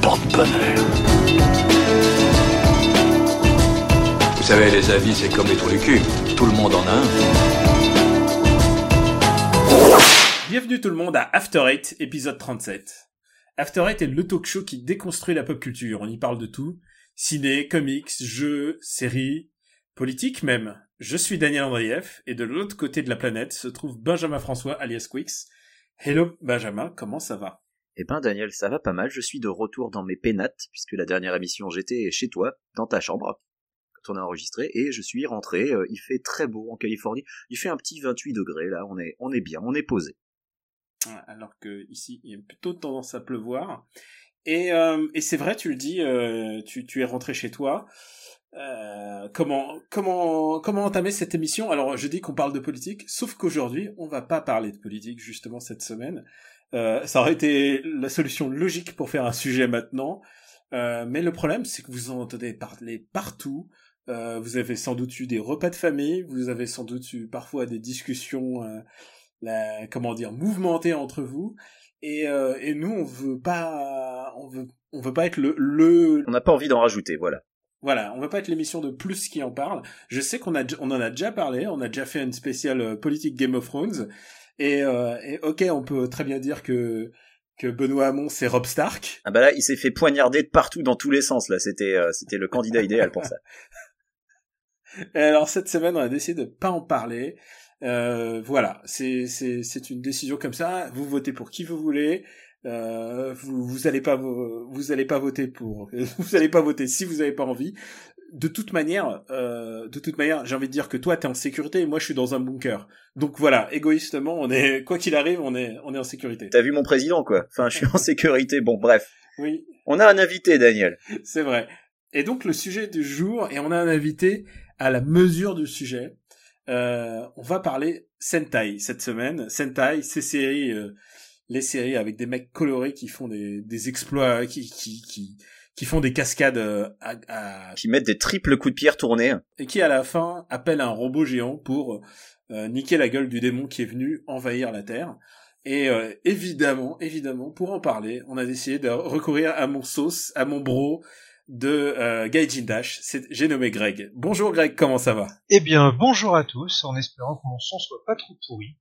porte-bonheur. Vous savez, les avis, c'est comme les trous du cul. Tout le monde en a un. Bienvenue tout le monde à After Eight, épisode 37. After Eight est le talk show qui déconstruit la pop culture. On y parle de tout. Ciné, comics, jeux, séries, politique même. Je suis Daniel Andrieff, et de l'autre côté de la planète se trouve Benjamin François, alias Quix. Hello Benjamin, comment ça va? Eh ben Daniel, ça va pas mal, je suis de retour dans mes pénates, puisque la dernière émission j'étais chez toi, dans ta chambre, quand on a enregistré, et je suis rentré, il fait très beau en Californie, il fait un petit 28 degrés là, on est bien, on est posé. Alors que ici il y a plutôt tendance à pleuvoir, et c'est vrai, tu le dis, tu es rentré chez toi. Comment entamer cette émission? Alors je dis qu'on parle de politique, sauf qu'aujourd'hui on va pas parler de politique justement cette semaine. Ça aurait été la solution logique pour faire un sujet maintenant, mais le problème c'est que vous en entendez parler partout. Vous avez sans doute eu des repas de famille, vous avez sans doute eu parfois des discussions mouvementées entre vous, et nous on veut pas être le on n'a pas envie d'en rajouter, voilà. Voilà, on va pas être l'émission de plus qui en parle. Je sais on en a déjà parlé, on a déjà fait une spéciale politique Game of Thrones, et ok, on peut très bien dire que Benoît Hamon c'est Robb Stark. Ah bah là, il s'est fait poignarder de partout dans tous les sens là, c'était le candidat idéal pour ça. Et alors cette semaine, on a décidé de pas en parler. Voilà, c'est une décision comme ça, vous votez pour qui vous voulez. Vous allez pas voter si vous avez pas envie. De toute manière, j'ai envie de dire que toi t'es en sécurité et moi je suis dans un bunker. Donc voilà, égoïstement, quoi qu'il arrive, on est en sécurité. T'as vu mon président quoi? Enfin, je suis en sécurité. Bon, bref. Oui. On a un invité, Daniel. C'est vrai. Et donc le sujet du jour, et on a un invité à la mesure du sujet. On va parler Sentai cette semaine. Sentai, ces séries. Les séries avec des mecs colorés qui font des exploits, qui font des cascades qui mettent des triples coups de pierre tournés et qui à la fin appellent un robot géant pour niquer la gueule du démon qui est venu envahir la Terre. Et évidemment, pour en parler, on a décidé de recourir à mon bro de Gaijin Dash. J'ai nommé Greg. Bonjour Greg, comment ça va? Eh bien, bonjour à tous, en espérant que mon son soit pas trop pourri.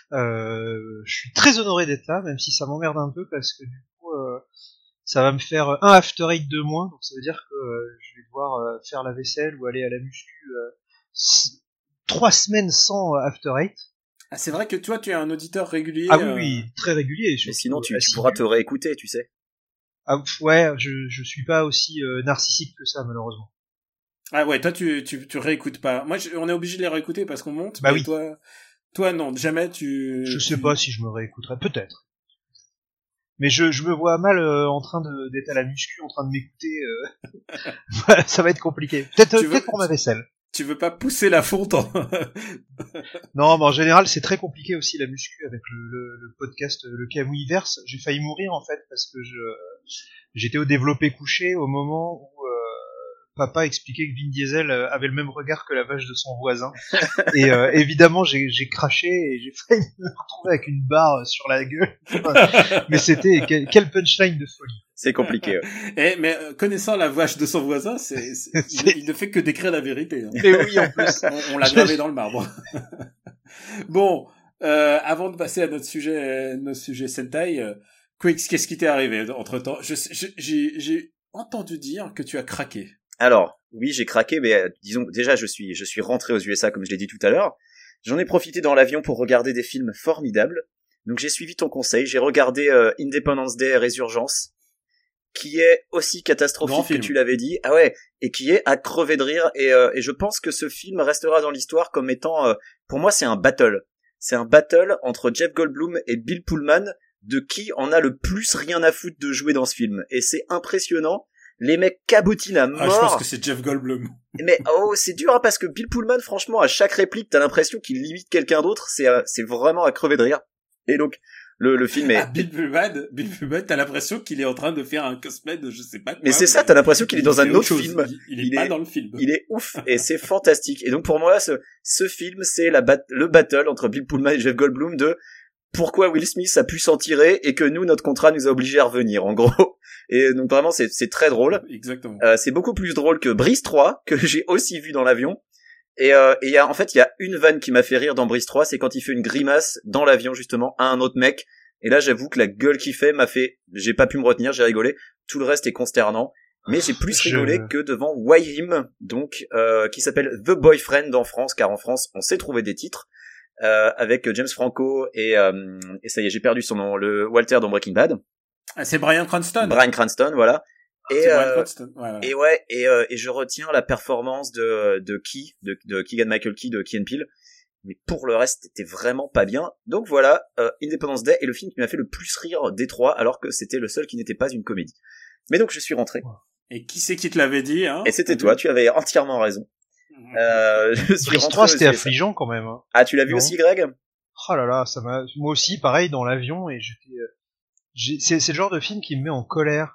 Je suis très honoré d'être là, même si ça m'emmerde un peu parce que du coup, ça va me faire un After Eight de moins, donc ça veut dire que je vais devoir faire la vaisselle ou aller à la muscu 3 semaines sans After Eight. Ah, c'est vrai que toi, tu es un auditeur régulier. Ah oui, très régulier. Mais sinon, tu pourras te réécouter, tu sais. Ah ouais, je suis pas aussi narcissique que ça, malheureusement. Ah ouais, toi, tu réécoutes pas. Moi, on est obligé de les réécouter parce qu'on monte. Bah mais oui. Toi, non, jamais tu... Je sais pas si je me réécouterai, peut-être. Mais je me vois mal en train d'être à la muscu, en train de m'écouter. Voilà, ça va être compliqué. Peut-être pour ma vaisselle. Tu veux pas pousser la fonte Non, mais en général, c'est très compliqué aussi la muscu avec le podcast Le Camouiverse. J'ai failli mourir en fait parce que j'étais au développé couché au moment où papa expliquait que Vin Diesel avait le même regard que la vache de son voisin. Et évidemment, j'ai craché et j'ai failli me retrouver avec une barre sur la gueule. Mais c'était quel punchline de folie. C'est compliqué. Ouais. Mais connaissant la vache de son voisin, il ne fait que décrire la vérité. Hein. Mais oui, en plus. On l'a gravé dans le marbre. Bon, avant de passer à notre sujet Sentai, Quix, qu'est-ce qui t'est arrivé entre-temps? J'ai entendu dire que tu as craqué. Alors, oui, j'ai craqué, mais disons, déjà, je suis rentré aux USA, comme je l'ai dit tout à l'heure. J'en ai profité dans l'avion pour regarder des films formidables. Donc j'ai suivi ton conseil, j'ai regardé Independence Day Résurgence, qui est aussi catastrophique que tu l'avais dit. Ah ouais, et qui est à crever de rire. Et je pense que ce film restera dans l'histoire comme étant, pour moi, c'est un battle. C'est un battle entre Jeff Goldblum et Bill Pullman, de qui en a le plus rien à foutre de jouer dans ce film. Et c'est impressionnant. Les mecs cabotinent à mort. Ah, je pense que c'est Jeff Goldblum. Mais c'est dur, hein, parce que Bill Pullman, franchement, à chaque réplique, t'as l'impression qu'il limite quelqu'un d'autre. C'est vraiment à crever de rire. Et donc, le film est... Bill Pullman, t'as l'impression qu'il est en train de faire un cosplay de je sais pas quoi. Mais c'est ça, t'as l'impression qu'il est dans un autre film. Il est pas dans le film. Il est ouf, et c'est fantastique. Et donc pour moi, ce film, c'est le battle entre Bill Pullman et Jeff Goldblum de pourquoi Will Smith a pu s'en tirer et que nous, notre contrat nous a obligés à revenir, en gros. Et donc vraiment c'est très drôle. Exactement. C'est beaucoup plus drôle que Breeze 3 que j'ai aussi vu dans l'avion. Et il y a une vanne qui m'a fait rire dans Breeze 3, c'est quand il fait une grimace dans l'avion justement à un autre mec. Et là j'avoue que la gueule qu'il fait j'ai pas pu me retenir, j'ai rigolé. Tout le reste est consternant. Mais j'ai plus rigolé que devant Why Him, donc qui s'appelle The Boyfriend en France, car en France on sait trouver des titres avec James Franco et ça y est, j'ai perdu son nom, le Walter dans Breaking Bad. Ah, c'est Bryan Cranston. Bryan Cranston, voilà. Et ouais. Et je retiens la performance de Keegan-Michael Key de Key & Peele. Mais pour le reste, c'était vraiment pas bien. Donc voilà, Independence Day est le film qui m'a fait le plus rire des trois, alors que c'était le seul qui n'était pas une comédie. Mais donc je suis rentré. Et qui c'est qui te l'avait dit, hein? Et c'était toi, tu avais entièrement raison. Je suis rentré. 3, c'était affligeant quand même. Hein. Ah, tu l'as vu aussi, Greg? Oh là là, moi aussi, pareil, dans l'avion, et c'est le genre de film qui me met en colère.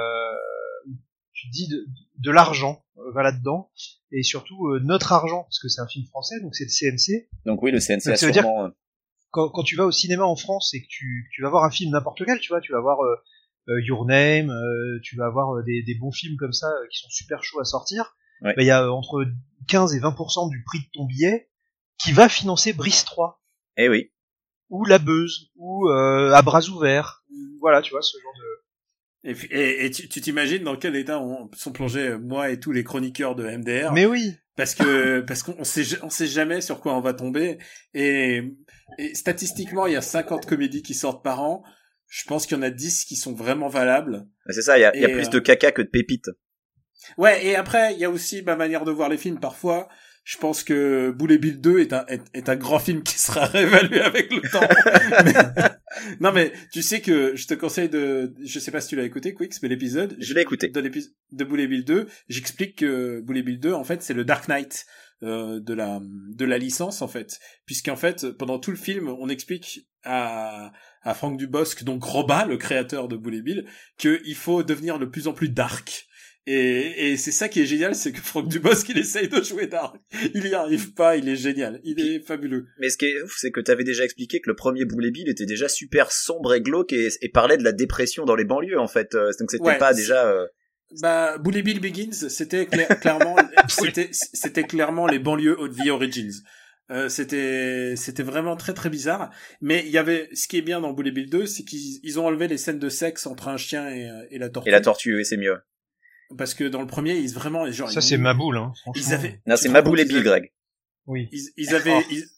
Tu te dis de l'argent va là-dedans, et surtout notre argent, parce que c'est un film français, donc c'est le CNC. Donc oui, le CNC donc, a sûrement... Quand tu vas au cinéma en France et que tu vas voir un film n'importe lequel, tu vas voir Your Name, tu vas avoir des bons films comme ça qui sont super chauds à sortir. Ouais. Il y a entre 15 et 20% du prix de ton billet qui va financer Breeze 3. Eh oui. Ou La Beuse, ou À bras ouverts. Voilà, tu vois, ce genre de... Et tu t'imagines dans quel état sont plongés moi et tous les chroniqueurs de MDR. Mais oui. Parce qu'on sait jamais sur quoi on va tomber. Et statistiquement, il y a 50 comédies qui sortent par an. Je pense qu'il y en a 10 qui sont vraiment valables. C'est ça, il y a plus de caca que de pépites. Ouais, et après, il y a aussi ma manière de voir les films. Parfois, je pense que Bullet Bill 2 est un grand film qui sera réévalué avec le temps. Non, mais tu sais que je te conseille je sais pas si tu l'as écouté, Quix, mais l'épisode. Je l'ai écouté. De Bullet Bill 2, j'explique que Bullet Bill 2, en fait, c'est le Dark Knight, de la licence, en fait. Puisqu'en fait, pendant tout le film, on explique à Franck Dubosc, donc Roba, le créateur de Bullet Bill, qu'il faut devenir de plus en plus dark. Et c'est ça qui est génial, c'est que Franck Dubosc, il essaye de jouer dark. Il y arrive pas, il est génial. Il est fabuleux. Mais ce qui est ouf, c'est que t'avais déjà expliqué que le premier Bullet Bill était déjà super sombre et glauque et parlait de la dépression dans les banlieues, en fait. Donc c'était pas déjà... Bah, Bullet Bill Begins, c'était clairement, c'était clairement les banlieues The Origins. C'était vraiment très très bizarre. Mais il y avait, ce qui est bien dans Bullet Bill 2, c'est qu'ils ont enlevé les scènes de sexe entre un chien et la tortue. Et la tortue, oui, c'est mieux. Parce que dans le premier, ça c'est ma boule, hein. Non, c'est ma boule et Bill, Greg. Oui. Ils avaient,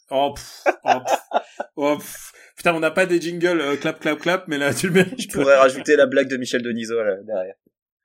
putain, on n'a pas des jingles clap clap clap, mais là tu le mérites. Je pourrais rajouter la blague de Michel Denisot là, derrière.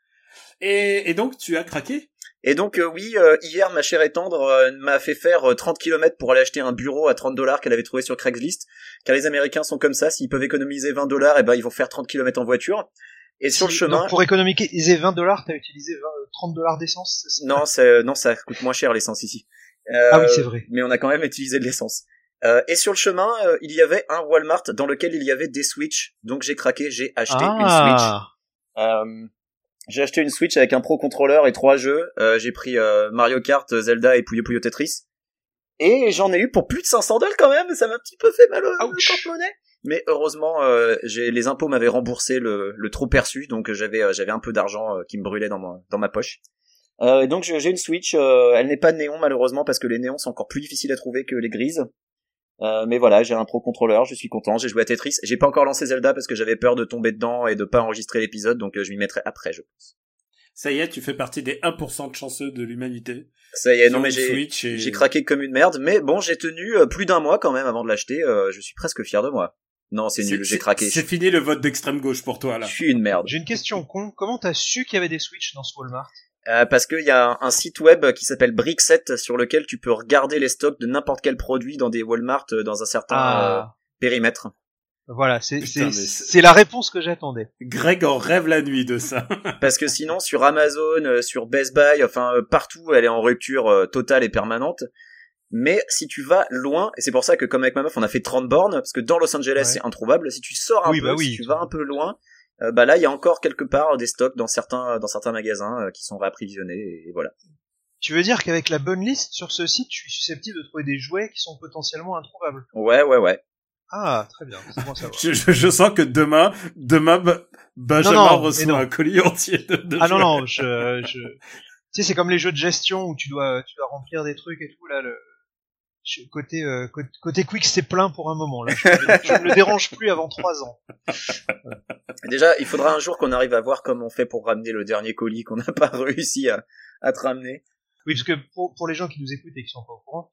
Et donc tu as craqué? Et donc oui, hier ma chère et tendre m'a fait faire 30 km pour aller acheter un bureau à $30 qu'elle avait trouvé sur Craigslist, car les Américains sont comme ça, s'ils peuvent économiser $20, et ben ils vont faire 30 km en voiture. Et sur le chemin, donc pour économiser $20, t'as utilisé $30 d'essence, c'est ça? Non, ça coûte moins cher l'essence ici. Ah oui, c'est vrai. Mais on a quand même utilisé de l'essence. Et sur le chemin, il y avait un Walmart dans lequel il y avait des Switch. Donc j'ai craqué, j'ai acheté une Switch. J'ai acheté une Switch avec un Pro Controller et 3 jeux. J'ai pris Mario Kart, Zelda et Puyo Puyo Tetris. Et j'en ai eu pour plus de $500 quand même. Ça m'a un petit peu fait mal au porte-monnaie. Mais heureusement, les impôts m'avaient remboursé le trop perçu, donc j'avais un peu d'argent qui me brûlait dans ma poche. Donc j'ai une Switch, elle n'est pas néon malheureusement parce que les néons sont encore plus difficiles à trouver que les grises. Mais voilà, j'ai un Pro Controller, je suis content, j'ai joué à Tetris. J'ai pas encore lancé Zelda parce que j'avais peur de tomber dedans et de pas enregistrer l'épisode, donc je m'y mettrai après, je pense. Ça y est, tu fais partie des 1% de chanceux de l'humanité. Ça y est, non mais j'ai craqué comme une merde, mais bon, j'ai tenu plus d'1 mois quand même avant de l'acheter, je suis presque fier de moi. Non, c'est nul, j'ai craqué. C'est fini le vote d'extrême gauche pour toi, là. Je suis une merde. J'ai une question con. Comment t'as su qu'il y avait des Switch dans ce Walmart? Parce qu'il y a un site web qui s'appelle Brickset sur lequel tu peux regarder les stocks de n'importe quel produit dans des Walmart dans un certain périmètre. Voilà, c'est la réponse que j'attendais. Greg en rêve la nuit de ça. Parce que sinon, sur Amazon, sur Best Buy, enfin partout, elle est en rupture totale et permanente. Mais si tu vas loin, et c'est pour ça que comme avec ma meuf on a fait 30 bornes, parce que dans Los Angeles c'est introuvable, si tu sors un peu, si tu vas un peu loin, bah là il y a encore quelque part des stocks dans certains magasins qui sont réapprovisionnés, et voilà. Tu veux dire qu'avec la bonne liste sur ce site, je suis susceptible de trouver des jouets qui sont potentiellement introuvables? Ouais. Ah, très bien, c'est bon à savoir. Je sens que demain, Benjamin Non, reçoit un colis entier de Ah jouets. non, tu sais, c'est comme les jeux de gestion où tu dois remplir des trucs et tout, là, côté Quick, c'est plein pour un moment, là. Je ne le dérange plus avant 3 ans. Déjà, il faudra un jour qu'on arrive à voir comment on fait pour ramener le dernier colis qu'on n'a pas réussi à te ramener. Oui, parce que pour les gens qui nous écoutent et qui sont pas au courant,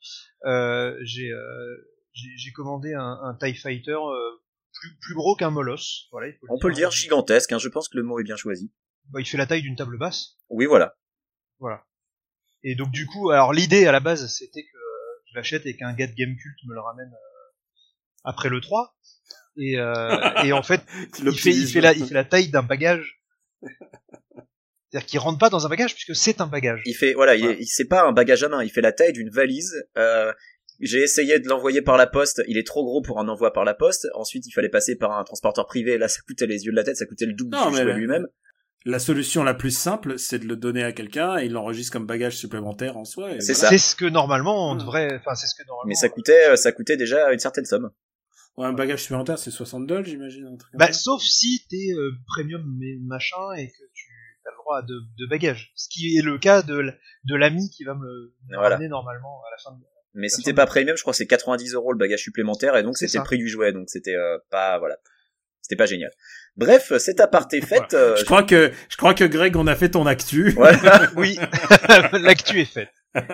j'ai commandé un TIE Fighter plus gros qu'un Molosse. Voilà, On peut le dire gigantesque, hein, je pense que le mot est bien choisi. Bah, il fait la taille d'une table basse. Oui, voilà. Voilà. Et donc du coup, alors l'idée à la base, c'était que je l'achète et qu'un gars de Gamecult me le ramène après le 3. Et en fait, il fait la taille d'un bagage. C'est-à-dire qu'il rentre pas dans un bagage puisque c'est un bagage. C'est pas un bagage à main, il fait la taille d'une valise. J'ai essayé de l'envoyer par la poste, il est trop gros pour un envoi par la poste. Ensuite, il fallait passer par un transporteur privé. Là, ça coûtait les yeux de la tête, ça coûtait le double du jouet lui-même. La solution la plus simple, c'est de le donner à quelqu'un et il l'enregistre comme bagage supplémentaire en soi. C'est voilà. ça. C'est ce que normalement on devrait. Enfin, c'est ce que normalement. Mais ça coûtait déjà une certaine somme. Ouais, un bagage supplémentaire, c'est $60, j'imagine. Un truc comme Bah, ça. sauf si t'es premium machin et que tu as le droit de bagages. Ce qui est le cas de l'ami qui va me ramener normalement à la fin de. Mais si t'es pas premium, je crois que c'est 90 € le bagage supplémentaire et donc c'était ça. le prix du jouet, donc c'était pas voilà, c'était pas génial. Bref, cet aparté fait. Je crois que Greg, on a fait ton actu. Voilà. Oui, l'actu est faite.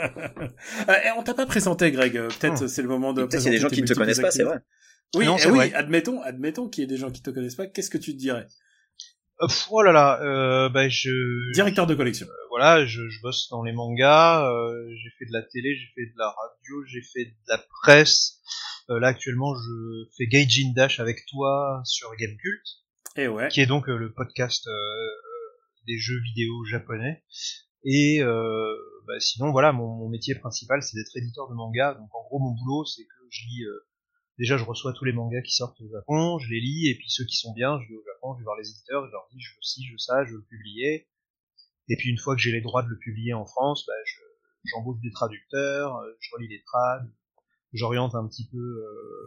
On t'a pas présenté, Greg. Peut-être c'est le moment de. Peut-être qu'il y a des gens qui ne te connaissent pas, c'est vrai. Oui, non, c'est oui. vrai. Admettons qu'il y ait des gens qui te connaissent pas. Qu'est-ce que tu te dirais? Oh là là, Directeur de collection. Voilà, je bosse dans les mangas, j'ai fait de la télé, j'ai fait de la radio, j'ai fait de la presse. Là actuellement, je fais Gaijin Dash avec toi sur Gamecult, Ouais. qui est donc le podcast des jeux vidéo japonais. Et sinon voilà, mon métier principal c'est d'être éditeur de manga. Donc en gros mon boulot c'est que je lis déjà je reçois tous les mangas qui sortent au Japon, je les lis et puis ceux qui sont bien, je vais au Japon, je vais voir les éditeurs, je leur dis je veux ci, je veux ça, je veux le publier. Et puis une fois que j'ai les droits de le publier en France, j'embauche des traducteurs, je relis les trades, j'oriente un petit peu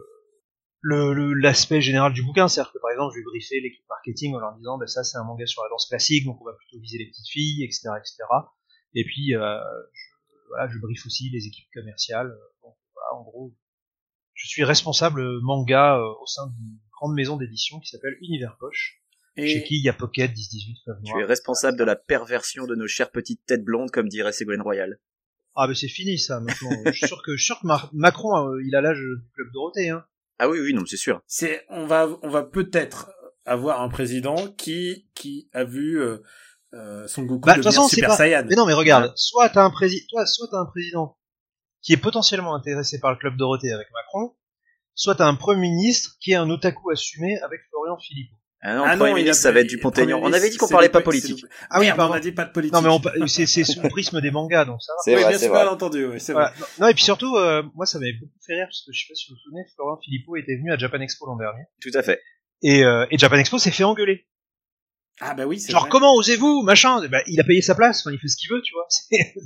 l'aspect général du bouquin, c'est-à-dire que par exemple je vais briefer l'équipe marketing en leur disant ça c'est un manga sur la danse classique, donc on va plutôt viser les petites filles, etc. Et puis je briefe aussi les équipes commerciales. Donc voilà, en gros, je suis responsable manga au sein d'une grande maison d'édition qui s'appelle Univers Poche. Chez qui il y a Pocket, 10-18, Fleuve Noir. Tu es responsable de la perversion de nos chères petites têtes blondes, comme dirait Ségolène Royal. Ah, c'est fini, ça, maintenant. Je suis sûr que Macron, il a l'âge du Club Dorothée, hein. Ah oui, non, c'est sûr. On va peut-être avoir un président qui a vu, Son Goku devenir Super Saiyan. Mais non, mais regarde, soit t'as un président qui est potentiellement intéressé par le Club Dorothée avec Macron, soit t'as un premier ministre qui est un otaku assumé avec Florian Philippot. Ah non, Premier ministre, ça va être Dupont-Aignan. On avait dit qu'on parlait pas politique. Ah oui, on a dit pas de politique. Non, mais c'est sous le prisme des mangas, donc ça va. C'est vrai, bien sûr, mal entendu, oui, c'est vrai. Non, et puis surtout, moi, ça m'avait beaucoup fait rire, parce que je sais pas si vous vous souvenez, Florian Philippot était venu à Japan Expo l'an dernier. Tout à fait. Et Japan Expo s'est fait engueuler. Ah bah oui, c'est genre vrai. Comment osez-vous, machin. Il a payé sa place, enfin il fait ce qu'il veut, tu vois.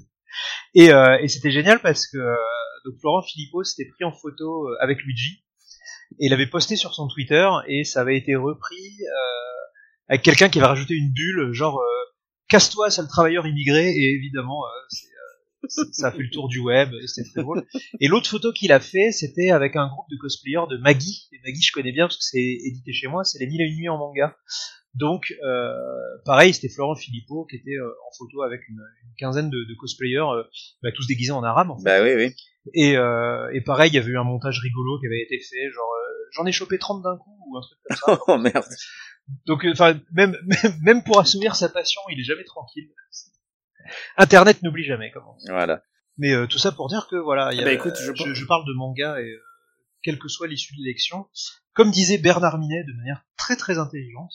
Et c'était génial parce que donc Florent Philippot s'était pris en photo avec Luigi et il avait posté sur son Twitter et ça avait été repris avec quelqu'un qui avait rajouté une bulle genre casse-toi sale travailleur immigré, et évidemment ça a fait le tour du web et c'était très drôle. Et l'autre photo qu'il a fait, c'était avec un groupe de cosplayers de Maggie. Et Maggie je connais bien parce que c'est édité chez moi, c'est les 1001 nuits en manga. Donc pareil, c'était Florent Philippot qui était en photo avec une quinzaine de cosplayers, tous déguisés en arabe en fait. Bah oui. Et pareil, il y avait eu un montage rigolo qui avait été fait, genre j'en ai chopé 30 d'un coup ou un truc comme ça. Oh merde. Donc même pour assouvir sa passion, il est jamais tranquille. Internet n'oublie jamais, comment. Voilà. Mais tout ça pour dire que voilà, écoute, je parle de manga et quelle que soit l'issue de l'élection, comme disait Bernard Minet de manière très très intelligente,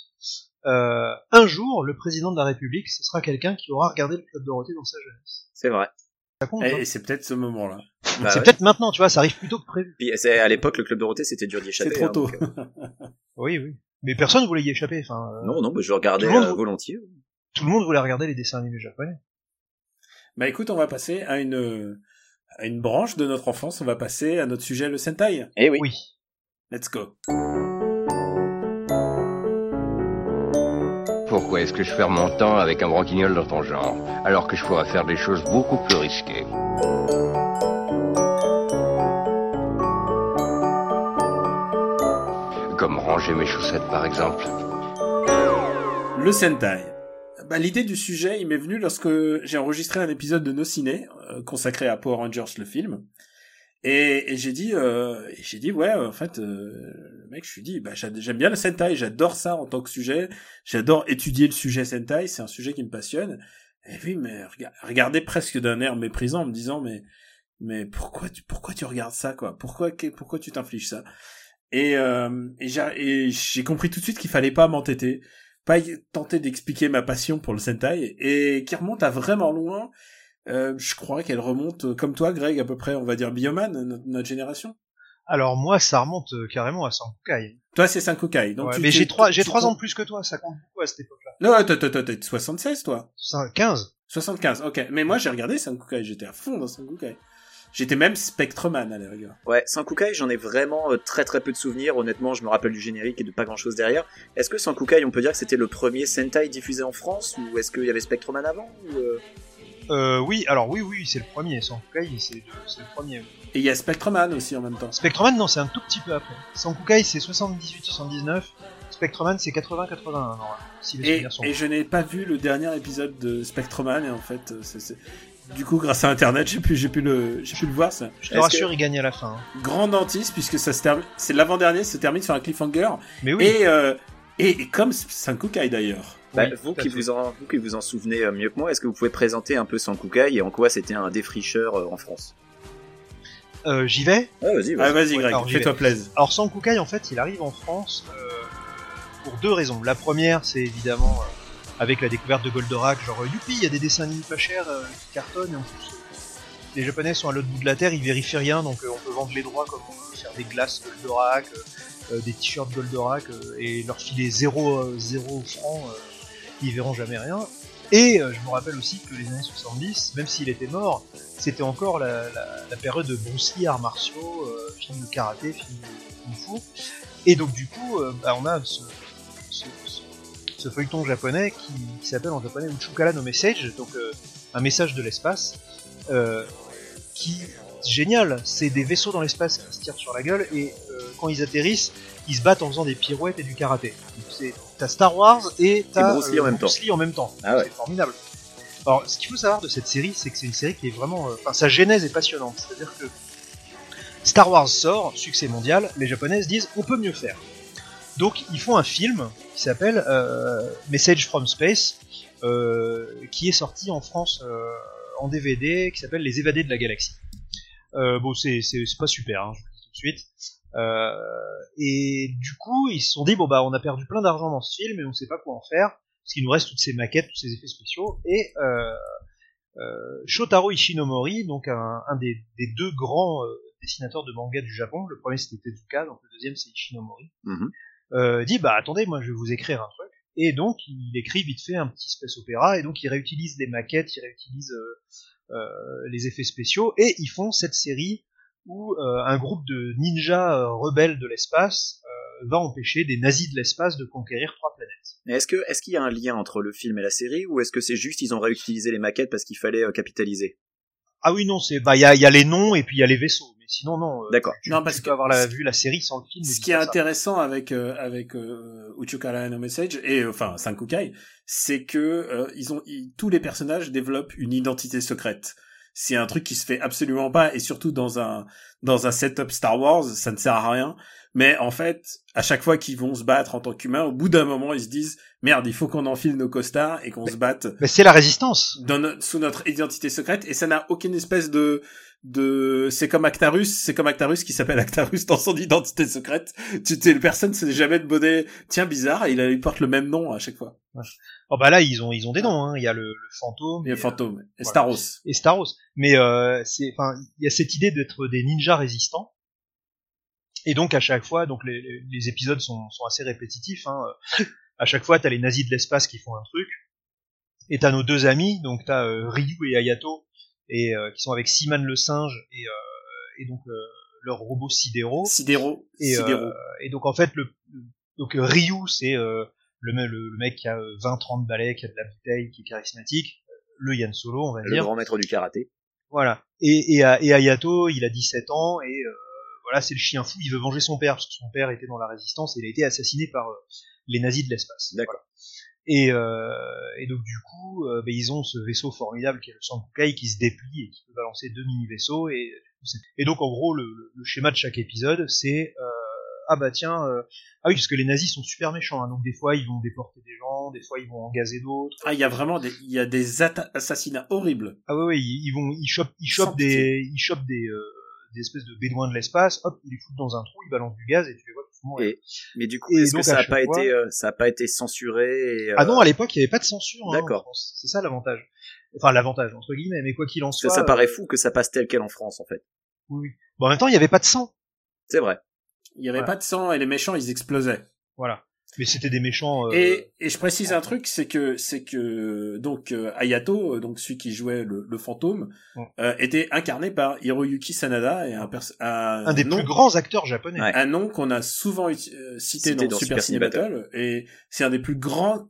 un jour le président de la République, ce sera quelqu'un qui aura regardé le Club Dorothée dans sa jeunesse. C'est vrai. Ça compte, Et c'est peut-être ce moment-là. C'est peut-être maintenant, tu vois, ça arrive plus tôt que prévu. Puis à l'époque, le Club Dorothée, c'était dur d'y échapper. C'est trop tôt. Oui. Mais personne voulait y échapper. Enfin. Non, je regardais volontiers. Tout le monde voulait regarder les dessins animés japonais. Bah écoute, on va passer à une branche de notre enfance. On va passer à notre sujet, le Sentai. Eh oui. Let's go. Pourquoi est-ce que je perds mon temps avec un broquignol dans ton genre, alors que je pourrais faire des choses beaucoup plus risquées? Comme ranger mes chaussettes, par exemple. Le Sentai. L'idée du sujet, il m'est venu lorsque j'ai enregistré un épisode de Nos Ciné, consacré à Power Rangers, le film. Et j'ai dit, ouais, en fait, le mec, je suis dit, j'aime bien le Sentai, j'adore ça en tant que sujet, j'adore étudier le sujet Sentai, c'est un sujet qui me passionne. Et puis, mais regardez presque d'un air méprisant, en me disant, mais pourquoi tu regardes ça, quoi? Pourquoi tu t'infliges ça? Et j'ai compris tout de suite qu'il fallait pas m'entêter, pas tenter d'expliquer ma passion pour le Sentai, et qui remonte à vraiment loin. Je crois qu'elle remonte, comme toi, Greg, à peu près, on va dire Bioman, notre génération. Alors moi, ça remonte carrément à Sankukai. Toi, c'est Sankukai. Donc ouais, mais j'ai 3 ans de plus que toi, ça compte beaucoup à cette époque-là. Non, t'es 76, toi. 15. 75, ok. Mais moi, j'ai regardé Sankukai, j'étais à fond dans Sankukai. J'étais même Spectreman, à la rigueur. Ouais, Sankukai, j'en ai vraiment très très peu de souvenirs. Honnêtement, je me rappelle du générique et de pas grand chose derrière. Est-ce que Sankukai, on peut dire que c'était le premier Sentai diffusé en France, ou est-ce qu'il y avait Spectreman avant Oui, c'est le premier. Sankukai, c'est le premier. Et il y a Spectreman aussi en même temps. Spectreman, non, c'est un tout petit peu après. Sankukai, c'est 78-79. Spectreman, c'est 80-81, normalement. Si les souvenirs sont et je n'ai pas vu le dernier épisode de Spectreman, et en fait, du coup, grâce à Internet, j'ai pu le voir. Ça. Je te rassure, il gagne à la fin. Grand dentiste, puisque ça se termine, c'est l'avant-dernier, ça se termine sur un cliffhanger. Mais oui. Et comme Sankukai d'ailleurs. Oui, vous qui vous en souvenez mieux que moi, est-ce que vous pouvez présenter un peu Sankukai et en quoi c'était un défricheur en France? J'y vais. Vas-y, Greg, fais-toi plaisir. Alors Sankukai, en fait, il arrive en France pour 2 raisons. La première, c'est évidemment avec la découverte de Goldorak, genre youpi, il y a des dessins animés pas chers qui cartonnent, et en plus les Japonais sont à l'autre bout de la terre, ils vérifient rien, donc on peut vendre les droits comme on veut, faire des glaces Goldorak, des t-shirts Goldorak, et leur filer 0 francs, ils verront jamais rien. Et je me rappelle aussi que les années 70, même s'il était mort, c'était encore la période de Bruce Lee, arts martiaux, films de karaté, films de kung fu. Et donc du coup, on a ce feuilleton japonais qui s'appelle en japonais Uchukara no Message, donc un message de l'espace, qui génial, c'est des vaisseaux dans l'espace qui se tirent sur la gueule, et quand ils atterrissent, ils se battent en faisant des pirouettes et du karaté. T'as Star Wars et t'as Bruce Lee en même temps. Ah ouais. C'est formidable. Alors, ce qu'il faut savoir de cette série, c'est que c'est une série qui est vraiment... sa genèse est passionnante. C'est-à-dire que Star Wars sort, succès mondial, les Japonais se disent on peut mieux faire. Donc, ils font un film qui s'appelle Message from Space, qui est sorti en France en DVD, qui s'appelle Les Évadés de la Galaxie. Bon, c'est pas super, hein, je vous le dis tout de suite. Et du coup, ils se sont dit, on a perdu plein d'argent dans ce film et on sait pas quoi en faire, parce qu'il nous reste toutes ces maquettes, tous ces effets spéciaux, et Shotaro Ishinomori, donc un des 2 grands dessinateurs de manga du Japon, le premier c'était Tezuka, donc le deuxième c'est Ishinomori, dit, attendez, moi je vais vous écrire un truc, et donc il écrit vite fait un petit space opéra, et donc il réutilise les maquettes, il réutilise les effets spéciaux, et ils font cette série où un groupe de ninjas rebelles de l'espace va empêcher des nazis de l'espace de conquérir 3 planètes. Mais est-ce qu'il y a un lien entre le film et la série, ou est-ce que c'est juste ils ont réutilisé les maquettes parce qu'il fallait capitaliser? Ah oui, non, c'est il y a les noms et puis il y a les vaisseaux, mais sinon non. D'accord. Non, parce tu peux avoir vu la série sans le film. Ce qui est intéressant avec Uchukara no Message et enfin Sankukai, c'est que tous les personnages développent une identité secrète. C'est un truc qui se fait absolument pas, et surtout dans un setup Star Wars, ça ne sert à rien. Mais en fait, à chaque fois qu'ils vont se battre en tant qu'humains, au bout d'un moment, ils se disent merde, il faut qu'on enfile nos costards et qu'on se batte. Mais c'est la résistance. Sous notre identité secrète, et ça n'a aucune espèce de c'est comme Actarus qui s'appelle Actarus dans son identité secrète. Personne ne sait jamais de bonnet. Tiens, bizarre, il porte le même nom à chaque fois. Ouais. Oh là ils ont des noms, hein. Il y a le fantôme. Il y a le fantôme. Et voilà. Staros. Et Staros. Mais il y a cette idée d'être des ninjas résistants. Et donc à chaque fois, donc les épisodes sont assez répétitifs, hein. À chaque fois, t'as les nazis de l'espace qui font un truc. Et t'as nos 2 amis, donc t'as Ryu et Hayato, et qui sont avec Seaman le singe et donc leurs robots sidéraux. Sidéraux. Et donc en fait Ryu c'est le mec qui a 20-30 balais, qui a de la bouteille, qui est charismatique, le Han Solo on va dire. Le grand maître du karaté. Voilà. Et Hayato, il a 17 ans et voilà, c'est le chien fou, il veut venger son père parce que son père était dans la résistance et il a été assassiné par les nazis de l'espace. D'accord. Voilà. Et donc du coup, ils ont ce vaisseau formidable qui est le Sankukai qui se déplie et qui peut balancer 2 mini-vaisseaux et donc en gros le schéma de chaque épisode c'est ah oui parce que les nazis sont super méchants hein, donc des fois ils vont déporter des gens, des fois ils vont en gazer d'autres. Ah il y a vraiment des assassinats horribles. Ah oui ils chopent des espèces de bédouins de l'espace, hop, ils les foutent dans un trou, ils balancent du gaz et tu les vois tout le monde. Mais du coup, est-ce que ça a pas été censuré Ah non, à l'époque, il n'y avait pas de censure. D'accord. En France. C'est ça l'avantage. Enfin, l'avantage, entre guillemets, mais quoi qu'il en soit. Ça paraît fou que ça passe tel quel en France, en fait. Oui. Bon, en même temps, il n'y avait pas de sang. C'est vrai. Il n'y avait pas de sang et les méchants, ils explosaient. Voilà. Mais c'était des méchants. Et je précise un truc, c'est que donc Hayato, donc celui qui jouait le fantôme, était incarné par Hiroyuki Sanada et un des plus grands acteurs japonais. Ouais. Un nom qu'on a souvent cité dans Super Ciné Battle, et c'est un des plus grands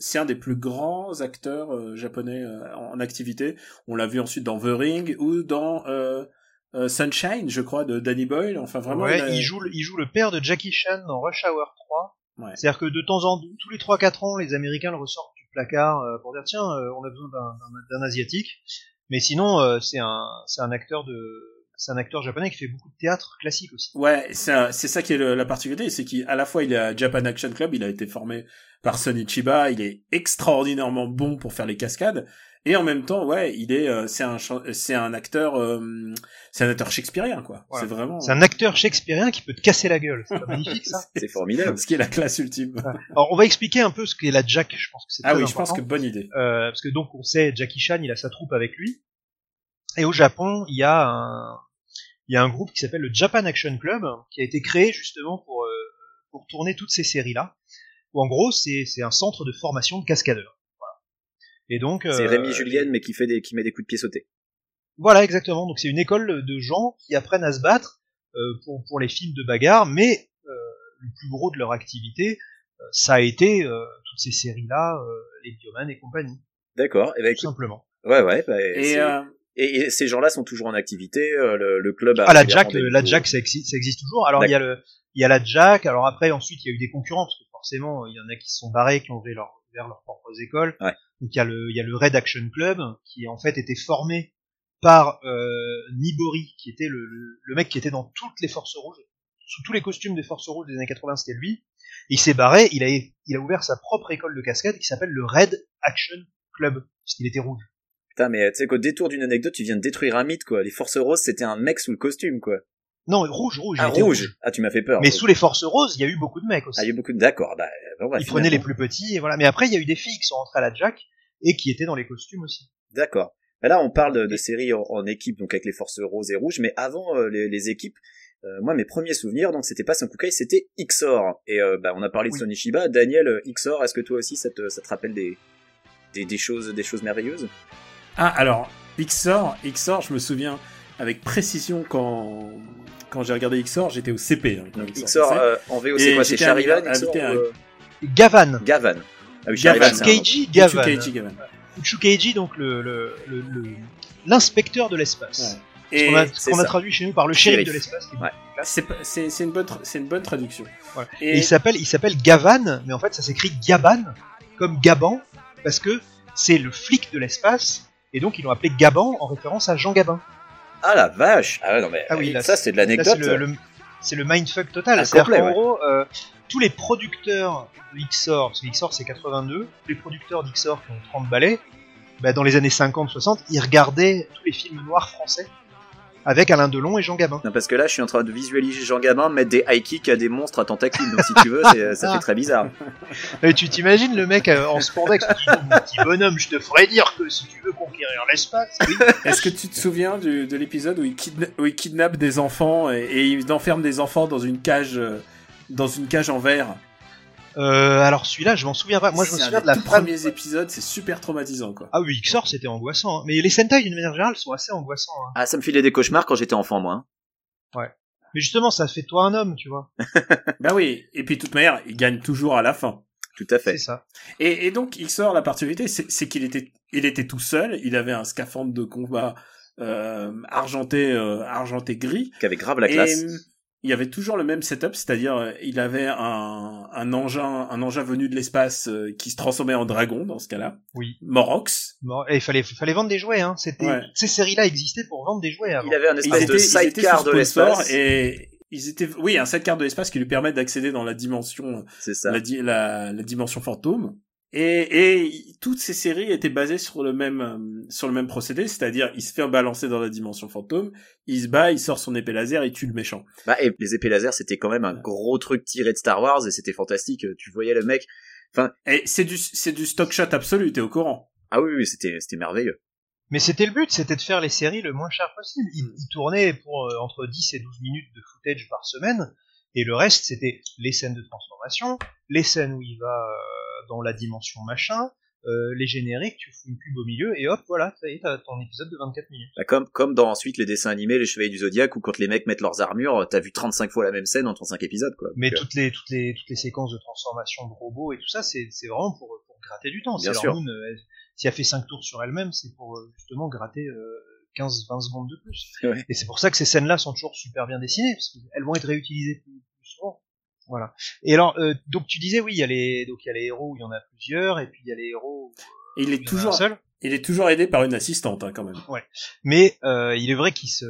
acteurs japonais en activité. On l'a vu ensuite dans The Ring ou dans Sunshine, je crois, de Danny Boyle. Enfin vraiment. Ouais, il joue le père de Jackie Chan dans Rush Hour 3. Ouais. C'est-à-dire que de temps en temps, tous les 3-4 ans, les Américains le ressortent du placard pour dire tiens, on a besoin d'un asiatique. Mais sinon, c'est un acteur japonais qui fait beaucoup de théâtre classique aussi. Ouais, c'est ça qui est la particularité, c'est qu'à la fois il est à Japan Action Club, il a été formé par Sonny Chiba, il est extraordinairement bon pour faire les cascades, et en même temps, ouais, c'est un acteur shakespearien, quoi. Voilà. C'est un acteur shakespearien qui peut te casser la gueule. C'est pas magnifique, ça. C'est formidable. Ce qui est la classe ultime. Alors, on va expliquer un peu ce qu'est la Jack, je pense que c'est très important. Je pense que bonne idée. Parce que donc, on sait, Jackie Chan, il a sa troupe avec lui. Et au Japon, il y a un groupe qui s'appelle le Japan Action Club, qui a été créé justement pour tourner toutes ces séries-là. Où en gros, c'est un centre de formation de cascadeurs. Voilà. Et donc, c'est Rémi Julienne, mais qui met des coups de pied sautés. Voilà, exactement. Donc c'est une école de gens qui apprennent à se battre pour les films de bagarre, mais le plus gros de leur activité, ça a été toutes ces séries-là, les Bioman et compagnie. D'accord. Et tout simplement. Ouais. Et ces gens-là sont toujours en activité. Le club. La Jack, ça existe toujours. Alors il y a la Jack. Alors après, ensuite, il y a eu des concurrents parce que forcément, il y en a qui se sont barrés, qui ont ouvert leurs propres écoles. Ouais. Donc il y a le Red Action Club qui en fait était formé par Nibori, qui était le mec qui était dans toutes les Forces Rouges, sous tous les costumes des Forces Rouges des années 80, c'était lui. Et il s'est barré, il a ouvert sa propre école de cascade qui s'appelle le Red Action Club, puisqu'il était rouge. Putain, mais tu sais qu'au détour d'une anecdote, tu viens de détruire un mythe, quoi. Les Forces Roses, c'était un mec sous le costume, quoi. Non, rouge. Ah, rouge. Ah, tu m'as fait peur. Mais sous les Forces Roses, il y a eu beaucoup de mecs aussi. Ah, il y a eu beaucoup de... D'accord, ils prenaient les plus petits, et voilà. Mais après, il y a eu des filles qui sont rentrées à la Jack, et qui étaient dans les costumes aussi. D'accord. Là, on parle de séries en équipe, donc avec les Forces Roses et Rouges, mais avant les équipes, moi, mes premiers souvenirs, donc c'était pas Sankukai, c'était XOR. Et on a parlé de Sonny Chiba. Daniel, XOR, est-ce que toi aussi, ça te rappelle des choses merveilleuses? Ah, alors, XOR, je me souviens avec précision quand j'ai regardé XOR, j'étais au CP. Hein, donc XOR, en VO, c'est quoi? C'est Charivan, XOR Gavan. Ah oui, Charivan. Gavan. Uchukeiji, donc l'inspecteur de l'espace. Ouais. Et ce qu'on a traduit chez nous par le shérif de l'espace. Ouais. C'est une bonne traduction. Voilà. Et il s'appelle Gavan, mais en fait ça s'écrit Gaban, comme Gaban, parce que c'est le flic de l'espace, et donc ils l'ont appelé Gaban en référence à Jean Gabin. Ah la vache! Ah non mais oui, là, ça c'est de l'anecdote. C'est le mindfuck total. Ah, c'est-à-dire qu'en gros, tous les producteurs de XOR, parce que XOR c'est 82, les producteurs d'XOR qui ont 30 balais, dans les années 50-60, ils regardaient tous les films noirs français avec Alain Delon et Jean Gabin. Non, parce que là, je suis en train de visualiser Jean Gabin mettre des high kicks à des monstres à tentacules, donc si tu veux, ça fait très bizarre. Et tu t'imagines le mec en spandex, mon petit bonhomme, je te ferai dire que si tu veux conquérir l'espace, oui. Est-ce que tu te souviens de l'épisode où il kidnappe des enfants et il enferme des enfants dans une cage en verre? Alors celui-là, je m'en souviens pas. Moi, je me souviens de la fin. Les premiers épisodes, c'est super traumatisant, quoi. Ah oui, XOR, c'était angoissant. Hein. Mais les Sentai, d'une manière générale, sont assez angoissants. Hein. Ah, ça me filait des cauchemars quand j'étais enfant, moi. Hein. Ouais. Mais justement, ça fait de toi un homme, tu vois. Bah oui, et puis de toute manière, il gagne toujours à la fin. Tout à fait. C'est ça. Et donc, il sort la particularité, c'est qu'il était tout seul, il avait un scaphandre de combat argenté gris. Qui avait grave la classe. Et il y avait toujours le même setup, c'est-à-dire il avait un engin venu de l'espace qui se transformait en dragon dans ce cas-là. Oui. Morox. Bon, et il fallait vendre des jouets, hein. Ces séries-là existaient pour vendre des jouets avant. Il avait un espèce de sidecar de l'espace. Et un sidecar de l'espace qui lui permet d'accéder dans la dimension, c'est ça. la dimension fantôme. Et toutes ces séries étaient basées sur le même procédé, c'est-à-dire il se fait balancer dans la dimension fantôme, il se bat, il sort son épée laser, il tue le méchant. Bah, et les épées laser, c'était quand même un gros truc tiré de Star Wars, et c'était fantastique. Tu voyais le mec, et c'est du stock shot absolu, t'es au courant? Ah oui, c'était merveilleux. Mais c'était le but, c'était de faire les séries le moins cher possible. Ils tournaient pour entre 10 et 12 minutes de footage par semaine, et le reste, c'était les scènes de transformation, les scènes où il va dans la dimension machin, les génériques, tu fous une pub au milieu, et hop, voilà, ça y est, t'as ton épisode de 24 minutes. Bah, comme dans ensuite les dessins animés, les Chevaliers du Zodiaque, où quand les mecs mettent leurs armures, t'as vu 35 fois la même scène en 35 épisodes, quoi. Mais toutes les séquences de transformation de robots et tout ça, c'est vraiment pour gratter du temps. Bien sûr. Moon, si elle fait 5 tours sur elle-même, c'est pour justement gratter 15-20 secondes de plus. Ouais. Et c'est pour ça que ces scènes-là sont toujours super bien dessinées, parce qu'elles vont être réutilisées plus souvent. Voilà. Et alors, donc tu disais, oui, il y a les héros où il y en a plusieurs, et puis il y a les héros où il est toujours seul. Il est toujours aidé par une assistante, hein, quand même. Ouais. Mais il est vrai qu'il se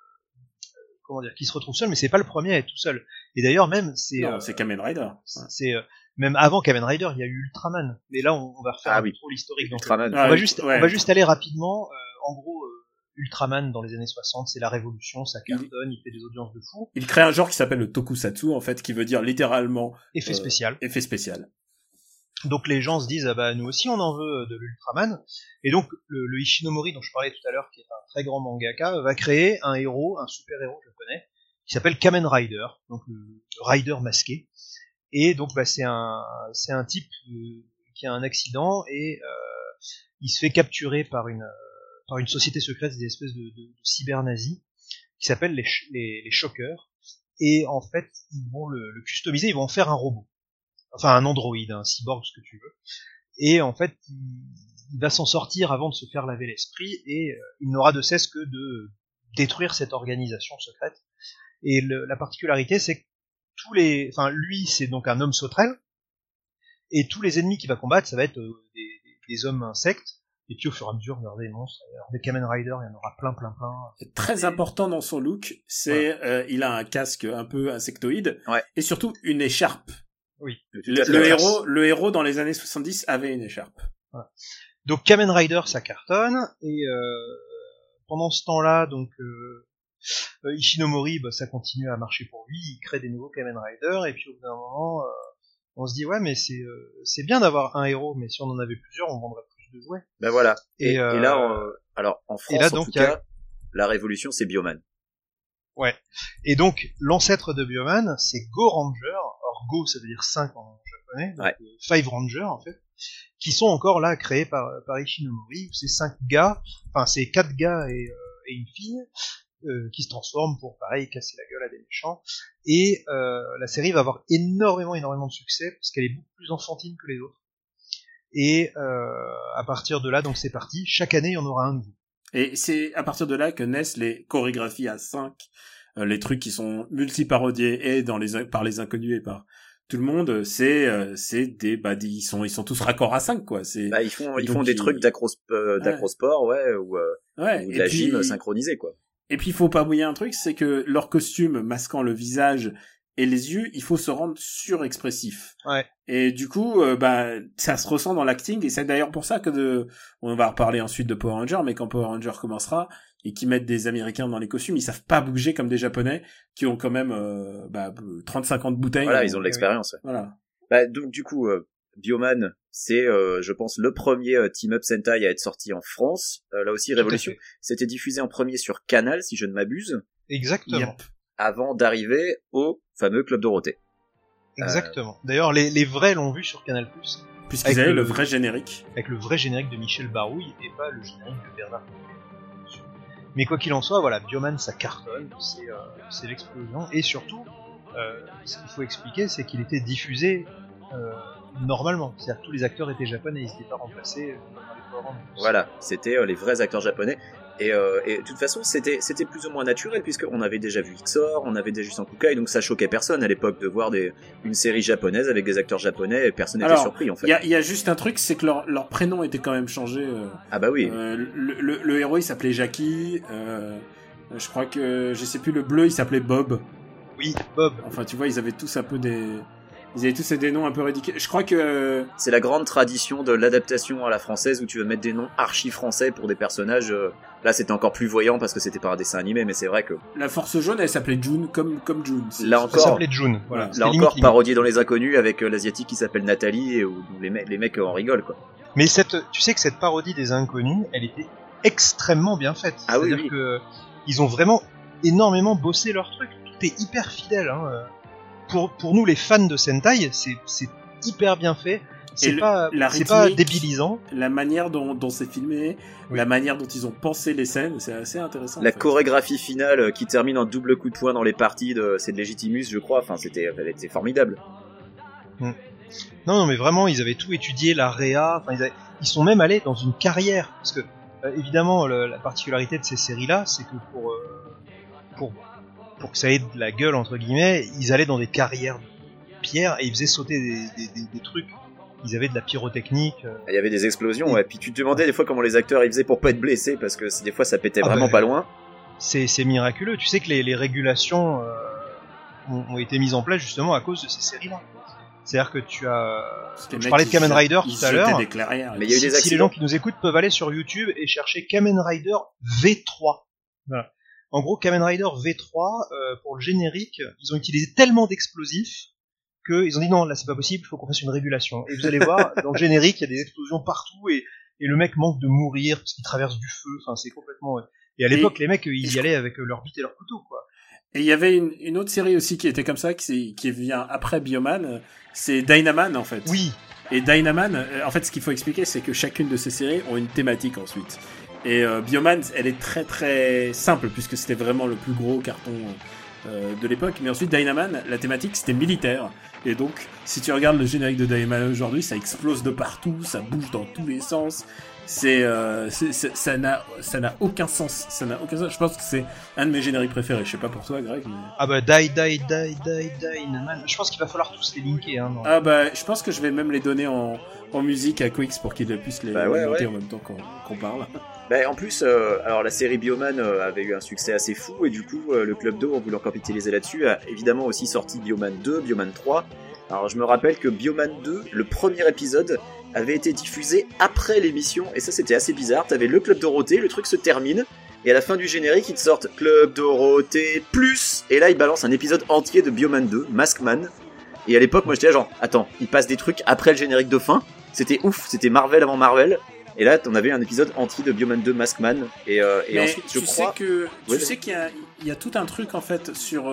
retrouve seul, mais c'est pas le premier à être tout seul. Et d'ailleurs même c'est Kamen Rider. Ouais. C'est même avant Kamen Rider, il y a eu Ultraman. Mais là on va refaire trop l'historique. Donc Ultraman. on va juste aller rapidement. En gros, Ultraman dans les années 60, c'est la révolution, ça cartonne, il fait des audiences de fou. Il crée un genre qui s'appelle le tokusatsu, en fait, qui veut dire littéralement effet spécial. Effet spécial. Donc les gens se disent, ah bah nous aussi on en veut de l'Ultraman. Et donc le Ishinomori dont je parlais tout à l'heure, qui est un très grand mangaka, va créer un super héros japonais, qui s'appelle Kamen Rider, donc le Rider masqué. Et donc bah, c'est un type qui a un accident et il se fait capturer par une société secrète, des espèces de cyber-nazis, qui s'appellent les Shockers. Et en fait, ils vont le customiser, ils vont en faire un robot. Enfin, un androïde, un cyborg, ce que tu veux. Et en fait, il va s'en sortir avant de se faire laver l'esprit, et il n'aura de cesse que de détruire cette organisation secrète. Et la particularité, c'est que lui, c'est donc un homme sauterelle, et tous les ennemis qu'il va combattre, ça va être des hommes insectes. Et puis au fur et à mesure, regardez les monstres. Alors, des Kamen Rider, il y en aura plein. C'est très important dans son look, c'est il a un casque un peu insectoïde, et surtout une écharpe. Oui. Le héros dans les années 70 avait une écharpe. Voilà. Donc Kamen Rider, ça cartonne, et pendant ce temps-là, donc Ishinomori, bah, ça continue à marcher pour lui, il crée des nouveaux Kamen Rider, et puis au bout d'un moment, on se dit ouais, mais c'est bien d'avoir un héros, mais si on en avait plusieurs, on vendrait plus de jouets. Ben voilà. Et là, alors en France, là, en tout cas, la révolution, c'est Bioman. Ouais. Et donc l'ancêtre de Bioman, c'est Go Ranger. Or Go, ça veut dire 5 en japonais, donc 5 Rangers en fait, qui sont encore là créés par Ishinomori. C'est 4 gars et une fille qui se transforment pour pareil casser la gueule à des méchants. Et la série va avoir énormément de succès parce qu'elle est beaucoup plus enfantine que les autres. Et à partir de là, donc c'est parti. Chaque année, il y en aura un nouveau. Et c'est à partir de là que naissent les chorégraphies à 5, les trucs qui sont multi-parodiés et par les inconnus et par tout le monde. C'est des ils sont tous raccords à 5 quoi. Ils font des trucs d'acrosport ou de la gym synchronisée quoi. Et puis il faut pas oublier un truc, c'est que leur costume masquant le visage et les yeux, il faut se rendre surexpressif. Ouais. Et du coup, ça se ressent dans l'acting, et c'est d'ailleurs pour ça que on va reparler ensuite de Power Rangers, mais quand Power Rangers commencera, et qu'ils mettent des Américains dans les costumes, ils savent pas bouger comme des Japonais, qui ont quand même, 35 ans de bouteille. Voilà, ils ont de l'expérience. Ouais. Voilà. Donc du coup, Bioman, c'est, je pense, le premier team-up Sentai à être sorti en France. Là aussi, Révolution. C'était diffusé en premier sur Canal, si je ne m'abuse. Exactement. Yep. Avant d'arriver au fameux Club Dorothée. Exactement. D'ailleurs, les vrais l'ont vu sur Canal+. Puisqu'ils avaient le vrai générique. Avec le vrai générique de Michel Barouille et pas le générique de Bernard. Mais quoi qu'il en soit, voilà, Bioman ça cartonne, c'est l'explosion. Et surtout, ce qu'il faut expliquer, c'est qu'il était diffusé normalement. C'est-à-dire que tous les acteurs étaient japonais, ils n'étaient pas remplacés dans les programmes. Voilà, c'était les vrais acteurs japonais. Et de toute façon, c'était plus ou moins naturel, puisqu'on avait déjà vu XOR, on avait déjà vu Sankukai, donc ça choquait personne à l'époque de voir une série japonaise avec des acteurs japonais, et personne n'était surpris en fait. Il y a juste un truc, c'est que leur prénom était quand même changé. Ah bah oui. Le héros il s'appelait Jackie, je crois que, je sais plus, le bleu il s'appelait Bob. Oui, Bob. Enfin tu vois, ils avaient tous un peu ils avaient tous des noms un peu ridicules. Je crois que... C'est la grande tradition de l'adaptation à la française où tu veux mettre des noms archi français pour des personnages. Là, c'était encore plus voyant parce que c'était pas un dessin animé, mais c'est vrai que... La Force Jaune, elle s'appelait June, comme June. Là encore, ça s'appelait June. Voilà. Là encore, parodié dans Les Inconnus avec l'asiatique qui s'appelle Nathalie et où les mecs en rigolent, quoi. Mais tu sais que cette parodie des Inconnus, elle était extrêmement bien faite. Ah C'est-à-dire que ils ont vraiment énormément bossé leur truc. Tout est hyper fidèle, hein. Pour nous les fans de Sentai, c'est hyper bien fait. C'est pas débilisant. La manière dont c'est filmé, la manière dont ils ont pensé les scènes, c'est assez intéressant. La chorégraphie finale qui termine en double coup de poing dans les parties c'est de Legitimus, je crois. Enfin, c'était formidable. Non, mais vraiment, ils avaient tout étudié, la réa. Enfin, ils sont même allés dans une carrière, parce que évidemment, la particularité de ces séries-là, c'est que pour que ça ait de la gueule entre guillemets, ils allaient dans des carrières de pierre et ils faisaient sauter des trucs. Ils avaient de la pyrotechnique. Il y avait des explosions, ouais. Puis tu te demandais des fois comment les acteurs ils faisaient pour pas être blessés parce que des fois ça pétait vraiment pas loin. C'est miraculeux. Tu sais que les régulations ont été mises en place justement à cause de ces séries-là. C'est-à-dire que tu as... Je parlais de Kamen Rider tout à l'heure. Mais il y a eu des accidents. Si les gens qui nous écoutent peuvent aller sur YouTube et chercher Kamen Rider V3. Voilà. En gros, Kamen Rider V3, pour le générique, ils ont utilisé tellement d'explosifs qu'ils ont dit non, là c'est pas possible, il faut qu'on fasse une régulation. Et vous allez voir, dans le générique, il y a des explosions partout et le mec manque de mourir parce qu'il traverse du feu. Enfin, c'est complètement... Et à l'époque, les mecs, ils y allaient avec leur bite et leur couteau, quoi. Et il y avait une autre série aussi qui était comme ça, qui vient après Bioman, c'est Dynaman en fait. Oui. Et Dynaman, en fait, ce qu'il faut expliquer, c'est que chacune de ces séries ont une thématique ensuite. Et Bioman, elle est très très simple puisque c'était vraiment le plus gros carton de l'époque. Mais ensuite, Dynaman, la thématique c'était militaire. Et donc, si tu regardes le générique de Dynaman aujourd'hui, ça explose de partout, ça bouge dans tous les sens. Ça n'a aucun sens. Ça n'a aucun sens. Je pense que c'est un de mes génériques préférés. Je sais pas pour toi, Greg. Mais... Ah bah Dynaman. Je pense qu'il va falloir tous les linker. Hein, ah bah, je pense que je vais même les donner en musique à Quix pour qu'ils puissent les monter en même temps qu'on parle. Bah, en plus, alors la série Bioman avait eu un succès assez fou et du coup le Club d'eau, en voulant capitaliser là-dessus, a évidemment aussi sorti Bioman 2, Bioman 3. Alors je me rappelle que Bioman 2, le premier épisode, avait été diffusé après l'émission et ça c'était assez bizarre. T'avais le Club Dorothée, le truc se termine et à la fin du générique ils te sortent Club Dorothée plus et là ils balancent un épisode entier de Bioman 2, Maskman. Et à l'époque moi j'étais là genre attends, ils passent des trucs après le générique de fin. C'était ouf, c'était Marvel avant Marvel. Et là, on avait un épisode entier de Bioman 2 Maskman. Et ensuite, je crois... Tu sais qu'il y a tout un truc, en fait, sur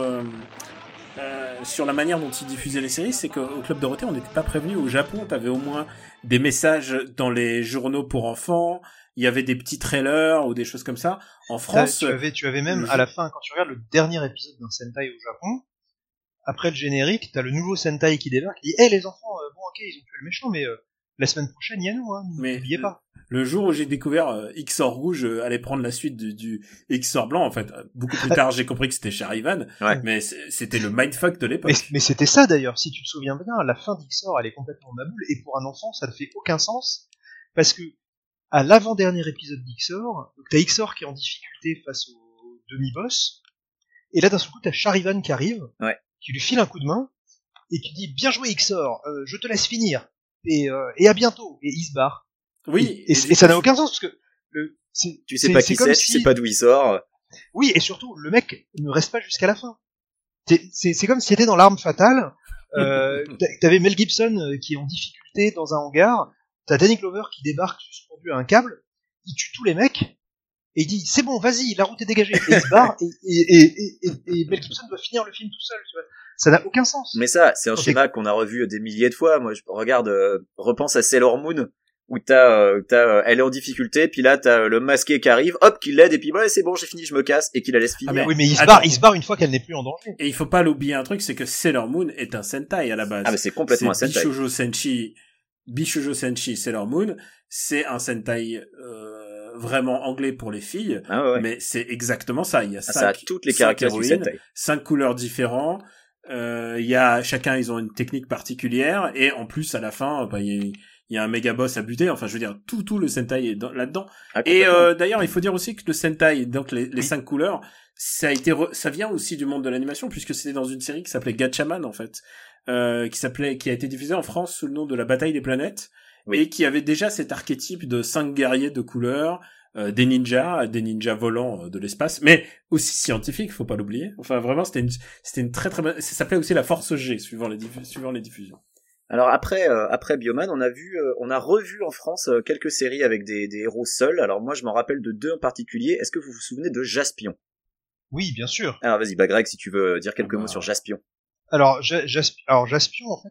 la manière dont ils diffusaient les séries. C'est qu'au Club Dorothée, on n'était pas prévenus. Au Japon, t'avais au moins des messages dans les journaux pour enfants. Il y avait des petits trailers ou des choses comme ça. En France... Tu avais même, à la fin, quand tu regardes le dernier épisode d'un Sentai au Japon, après le générique, t'as le nouveau Sentai qui débarque et dit « Hey, les enfants, bon, ok, ils ont tué le méchant, mais... la semaine prochaine, il y a nous, hein, n'oubliez pas. » Le jour où j'ai découvert XOR rouge allait prendre la suite du XOR blanc, en fait, beaucoup plus tard, j'ai compris que c'était Charivan, mais c'était le mindfuck de l'époque. Mais c'était ça d'ailleurs, si tu te souviens bien, la fin d'XOR, elle est complètement maboule, et pour un enfant, ça ne fait aucun sens, parce que à l'avant-dernier épisode d'XOR, t'as XOR qui est en difficulté face au demi-boss, et là d'un seul coup, t'as Charivan qui arrive, qui lui file un coup de main, et qui dit « Bien joué XOR, je te laisse finir ». Et à bientôt. Et il se barre. Oui. Et ça n'a aucun sens parce que tu sais pas qui c'est, tu sais pas d'où il sort. Oui, et surtout le mec ne reste pas jusqu'à la fin. C'est comme si c'était dans l'arme fatale. T'avais Mel Gibson qui est en difficulté dans un hangar. T'as Danny Glover qui débarque suspendu à un câble. Il tue tous les mecs et il dit c'est bon, vas-y, la route est dégagée. Et il se barre et Mel Gibson doit finir le film tout seul. Tu vois. Ça n'a aucun sens. Mais ça, c'est un schéma qu'on a revu des milliers de fois. Moi, je regarde, repense à Sailor Moon, où elle est en difficulté, puis là t'as le masqué qui arrive, hop, qui l'aide, et puis ouais c'est bon j'ai fini, je me casse, et qui la laisse finir. mais- Oui, mais il se barre une fois qu'elle n'est plus en danger. Et il faut pas l'oublier un truc, c'est que Sailor Moon est un Sentai à la base. Ah mais c'est complètement un C'est Sentai. Bishojo Senshi Sailor Moon, c'est un Sentai vraiment anglais pour les filles, Ah ouais. mais c'est exactement ça. Il y a Ça a toutes les caractéristiques héroïnes, Sentai. 5 couleurs différentes. Il y a chacun, ils ont une technique particulière, et en plus à la fin, il y a un méga boss à buter. Enfin, je veux dire, tout le Sentai est là-dedans. Ah, Et complètement. d'ailleurs, il faut dire aussi que le Sentai, donc les 5 couleurs, ça vient aussi du monde de l'animation, puisque c'était dans une série qui s'appelait Gatchaman en fait, qui a été diffusée en France sous le nom de La Bataille des Planètes, Oui. et qui avait déjà cet archétype de 5 guerriers de couleurs, des ninjas volants de l'espace, mais aussi scientifiques, faut pas l'oublier. Enfin, vraiment, c'était une très très bonne. Ça s'appelait aussi la Force G, suivant les diffusions. Alors après Bioman, on a revu en France quelques séries avec des héros seuls. Alors moi je m'en rappelle de 2 en particulier. Est-ce que vous vous souvenez de Jaspion? Oui, bien sûr. Alors vas-y, Greg, si tu veux dire quelques mots sur Jaspion. Alors, Jaspion, en fait,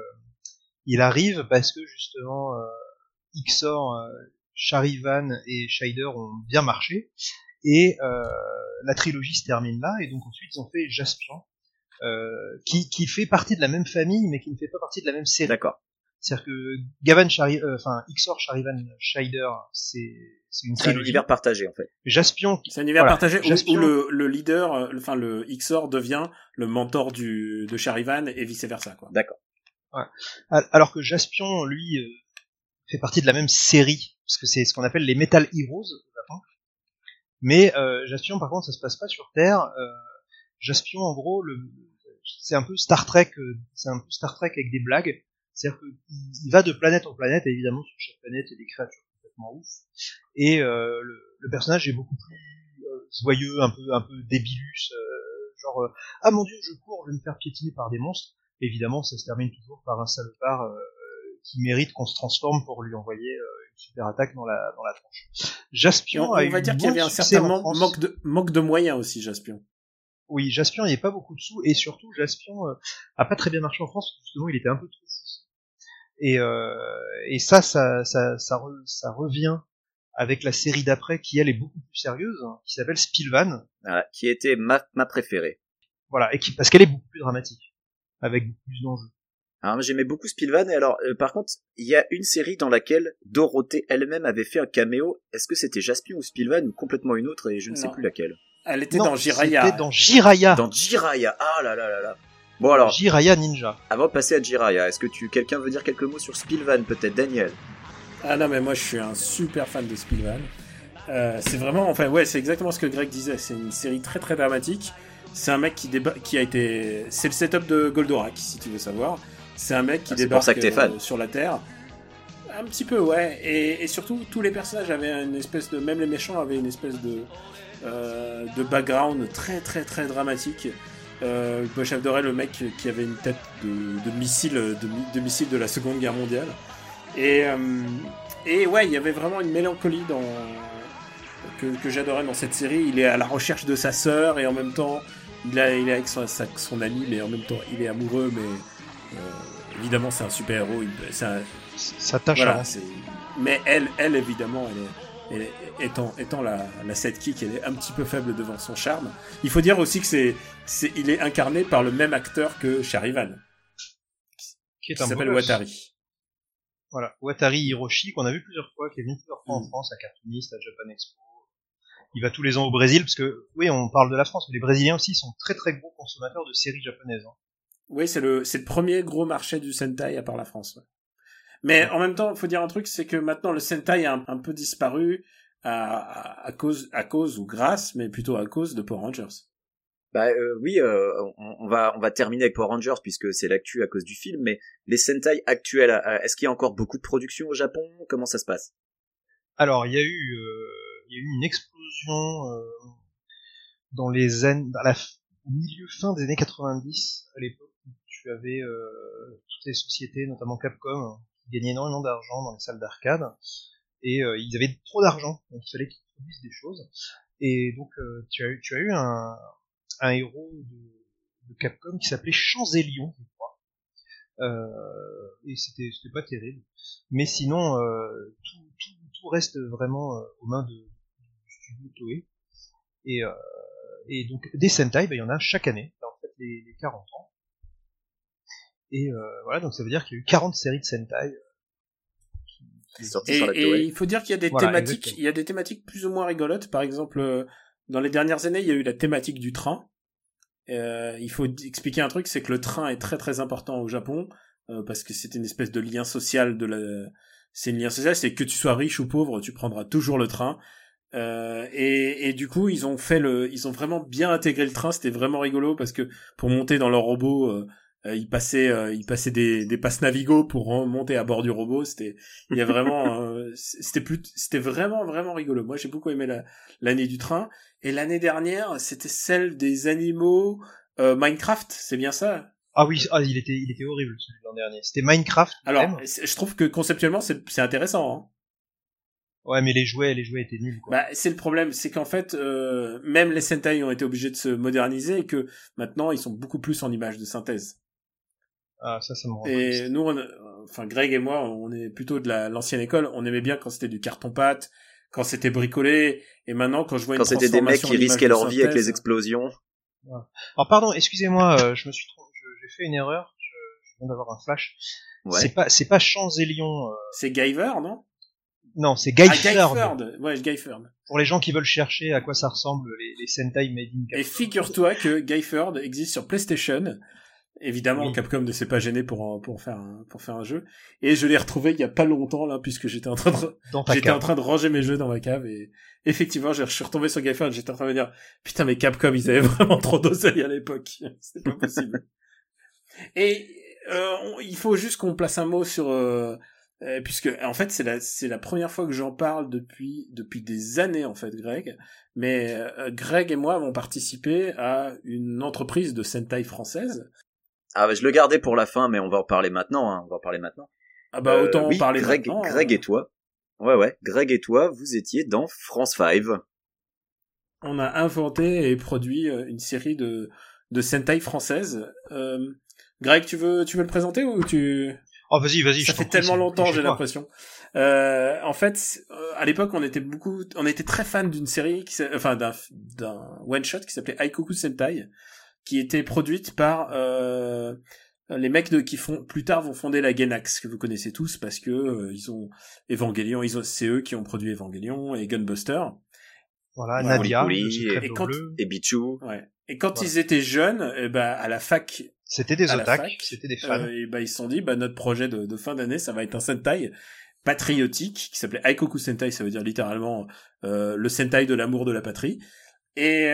il arrive parce que justement, Ixor, Charivan et Shider ont bien marché, et la trilogie se termine là, et donc ensuite ils ont fait Jaspion, qui fait partie de la même famille, mais qui ne fait pas partie de la même série. D'accord. C'est-à-dire que Ixor, Charivan, Shider, c'est une C'est un trilogie. univers partagé en fait. Jaspion, C'est un univers voilà, partagé Jaspion, où le leader, le Ixor devient le mentor de Charivan et vice versa, quoi. D'accord. alors que Jaspion, lui, fait partie de la même série, parce que c'est ce qu'on appelle les Metal Heroes au Japon. Mais Jaspion, par contre, ça se passe pas sur Terre. Jaspion, en gros, c'est un peu Star Trek, avec des blagues. C'est-à-dire qu'il va de planète en planète, et évidemment sur chaque planète il y a des créatures complètement ouf. Et le personnage est beaucoup plus joyeux, un peu débilus, genre ah mon dieu, je cours, je vais me faire piétiner par des monstres. Évidemment, ça se termine toujours par un salopard qui mérite qu'on se transforme pour lui envoyer une super attaque dans la tronche. Jaspion On va dire qu'il y avait un certain manque de moyens aussi, Jaspion. Oui, Jaspion, il n'y avait pas beaucoup de sous, et surtout Jaspion a pas très bien marché en France, parce que justement il était un peu trop fou. Et ça revient avec la série d'après, qui elle est beaucoup plus sérieuse, qui s'appelle Spilvan. Voilà, qui était ma préférée. Voilà, parce qu'elle est beaucoup plus dramatique, avec beaucoup plus d'enjeux. Alors j'aimais beaucoup Spilvan, et alors par contre il y a une série dans laquelle Dorothée elle-même avait fait un caméo. Est-ce que c'était Jaspion ou Spilvan ou complètement une autre, et je ne sais plus laquelle. Elle était dans Jiraiya. C'était dans Jiraiya. Dans Jiraiya. Ah là là là là. Bon alors, Jiraiya Ninja. avant de passer à Jiraiya, est-ce que quelqu'un veut dire quelques mots sur Spilvan, peut-être Daniel? Ah non, mais moi je suis un super fan de Spilvan. C'est vraiment, enfin ouais, c'est exactement ce que Greg disait. C'est une série très très dramatique. C'est un mec qui a été, c'est le setup de Goldorak, si tu veux savoir. C'est un mec qui débarque pour ça que t'es fan. Sur la Terre. Un petit peu, ouais. Et surtout, tous les personnages avaient une espèce de, même les méchants avaient une espèce de background très très très dramatique. J'adorais le mec qui avait une tête de missile de la Seconde Guerre mondiale. Et ouais, il y avait vraiment une mélancolie que j'adorais dans cette série. Il est à la recherche de sa sœur, et en même temps il est avec son ami, mais en même temps il est amoureux, mais évidemment c'est un super héros. Ça tâche voilà, à mais elle évidemment, étant la sidekick, elle est un petit peu faible devant son charme. Il faut dire aussi que il est incarné par le même acteur que Charivan, qui s'appelle Watari. Voilà, Watari Hiroshi, qu'on a vu plusieurs fois, qui est venu plusieurs fois en France, à Cartoonist, à Japan Expo. Il va tous les ans au Brésil, parce que, oui, on parle de la France, mais les Brésiliens aussi sont très très gros consommateurs de séries japonaises. Hein. Oui, c'est le premier gros marché du Sentai à part la France. Ouais. Mais en même temps, faut dire un truc, c'est que maintenant le Sentai a un peu disparu à cause ou grâce, mais plutôt à cause de Power Rangers. Oui, on va terminer avec Power Rangers puisque c'est l'actu à cause du film, mais les Sentai actuels, est-ce qu'il y a encore beaucoup de production au Japon? Comment ça se passe? Alors, il y a eu une explosion dans les années, au milieu fin des années 90, à l'époque où tu avais toutes les sociétés, notamment Capcom, qui gagnaient énormément d'argent dans les salles d'arcade, et ils avaient trop d'argent, donc il fallait qu'ils produisent des choses. Et donc tu as eu un héros de Capcom qui s'appelait Chanzelion, je crois, Et c'était pas terrible. Mais sinon, tout reste vraiment aux mains du studio Toei. Et donc des Sentai, il y en a chaque année. En fait, les 40 ans. Et voilà, donc ça veut dire qu'il y a eu 40 séries de Sentai. Et il faut dire qu'il y a des thématiques, exactement. il y a des thématiques plus ou moins rigolotes. Par exemple, dans les dernières années, il y a eu la thématique du train. Il faut expliquer un truc, c'est que le train est très très important au Japon parce que c'est une espèce de lien social c'est un lien social, c'est que tu sois riche ou pauvre, tu prendras toujours le train. Et du coup, ils ont vraiment bien intégré le train. C'était vraiment rigolo parce que pour monter dans leur robot, ils passaient des passes Navigo pour monter à bord du robot. C'était vraiment vraiment rigolo. Moi, j'ai beaucoup aimé l'année du train. Et l'année dernière, c'était celle des animaux. Minecraft, c'est bien ça? Ah oui, il était horrible celui de l'an dernier. C'était Minecraft. Alors, je trouve que conceptuellement, c'est intéressant. Hein. Ouais, mais les jouets étaient nuls, quoi. Bah, c'est le problème, c'est qu'en fait, même les Sentai ont été obligés de se moderniser et que maintenant, ils sont beaucoup plus en images de synthèse. Ah, ça me rend Et triste. nous, Greg et moi, on est plutôt de l'ancienne école. On aimait bien quand c'était du carton-pâte, quand c'était bricolé. Et maintenant, quand je vois une transformation, c'était des mecs qui risquaient leur vie avec les explosions. Ouais. Alors pardon, excusez-moi, je me suis trompé, j'ai fait une erreur. Je viens d'avoir un flash. Ouais. C'est pas Champs-Élion. C'est Guyver, non? Non, c'est Guyferd. Ouais, Guyferd. Pour les gens qui veulent chercher à quoi ça ressemble les Sentai made in Capcom. Et figure-toi que Guyferd existe sur PlayStation. Évidemment, oui. Capcom ne s'est pas gêné pour faire un jeu. Et je l'ai retrouvé il y a pas longtemps, là, puisque j'étais en train de ranger mes jeux dans ma cave. Et effectivement, je suis retombé sur Guyferd, j'étais en train de me dire, putain, mais Capcom, ils avaient vraiment trop d'oseille à l'époque. C'était pas possible. Et, il faut juste qu'on place un mot sur, puisque, en fait, c'est la première fois que j'en parle depuis des années, en fait, Greg. Mais, Greg et moi avons participé à une entreprise de Sentai française. Ah bah je le gardais pour la fin, mais on va en parler maintenant. Ah bah autant en parler Greg, maintenant. Greg et toi. Ouais. Greg et toi, vous étiez dans France 5. On a inventé et produit une série de Sentai françaises. Greg, tu veux le présenter ou tu... Oh vas-y. Ça fait tellement longtemps, j'ai l'impression. En fait, à l'époque, on était très fans d'une série d'un one shot qui s'appelait Aikoku Sentai, qui était produite par les mecs qui plus tard vont fonder la Gainax, que vous connaissez tous parce que ils ont Evangelion, c'est eux qui ont produit Evangelion et Gunbuster. Voilà, Nadia, et Bichu. Ouais. Et quand ils étaient jeunes, à la fac, c'était des otaku, c'était des fans. Ils se sont dit, notre projet de fin d'année, ça va être un Sentai patriotique qui s'appelait Aikoku Sentai, ça veut dire littéralement le Sentai de l'amour de la patrie. Et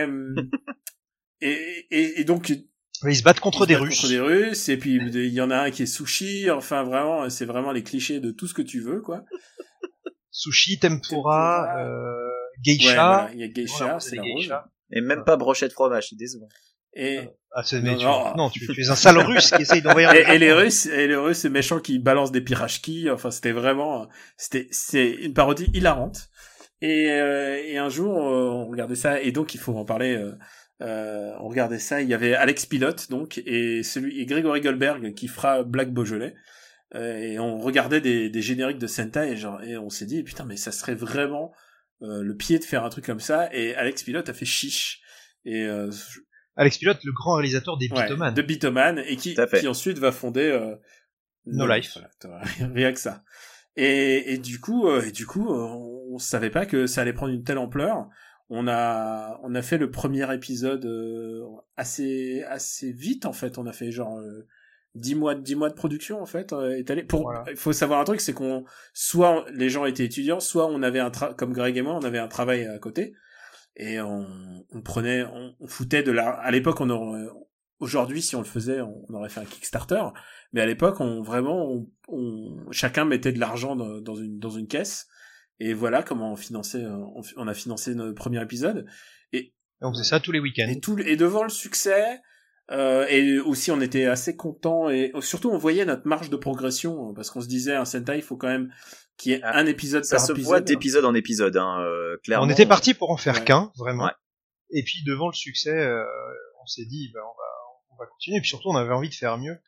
donc ils se battent contre des Russes. Et puis il y en a un qui est sushi. Enfin vraiment, c'est vraiment les clichés de tout ce que tu veux, quoi. Sushi, tempura, geisha. Ouais, voilà, il y a geisha, c'est la rose. Et même pas brochette fromage, c'est décevant. Et tu es un sale russe qui essaye d'envoyer et les Russes, ces méchants qui balancent des pirachki. Enfin, c'est une parodie hilarante. Et un jour, on regardait ça, et donc il faut en parler. On regardait ça, il y avait Alex Pilote, donc, et Grégory Goldberg qui fera Black Beaujolais. Et on regardait des génériques de Sentai, et on s'est dit, putain, mais ça serait vraiment le pied de faire un truc comme ça. Et Alex Pilote a fait chiche. Et Alex Pilote, le grand réalisateur des Bitoman. De Bitoman, et qui ensuite va fonder No Life. Voilà, rien que ça. Et du coup, on savait pas que ça allait prendre une telle ampleur. On a fait le premier épisode assez vite, en fait. On a fait genre 10 mois de production, en fait, étalé. Il faut savoir un truc, c'est soit les gens étaient étudiants, soit on avait comme Greg et moi, on avait un travail à côté. Et on foutait à l'époque, aujourd'hui, si on le faisait, on aurait fait un Kickstarter. Mais à l'époque, chacun mettait de l'argent dans une caisse. Et voilà comment on a financé notre premier épisode. Et on faisait ça tous les week-ends. Et devant le succès, et aussi on était assez contents, et surtout on voyait notre marge de progression, parce qu'on se disait, un Sentai, il faut quand même qu'il y ait un épisode par épisode. Ça se voit d'épisode en épisode, clairement. On était parti pour en faire qu'un, vraiment. Ouais. Et puis devant le succès, on s'est dit, on va continuer. Et puis surtout, on avait envie de faire mieux.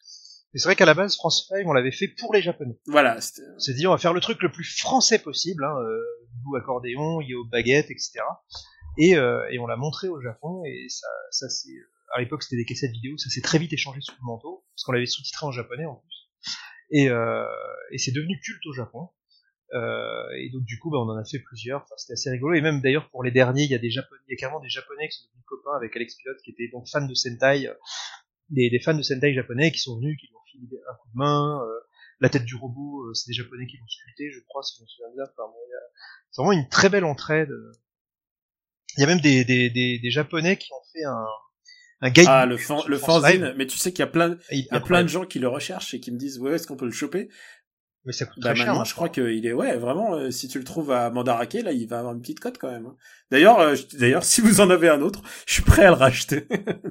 Mais c'est vrai qu'à la base, France 5, on l'avait fait pour les Japonais. Voilà. On s'est dit, on va faire le truc le plus français possible, hein, bout accordéon, yo baguette, etc. Et on l'a montré au Japon, et ça c'est, à l'époque c'était des cassettes vidéo, ça s'est très vite échangé sous le manteau, parce qu'on l'avait sous-titré en japonais en plus. Et c'est devenu culte au Japon. Et donc du coup, on en a fait plusieurs. Enfin, c'était assez rigolo. Et même d'ailleurs pour les derniers, il y a carrément des Japonais qui sont devenus copains avec Alex Pilote, qui étaient donc fans de Sentai, des fans de Sentai japonais qui sont venus, qui lui ont filé un coup de main. La tête du robot, c'est des Japonais qui l'ont sculpté, je crois, si je me souviens bien. Enfin, bon, c'est vraiment une très belle entraide. Il y a même des Japonais qui ont fait un guide. Ah, le fanzine. Mais tu sais qu'il y a plein de gens qui le recherchent et qui me disent, ouais, est-ce qu'on peut le choper? Mais ça coûte très cher. Maintenant, je crois qu'il est, ouais, vraiment, si tu le trouves à Mandarake, là, il va avoir une petite cote quand même. D'ailleurs, si vous en avez un autre, je suis prêt à le racheter.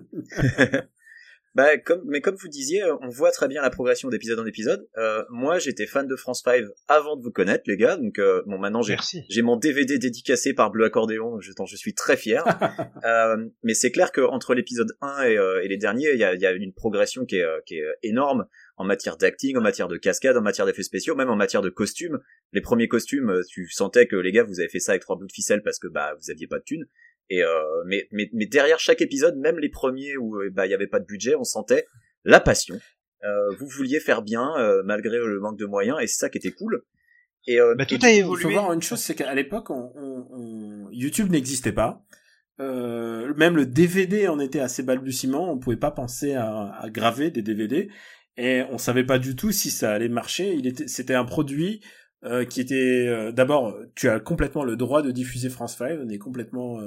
Comme vous disiez, on voit très bien la progression d'épisode en épisode. Moi, j'étais fan de France 5 avant de vous connaître, les gars. Donc, maintenant, j'ai mon DVD dédicacé par Bleu Accordéon, dont je suis très fier. Mais c'est clair qu'entre l'épisode 1 et les derniers, il y a une progression qui est énorme en matière d'acting, en matière de cascade, en matière d'effets spéciaux, même en matière de costumes. Les premiers costumes, tu sentais que les gars, vous avez fait ça avec 3 bouts de ficelle parce que vous aviez pas de thunes. Et mais derrière chaque épisode, même les premiers où il y avait pas de budget, on sentait la passion. Vous vouliez faire bien malgré le manque de moyens, et c'est ça qui était cool. Et tout a évolué. Il faut voir une chose, c'est qu'à l'époque, YouTube n'existait pas. Même le DVD en était assez balbutiement. On pouvait pas penser à graver des DVD, et on savait pas du tout si ça allait marcher. C'était un produit qui était d'abord, tu as complètement le droit de diffuser France 5. On est complètement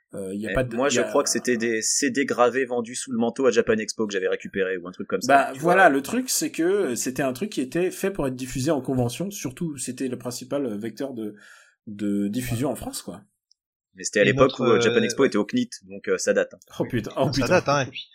je crois que c'était des CD gravés vendus sous le manteau à Japan Expo que j'avais récupéré ou un truc comme ça. Voilà, le truc c'est que c'était un truc qui était fait pour être diffusé en convention, surtout c'était le principal vecteur de diffusion en France, quoi. Mais c'était à l'époque où Japan Expo était au CNIT, donc ça date. Hein. Oh putain. Ça date, hein. Et puis,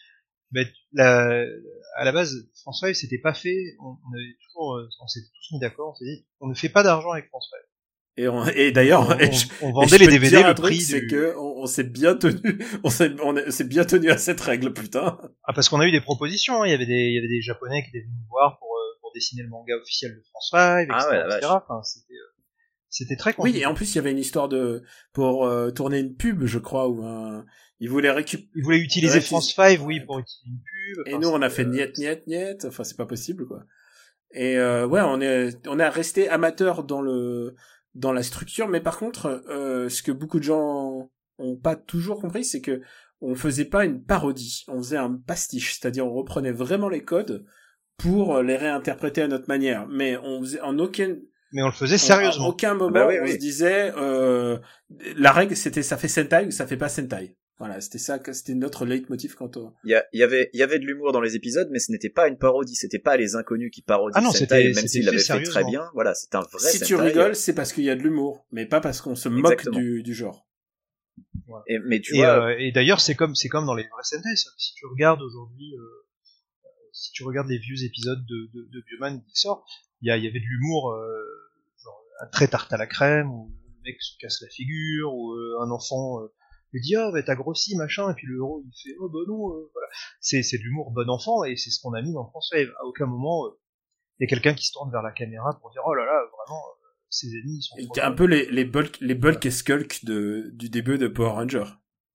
à la base, France 5 c'était pas fait. On s'était tous mis d'accord. On s'est dit, on ne fait pas d'argent avec France 5. Et d'ailleurs, on vendait les DVD le prix c'est que on s'est bien tenu, on s'est bien tenu à cette règle, putain. Ah, parce qu'on a eu des propositions, hein. Il y avait des Japonais qui étaient venus nous voir pour dessiner le manga officiel de France 5, etc. Enfin, c'était très compliqué. Oui, et en plus, il y avait une histoire pour tourner une pub, je crois, où ils voulaient utiliser France 5, oui, pour utiliser une pub. Et nous, on a fait niet. Enfin, c'est pas possible, quoi. Et on est resté amateur dans la structure, mais par contre, ce que beaucoup de gens ont pas toujours compris, c'est que on faisait pas une parodie, on faisait un pastiche, c'est-à-dire on reprenait vraiment les codes pour les réinterpréter à notre manière, mais on faisait mais on le faisait sérieusement. À aucun moment on se disait la règle c'était ça fait Sentai ou ça fait pas Sentai. Voilà, c'était notre leitmotiv quant au... Il y avait de l'humour dans les épisodes, mais ce n'était pas une parodie, c'était pas les inconnus qui parodient Sentai, même s'ils l'avaient fait très bien. Voilà, c'est un vrai Si Sentai. tu rigoles, c'est parce qu'il y a de l'humour, mais pas parce qu'on se moque du genre. Voilà. Mais tu vois... et d'ailleurs, c'est comme dans les vrais Sentai. Si tu regardes aujourd'hui, si tu regardes les vieux épisodes de Bioman qui sortent, il y avait de l'humour, genre un trait tarte à la crème, où le mec se casse la figure, ou un enfant... il dit t'as grossi machin, et puis le héros il fait non, voilà. C'est de l'humour bon enfant, et c'est ce qu'on a mis dans France 5. À aucun moment il y a quelqu'un qui se tourne vers la caméra pour dire oh là là, vraiment ses ennemis sont un peu les Bulk et Skulk du début de Power Ranger.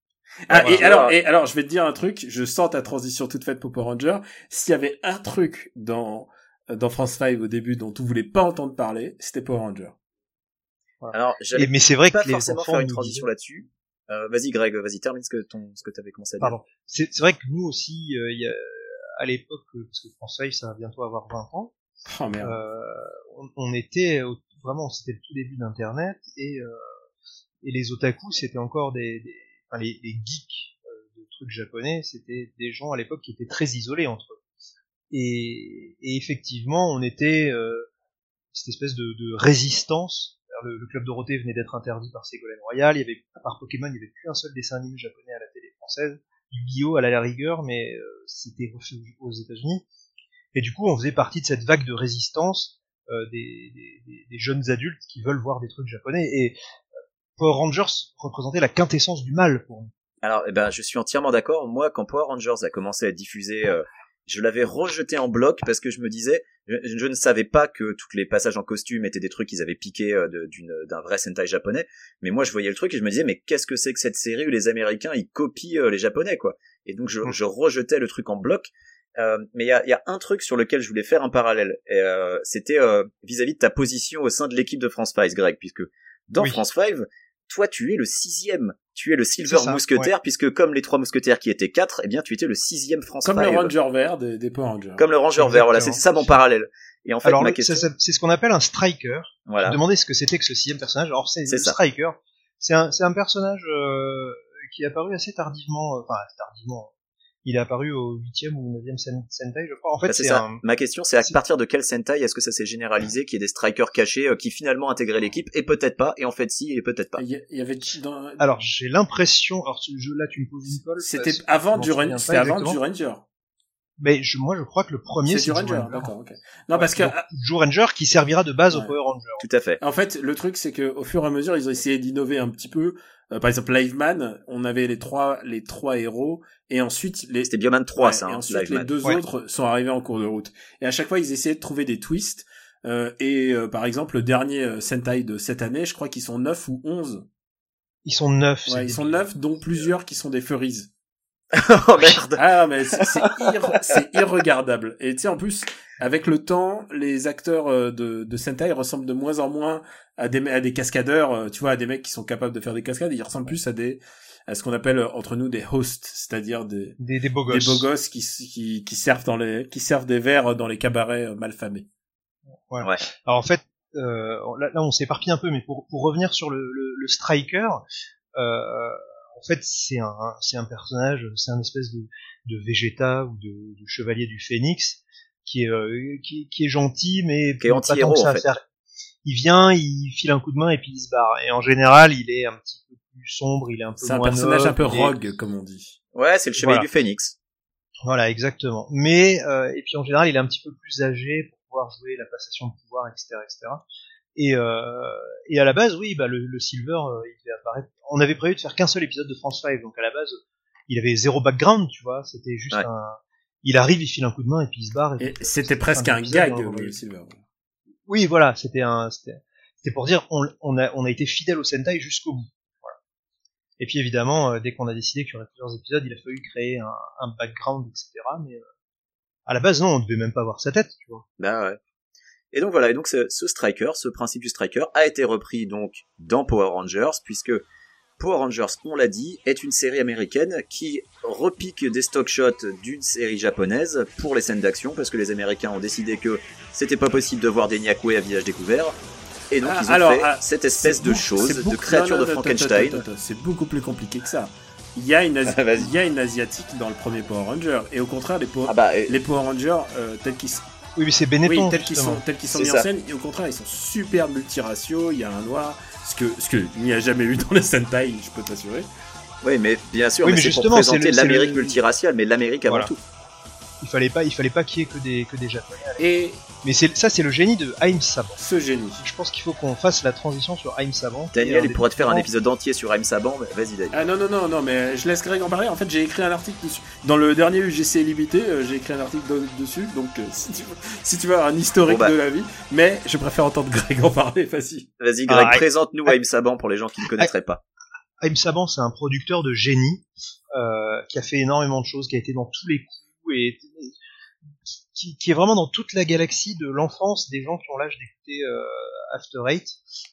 Alors je vais te dire un truc, je sens ta transition toute faite pour Power Ranger. S'il y avait un truc dans France 5 au début dont tu voulais pas entendre parler, c'était Power Ranger. Voilà. Alors mais c'est vrai pas que forcément faire une transition là-dessus. Vas-y Greg, termine ce que t'avais commencé à dire. Pardon. C'est vrai que nous aussi, à l'époque, parce que France 5 ça va bientôt avoir 20 ans, oh merde. on était vraiment, c'était le tout début d'Internet, et les otaku c'était encore les geeks de trucs japonais, c'était des gens à l'époque qui étaient très isolés entre eux. Et effectivement, on était cette espèce de résistance. Le Club Dorothée venait d'être interdit par Ségolène Royal. Il y avait, à part Pokémon, il n'y avait plus un seul dessin animé japonais à la télé française. Yu-Gi-Oh à la rigueur, mais c'était refusé aux États-Unis. Et du coup, on faisait partie de cette vague de résistance des jeunes adultes qui veulent voir des trucs japonais. Et Power Rangers représentait la quintessence du mal pour nous. Alors, je suis entièrement d'accord. Moi, quand Power Rangers a commencé à être diffusé, je l'avais rejeté en bloc parce que je me disais, je ne savais pas que tous les passages en costume étaient des trucs qu'ils avaient piqués d'un vrai Sentai japonais, mais moi je voyais le truc et je me disais, mais qu'est-ce que c'est que cette série où les Américains ils copient les Japonais, quoi. Et donc je rejetais le truc en bloc. Mais il y a un truc sur lequel je voulais faire un parallèle. C'était vis-à-vis de ta position au sein de l'équipe de France 5, Greg, puisque dans France 5, toi tu es le 6e. Tu es le Silver Mousquetaire, puisque comme les 3 mousquetaires qui étaient 4, eh bien tu étais le 6e France 5. Comme le Ranger vert des Power Rangers. Comme le Ranger vert, voilà, c'est ça mon parallèle. Et en fait, alors, ma question... c'est ce qu'on appelle un striker. Voilà. Je me demandais ce que c'était que ce 6e personnage. Alors c'est le striker. C'est un personnage qui est apparu assez tardivement. Il est apparu au 8e ou 9e Sentai, je crois. En fait, c'est ça. Ma question, c'est à partir de quel Sentai est-ce que ça s'est généralisé, qu'il y ait des strikers cachés qui finalement intégraient l'équipe, et peut-être pas, et en fait si, et peut-être pas. Il y avait Alors, j'ai l'impression, alors là tu me poses une colle. C'était avant du Ranger. Mais moi je crois que le premier c'est du Ranger. D'accord, ok. Non, parce que du Ranger qui servira de base au Power Ranger. Tout à fait. En fait, le truc c'est que au fur et à mesure, ils ont essayé d'innover un petit peu. Par exemple, Liveman, on avait les trois héros, et ensuite c'était Bioman 3, ça. Et ensuite les deux autres sont arrivés en cours de route. Et à chaque fois, ils essayaient de trouver des twists. Par exemple, le dernier Sentai de cette année, je crois qu'ils sont 9 ou 11. Ils sont 9. Ouais, ils sont 9, dont plusieurs qui sont des furries. Oh merde. Ah mais c'est irregardable. Et tu sais, en plus, avec le temps, les acteurs de Sentai ressemblent de moins en moins à des cascadeurs, tu vois, à des mecs qui sont capables de faire des cascades. Ils ressemblent plus à ce qu'on appelle entre nous des hosts, c'est-à-dire des beaux gosses. Des beaux gosses qui servent des verres dans les cabarets malfamés. Ouais. Alors en fait, là on s'éparpille un peu, mais pour revenir sur le striker, en fait, c'est un personnage, c'est un espèce de Vegeta ou de chevalier du Phénix qui est gentil, mais qui est anti-héros, en fait. Il vient, il file un coup de main et puis il se barre. Et en général, il est un petit peu plus sombre, il est un peu moins. C'est un personnage un peu rogue, comme on dit. Ouais, c'est le chevalier du Phénix. Voilà, exactement. Mais et puis en général, il est un petit peu plus âgé pour pouvoir jouer la passation de pouvoir, etc., etc. Et à la base, oui, le Silver, il devait apparaître. On avait prévu de faire qu'un seul épisode de France 5, donc à la base, il avait zéro background, tu vois. C'était juste il arrive, il file un coup de main et puis il se barre. Et c'était presque un gag, le Silver. Oui, voilà, c'était pour dire, on a été fidèle au Sentai jusqu'au bout. Voilà. Et puis évidemment, dès qu'on a décidé qu'il y aurait plusieurs épisodes, il a fallu créer un background, etc. Mais à la base, non, on devait même pas voir sa tête, tu vois. Bah ouais. Et donc voilà, et donc ce striker, ce principe du striker a été repris donc dans Power Rangers, puisque Power Rangers, on l'a dit, est une série américaine qui repique des stock shots d'une série japonaise pour les scènes d'action, parce que les Américains ont décidé que c'était pas possible de voir des Nyakwe à visage découvert, et donc ils ont fait cette espèce de chose, de créature de Frankenstein. C'est beaucoup plus compliqué que ça. Il y a une asiatique dans le premier Power Ranger, et au contraire, les Power Rangers tels qu'ils sont... Oui, mais c'est Benetton. Oui, tels qu'ils sont mis en scène, et au contraire, ils sont super multiraciaux, il y a un noir, ce que il n'y a jamais eu dans les Sentai, je peux t'assurer. Oui, mais bien sûr, mais c'est pour présenter l'Amérique multiraciale, mais l'Amérique avant tout. Il fallait pas qu'il y ait que des Japonais. Mais c'est le génie de Haïm Saban. Ce génie. Je pense qu'il faut qu'on fasse la transition sur Haïm Saban. Daniel, il pourrait te faire un épisode entier sur Haïm Saban. Vas-y, Daniel. Ah non, mais je laisse Greg en parler. En fait, j'ai écrit un article dessus. Dans le dernier UGC limité, j'ai écrit un article dessus. Donc, si tu veux un historique de la vie. Mais je préfère entendre Greg en parler. Vas-y. Vas-y, Greg, présente-nous Haïm Saban pour les gens qui ne connaîtraient pas. Haïm Saban, c'est un producteur de génie qui a fait énormément de choses, qui a été dans tous les coups et qui est vraiment dans toute la galaxie de l'enfance des gens qui ont l'âge d'écouter After Eight.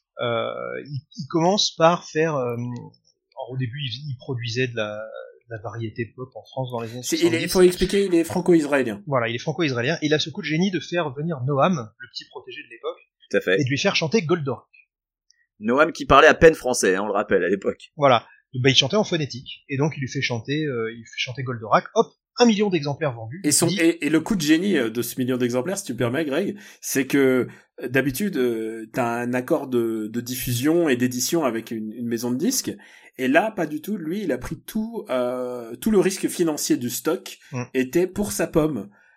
Il commence par faire... au début, il produisait de la variété pop en France dans les années 70. Il faut expliquer, il est franco-israélien. Voilà, il est franco-israélien. Il a ce coup de génie de faire venir Noam, le petit protégé de l'époque, tout à fait, et de lui faire chanter Goldorak. Noam qui parlait à peine français, on le rappelle, à l'époque. Voilà. Il chantait en phonétique. Et donc, il lui fait chanter Goldorak. Hop, 1 million d'exemplaires vendus. Et le coup de génie de ce million d'exemplaires, si tu permets, Greg, c'est que d'habitude, t'as un accord de diffusion et d'édition avec une maison de disques. Et là, pas du tout. Lui, il a pris tout le risque financier du stock était pour sa pomme.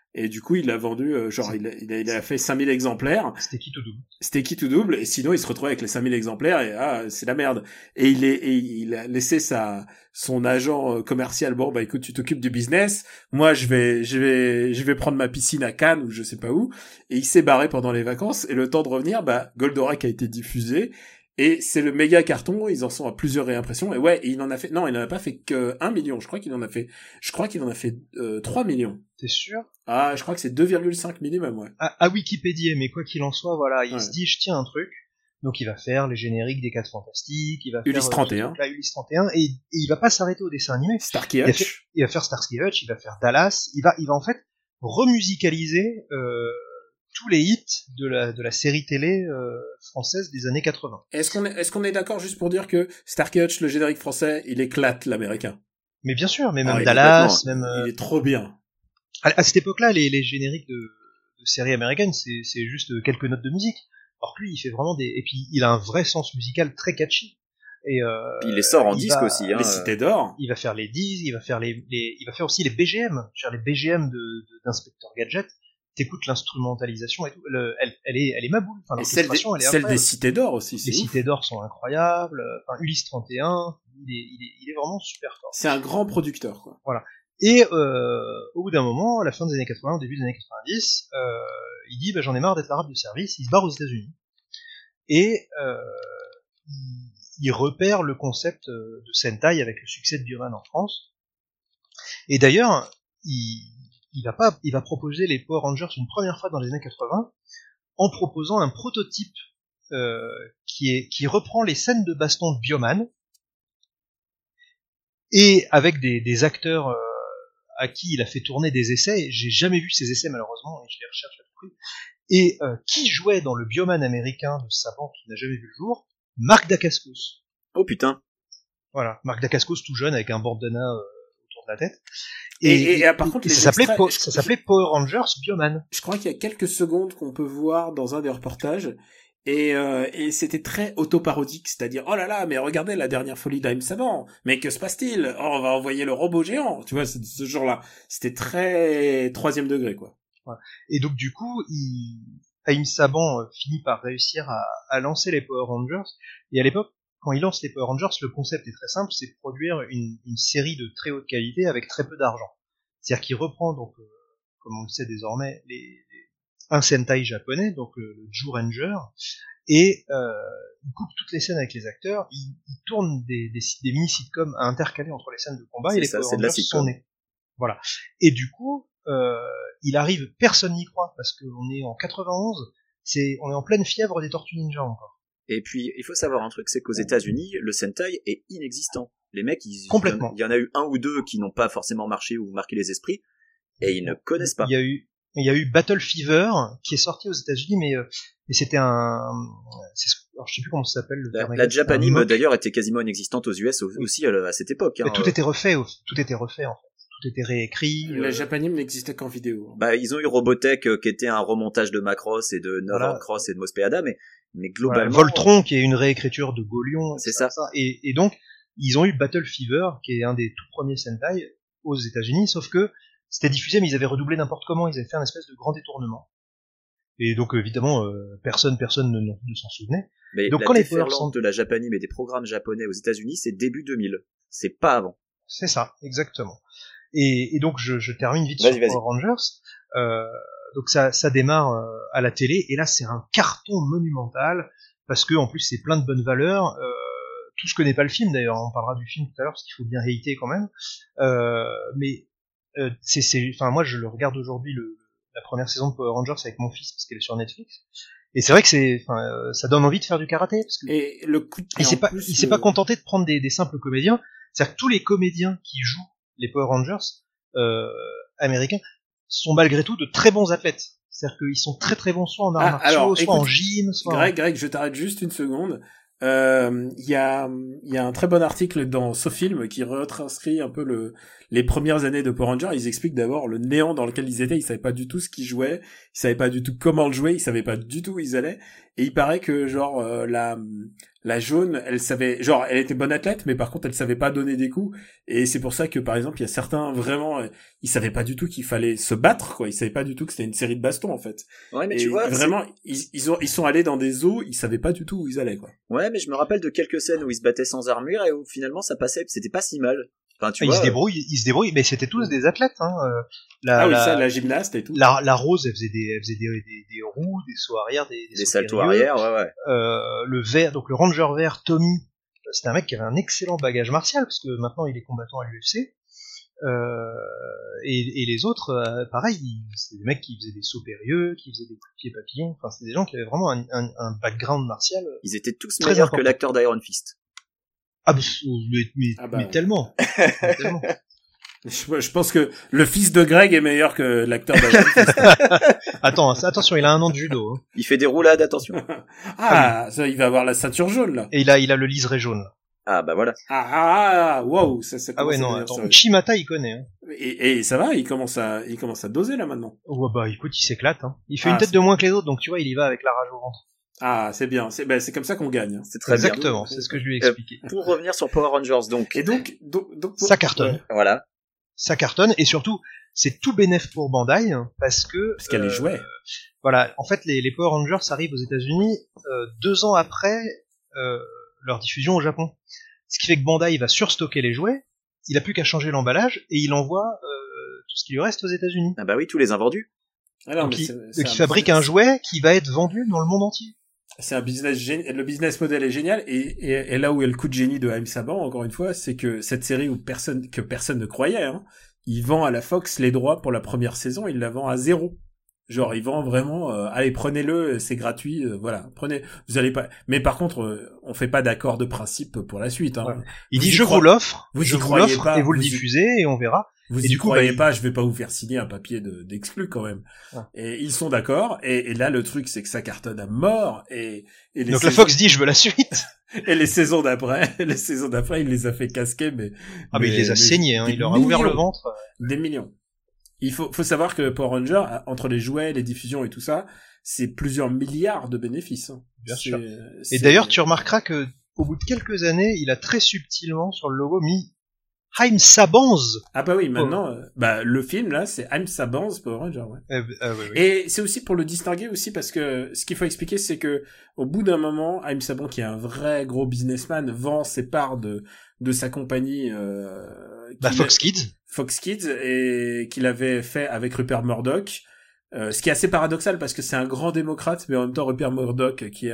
Et du coup, il a vendu, il a fait 5000 exemplaires. C'était qui tout double. C'était qui tout double, et sinon il se retrouvait avec les 5000 exemplaires, et c'est la merde. Et il a laissé son agent commercial, bon, bah écoute, tu t'occupes du business, moi je vais prendre ma piscine à Cannes, ou je sais pas où, et il s'est barré pendant les vacances, et le temps de revenir, bah, Goldorak a été diffusé, et c'est le méga carton, ils en sont à plusieurs réimpressions, et ouais, il en a pas fait que 1 million, je crois qu'il en a fait 3 millions. T'es sûr? Ah, je crois que c'est 2,5 minimum, ouais. À Wikipédia, mais quoi qu'il en soit, voilà, il Ouais. se dit, je tiens un truc. Donc il va faire les génériques des 4 Fantastiques, il va Ulysse faire 31. Ulysse 31, et il va pas s'arrêter au dessin animé. Starkey Hutch. Il va faire Starsky Hutch, il va faire Dallas, il va en fait remusicaliser tous les hits de la série télé française des années 80. Est-ce qu'on est d'accord juste pour dire que Starkey Hutch, le générique français, il éclate l'américain? Mais bien sûr, mais même Ah oui, Dallas, même Il est trop bien. à cette époque-là, les génériques de séries américaines, c'est juste quelques notes de musique. Alors que lui, il fait vraiment et puis il a un vrai sens musical très catchy. Et Puis il les sort en il disque va- aussi. Hein. Les Cités d'Or. Il va faire les disques, il va faire il va faire aussi les BGM, genre les BGM d'Inspecteur Gadget. T'écoutes l'instrumentalisation et tout, elle est ma boule. Enfin, Et celle l'orchestration, elle est des incroyable. Cités d'Or aussi, c'est Les ouf. Cités d'Or sont incroyables. Enfin, Ulysse 31, il est vraiment super fort. C'est un grand producteur, quoi. Et au bout d'un moment, à la fin des années 80, au début des années 90, il dit bah, j'en ai marre d'être l'arabe de service, il se barre aux États-Unis. Et il repère le concept de Sentai avec le succès de Bioman en France. Et d'ailleurs, il va proposer les Power Rangers une première fois dans les années 80 en proposant un prototype qui reprend les scènes de baston de Bioman et avec des acteurs à qui il a fait tourner des essais. J'ai jamais vu ces essais malheureusement et je les recherche à tout prix. Et qui jouait dans le Bioman américain de Saban qui n'a jamais vu le jour? Marc Dacascos. Oh putain. Voilà, Marc Dacascos tout jeune avec un bandana autour de la tête. Et par contre, les ça s'appelait extraits- ça s'appelait Power Rangers Bioman. Je crois qu'il y a quelques secondes qu'on peut voir dans un des reportages. Et c'était très autoparodique, c'est-à-dire oh là là, mais regardez la dernière folie d'Haïm Saban, mais que se passe-t-il? Oh, on va envoyer le robot géant, tu vois, c'est ce genre-là. C'était très 3e degré, quoi. Voilà. Et donc du coup, Haïm Saban finit par réussir à lancer les Power Rangers. Et à l'époque, quand il lance les Power Rangers, le concept est très simple, c'est de produire une série de très haute qualité avec très peu d'argent. C'est-à-dire qu'il reprend donc, comme on le sait désormais, un Sentai japonais, donc le Ju Ranger, et il coupe toutes les scènes avec les acteurs, il tourne des mini-sitcoms à intercaler entre les scènes de combat, et les Power Rangers sont nés. Voilà. Et du coup, il arrive, personne n'y croit, parce qu'on est en 91, on est en pleine fièvre des Tortues Ninja encore. Et puis, il faut savoir un truc, c'est qu'aux États-Unis, le Sentai est inexistant. Les mecs, Complètement. il y en a eu un ou deux qui n'ont pas forcément marché ou marqué les esprits, et ils ne connaissent pas. Il y a eu Battle Fever qui est sorti aux États-Unis, mais c'était alors je sais plus comment ça s'appelle. La Japanime d'ailleurs était quasiment inexistante aux US aussi à cette époque. Hein, tout était refait en fait. Tout était réécrit. La Japanime n'existait qu'en vidéo. Bah, ils ont eu Robotech qui était un remontage de Macross et de Nova Cross et de Mospeada, mais globalement. Voilà, Voltron qui est une réécriture de Golion. C'est ça. Et donc ils ont eu Battle Fever qui est un des tout premiers Sentai aux États-Unis, sauf que c'était diffusé mais ils avaient redoublé n'importe comment, ils avaient fait un espèce de grand détournement. Et donc évidemment personne ne s'en souvenait. Mais donc la quand les déferlante de la Japanime et des programmes japonais aux États-Unis, c'est début 2000. C'est pas avant. C'est ça, exactement. Et donc je termine vite vas-y. sur Power Rangers. Donc ça démarre à la télé et là c'est un carton monumental parce que en plus c'est plein de bonnes valeurs. Tout ce que n'est pas le film d'ailleurs, on parlera du film tout à l'heure parce qu'il faut bien réiter quand même. Mais enfin moi je le regarde aujourd'hui la première saison de Power Rangers avec mon fils parce qu'elle est sur Netflix. Et c'est vrai que ça donne envie de faire du karaté parce que et le coup il s'est pas contenté de prendre des simples comédiens. C'est-à-dire que tous les comédiens qui jouent les Power Rangers américains sont malgré tout de très bons athlètes. C'est-à-dire qu'ils sont très très bons soit en arts martiaux, soit en gym, soit Greg, je t'arrête juste une seconde. Il y a un très bon article dans SoFilm qui retranscrit un peu les premières années de Power Rangers. Ils expliquent d'abord le néant dans lequel ils étaient. Ils savaient pas du tout ce qu'ils jouaient. Ils savaient pas du tout comment le jouer. Ils savaient pas du tout où ils allaient. Et il paraît que genre la jaune, elle savait, genre elle était bonne athlète, mais par contre elle savait pas donner des coups. Et c'est pour ça que par exemple il y a certains vraiment, ils savaient pas du tout qu'il fallait se battre, quoi. Ils savaient pas du tout que c'était une série de bastons en fait. Ouais, mais Et tu vois, vraiment ils sont allés dans des eaux, ils savaient pas du tout où ils allaient, quoi. ouais, mais je me rappelle de quelques scènes où ils se battaient sans armure et où finalement ça passait, c'était pas si mal. Enfin, tu Ils vois, se débrouillent, mais c'était tous des athlètes, hein. La gymnaste et tout. La Rose, elle faisait des roues, des sauts arrière, des saltos arrière, ouais. Le vert, donc le ranger vert, Tommy, c'était un mec qui avait un excellent bagage martial, parce que maintenant il est combattant à l'UFC. Et les autres, pareil, c'était des mecs qui faisaient des sauts périlleux, qui faisaient des coups de pied papillons. Enfin, c'était des gens qui avaient vraiment un background martial. Ils étaient tous très meilleurs important. que l'acteur d'Iron Fist. Ah, mais tellement. Tellement. Je pense que le fils de Greg est meilleur que l'acteur d'Iron. Attention, il a 1 an de judo. Hein. Il fait des roulades, attention. Ça, il va avoir la ceinture jaune, là. Et il a le liseré jaune. Ah, bah voilà. Wow, ça Ah ouais, non, attends. Chimata, il connaît, hein. Et ça va, il commence à doser, là, maintenant. Ouais, bah, écoute, il s'éclate, hein. Il fait une tête de moins que les autres, donc tu vois, il y va avec la rage au ventre. Ah, c'est bien. C'est comme ça qu'on gagne. Hein. C'est très Exactement, bien. c'est ce que je lui ai expliqué. Pour revenir sur Power Rangers, donc. Et donc ça cartonne. Ouais. Voilà. Ça cartonne, et surtout, c'est tout bénef pour Bandai, parce qu'elle les jouait. Voilà, en fait, les Power Rangers arrivent aux États-Unis 2 ans après leur diffusion au Japon. Ce qui fait que Bandai va surstocker les jouets, il a plus qu'à changer l'emballage, et il envoie tout ce qui lui reste aux États-Unis. Ah bah oui, tous les invendus. Alors, donc il fabrique un jouet qui va être vendu dans le monde entier. C'est un business le business model est génial, et là où est le coup de génie de Haïm Saban, encore une fois, c'est que cette série personne ne croyait, hein, il vend à la Fox les droits pour la première saison, il la vend à 0. Genre, il vend vraiment, allez, prenez-le, c'est gratuit, voilà, prenez, vous allez pas, mais par contre, on fait pas d'accord de principe pour la suite, hein. Ouais. Il dit, vous l'offre, et vous le diffusez, et on verra. Vous y croyez pas, je vais pas vous faire signer un papier d'exclu quand même. Ouais. Et ils sont d'accord, et là, le truc, c'est que ça cartonne à mort, et donc la Fox dit, je veux la suite. Et les saisons d'après, il les a fait casquer, mais il les a saignés, hein, il leur a ouvert le ventre. Des millions. Il faut savoir que Power Rangers, entre les jouets, les diffusions et tout ça, c'est plusieurs milliards de bénéfices. Hein. Bien sûr. Et d'ailleurs, tu remarqueras que, au bout de quelques années, il a très subtilement sur le logo mis Haïm Saban's. Ah bah oui, maintenant, le film là, c'est Haïm Saban's Power Rangers, ouais. Oui. Et c'est aussi pour le distinguer aussi parce que ce qu'il faut expliquer, c'est que au bout d'un moment, Haïm Saban, qui est un vrai gros businessman, vend ses parts de sa compagnie Fox Kids, et qu'il avait fait avec Rupert Murdoch, ce qui est assez paradoxal parce que c'est un grand démocrate, mais en même temps Rupert Murdoch qui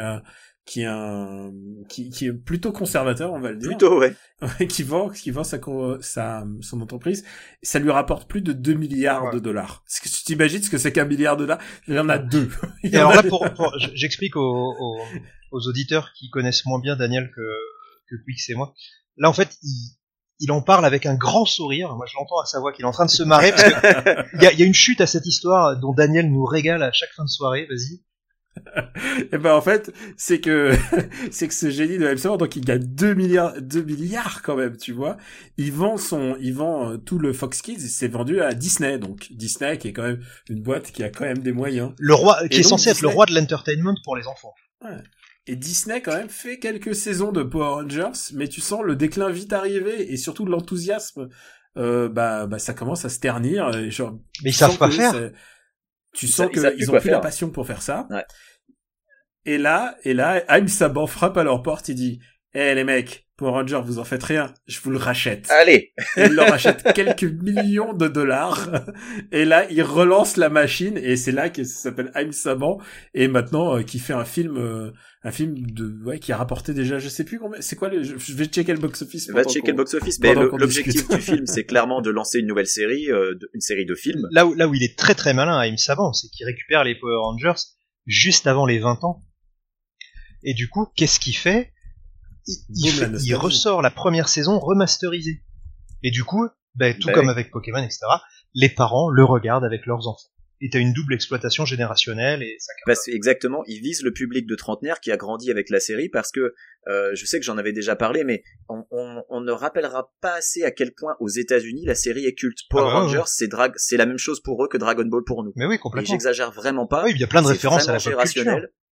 est plutôt conservateur, on va le dire. Plutôt, ouais. qui vend son entreprise. Ça lui rapporte plus de 2 milliards de dollars. Est-ce que tu t'imagines ce que c'est qu'un milliard de dollars? Il y en a 2. Et alors là, j'explique aux auditeurs qui connaissent moins bien Daniel que Quix et moi. Là, en fait, il en parle avec un grand sourire. Moi, je l'entends à sa voix qu'il est en train de se marrer parce que il y a une chute à cette histoire dont Daniel nous régale à chaque fin de soirée. Vas-y. Et ben en fait, c'est que ce génie de Haïm, donc il gagne 2 milliards quand même, tu vois. Il vend tout le Fox Kids, c'est vendu à Disney, donc Disney qui est quand même une boîte qui a quand même des moyens. Le roi qui est censé être le roi de l'entertainment pour les enfants. Ouais. Et Disney quand même fait quelques saisons de Power Rangers, mais tu sens le déclin vite arrivé et surtout l'enthousiasme. Ça commence à se ternir. Et genre, mais ils savent pas faire. Tu sens qu'ils ont plus la passion pour faire ça. Ouais. Et là, Haïm Saban frappe à leur porte, il dit, les mecs, Power Rangers, vous en faites rien, je vous le rachète. Allez! Et il leur rachète quelques millions de dollars. Et là, il relance la machine, et c'est là que ça s'appelle Haïm Saban, et maintenant, qui fait un film qui a rapporté déjà, je sais plus combien, c'est quoi je vais checker le box-office. Va checker le box-office, mais l'objectif du film, c'est clairement de lancer une nouvelle série, une série de films. Là où il est très très malin, Haïm Saban, c'est qu'il récupère les Power Rangers juste avant les 20 ans. Et du coup, qu'est-ce qu'il fait? Il ressort la première saison remasterisée. Et du coup, comme avec Pokémon, etc., les parents le regardent avec leurs enfants. Et t'as une double exploitation générationnelle et ça. Exactement, il vise le public de trentenaires qui a grandi avec la série parce que je sais que j'en avais déjà parlé, mais on ne rappellera pas assez à quel point aux États-Unis la série est culte. Power Rangers, c'est la même chose pour eux que Dragon Ball pour nous. Mais oui, complètement. Et j'exagère vraiment pas. Oui, il y a plein de références à la pop culture.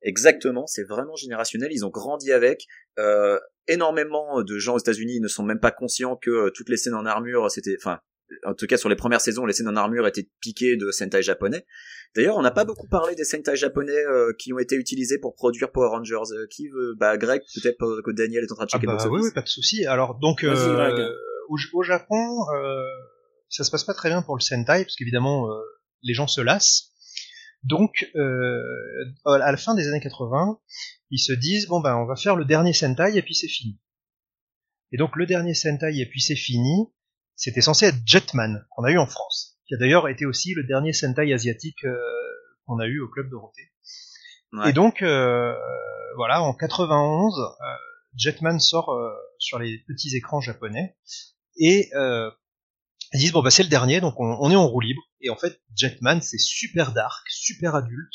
Exactement, c'est vraiment générationnel. Ils ont grandi avec. Énormément de gens aux États-Unis ne sont même pas conscients que toutes les scènes en armure, en tout cas sur les premières saisons, les scènes en armure étaient piquées de Sentai japonais. D'ailleurs, on n'a pas beaucoup parlé des Sentai japonais qui ont été utilisés pour produire Power Rangers. Qui veut? Greg, peut-être que Daniel est en train de checker box office. Oui, pas de souci. Alors donc au Japon, ça se passe pas très bien pour le Sentai parce qu'évidemment les gens se lassent. Donc à la fin des années 80, ils se disent on va faire le dernier Sentai et puis c'est fini. Et donc le dernier Sentai et puis c'est fini, c'était censé être Jetman qu'on a eu en France, qui a d'ailleurs été aussi le dernier Sentai asiatique qu'on a eu au Club Dorothée. Ouais. Et donc voilà, en 91, Jetman sort sur les petits écrans japonais et ils disent c'est le dernier, donc on est en roue libre. Et en fait, Jetman c'est super dark, super adulte.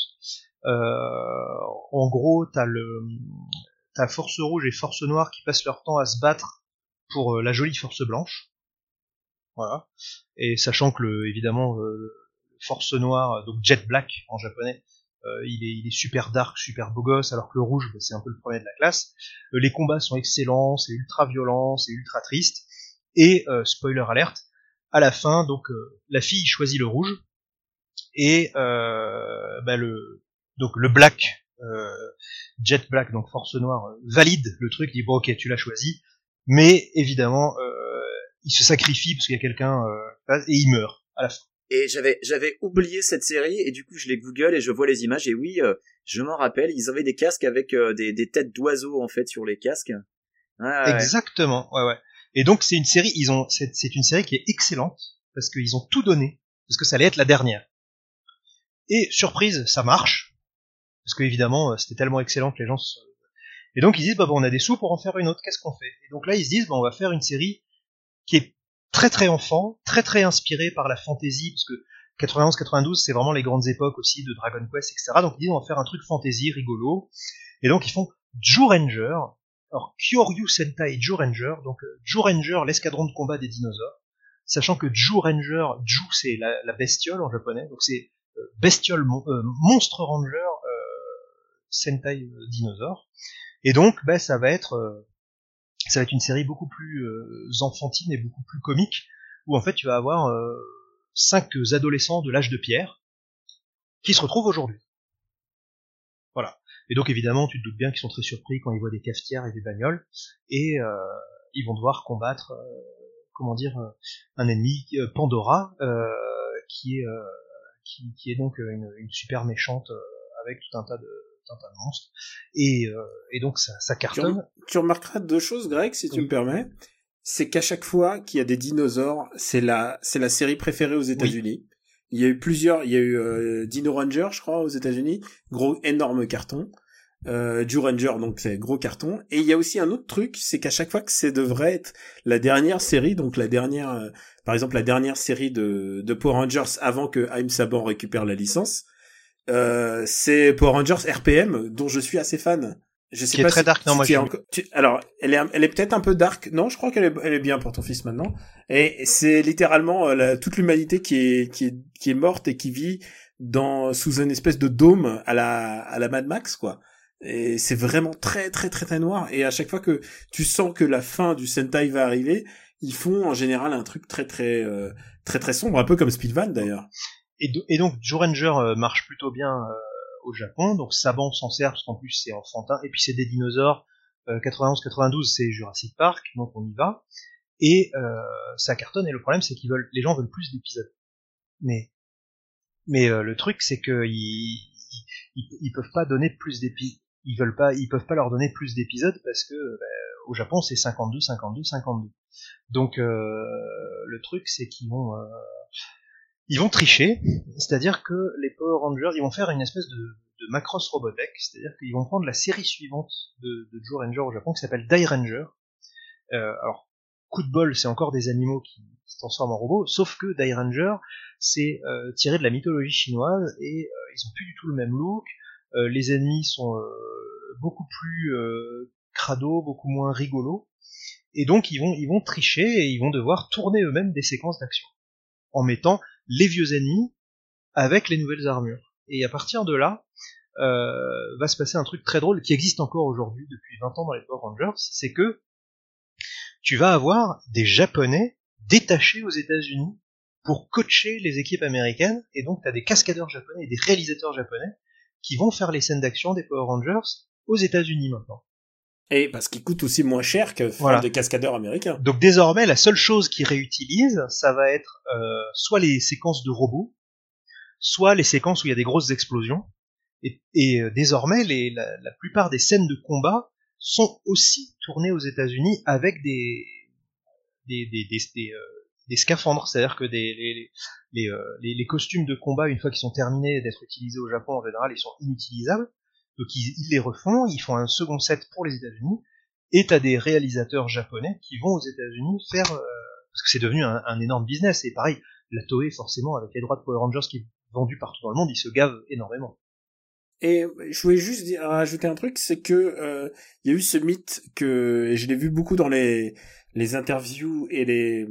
En gros, t'as Force Rouge et Force Noire qui passent leur temps à se battre pour la jolie Force Blanche. Voilà. Et sachant que évidemment Force Noire, donc Jet Black en japonais, il est super dark, super beau gosse, alors que le rouge c'est un peu le premier de la classe. Les combats sont excellents, c'est ultra violent, c'est ultra triste. Et spoiler alert, à la fin, donc la fille choisit le rouge et donc le black, Jet Black, donc Force Noire, valide le truc, dit ok tu l'as choisi, mais évidemment il se sacrifie parce qu'il y a quelqu'un et il meurt à la fin. Et j'avais oublié cette série et du coup je les Google et je vois les images et oui, je m'en rappelle, ils avaient des casques avec des têtes d'oiseaux en fait sur les casques. Ah, exactement, ouais. Et donc c'est une série, c'est une série qui est excellente parce qu'ils ont tout donné, parce que ça allait être la dernière. Et surprise, ça marche parce que évidemment c'était tellement excellent que les gens et donc ils disent on a des sous pour en faire une autre, qu'est-ce qu'on fait? Et donc là ils se disent on va faire une série qui est très très enfant, très très inspirée par la fantasy, parce que 91-92 c'est vraiment les grandes époques aussi de Dragon Quest, etc. Donc ils disent on va faire un truc fantasy rigolo, et donc ils font Zyuranger. Alors, Kyoryu Sentai Zyuranger, donc Zyuranger, l'escadron de combat des dinosaures, sachant que Zyuranger, Zy c'est la bestiole en japonais, donc c'est bestiole, monstre ranger, Sentai dinosaure, et donc ça va être une série beaucoup plus enfantine et beaucoup plus comique, où en fait tu vas avoir 5 adolescents de l'âge de pierre qui se retrouvent aujourd'hui. Voilà. Et donc évidemment, tu te doutes bien qu'ils sont très surpris quand ils voient des cafetières et des bagnoles, et ils vont devoir combattre, un ennemi, Pandora, qui est donc une super méchante avec tout un tas de monstres, et donc ça cartonne. Tu remarqueras 2 choses, Greg, si tu me permets. C'est qu'à chaque fois qu'il y a des dinosaures, c'est la série préférée aux États-Unis. Oui. Il y a eu Dino Ranger, je crois, aux États-Unis, gros énorme carton. Zyuranger, donc c'est gros carton. Et il y a aussi un autre truc, c'est qu'à chaque fois que ça devrait être la dernière série, donc par exemple la dernière série de Power Rangers avant que Haim Saban récupère la licence, c'est Power Rangers RPM, dont je suis assez fan. Je sais qui pas est très dark, non, moi alors, elle est peut-être un peu dark. Non, je crois elle est bien pour ton fils maintenant. Et c'est littéralement toute l'humanité qui est morte et qui vit sous une espèce de dôme à la Mad Max, quoi. Et c'est vraiment très très très très noir. Et à chaque fois que tu sens que la fin du Sentai va arriver, ils font en général un truc très très très très sombre, un peu comme Speedvan d'ailleurs. Et donc Zyuranger marche plutôt bien au Japon, donc Saban s'en sert parce qu'en plus c'est enfantin, et puis c'est des dinosaures. 91-92 c'est Jurassic Park, donc on y va, et ça cartonne. Et le problème c'est les gens veulent plus d'épisodes. Mais le truc c'est que ils peuvent pas donner plus d'épisodes. Ils peuvent pas leur donner plus d'épisodes parce que au Japon c'est 52. Donc le truc c'est qu'ils vont tricher, c'est-à-dire que les Power Rangers, ils vont faire une espèce de Macross Robotech, c'est-à-dire qu'ils vont prendre la série suivante de Zyuranger au Japon qui s'appelle Dairanger. Alors coup de bol, c'est encore des animaux qui se transforment en robots, sauf que Dairanger c'est tiré de la mythologie chinoise et ils ont plus du tout le même look. Les ennemis sont beaucoup plus crado, beaucoup moins rigolos, et donc ils vont tricher et ils vont devoir tourner eux-mêmes des séquences d'action en mettant les vieux ennemis avec les nouvelles armures. Et à partir de là, va se passer un truc très drôle qui existe encore aujourd'hui depuis 20 ans dans les Power Rangers, c'est que tu vas avoir des Japonais détachés aux États-Unis pour coacher les équipes américaines, et donc t'as des cascadeurs japonais et des réalisateurs japonais qui vont faire les scènes d'action des Power Rangers aux États-Unis maintenant. Et parce qu'ils coûtent aussi moins cher que faire des cascadeurs américains. Donc désormais, la seule chose qu'ils réutilisent, ça va être soit les séquences de robots, soit les séquences où il y a des grosses explosions. Et désormais, la plupart des scènes de combat sont aussi tournées aux États-Unis avec des scaphandres, c'est-à-dire que les costumes de combat, une fois qu'ils sont terminés d'être utilisés au Japon, en général, ils sont inutilisables. Donc ils les refont, ils font un second set pour les États-Unis, et t'as des réalisateurs japonais qui vont aux États-Unis faire, parce que c'est devenu un énorme business. Et pareil, la Toei, forcément, avec les droits de Power Rangers qui est vendu partout dans le monde, ils se gavent énormément. Et je voulais juste rajouter un truc, c'est que il y a eu ce mythe et je l'ai vu beaucoup dans les interviews et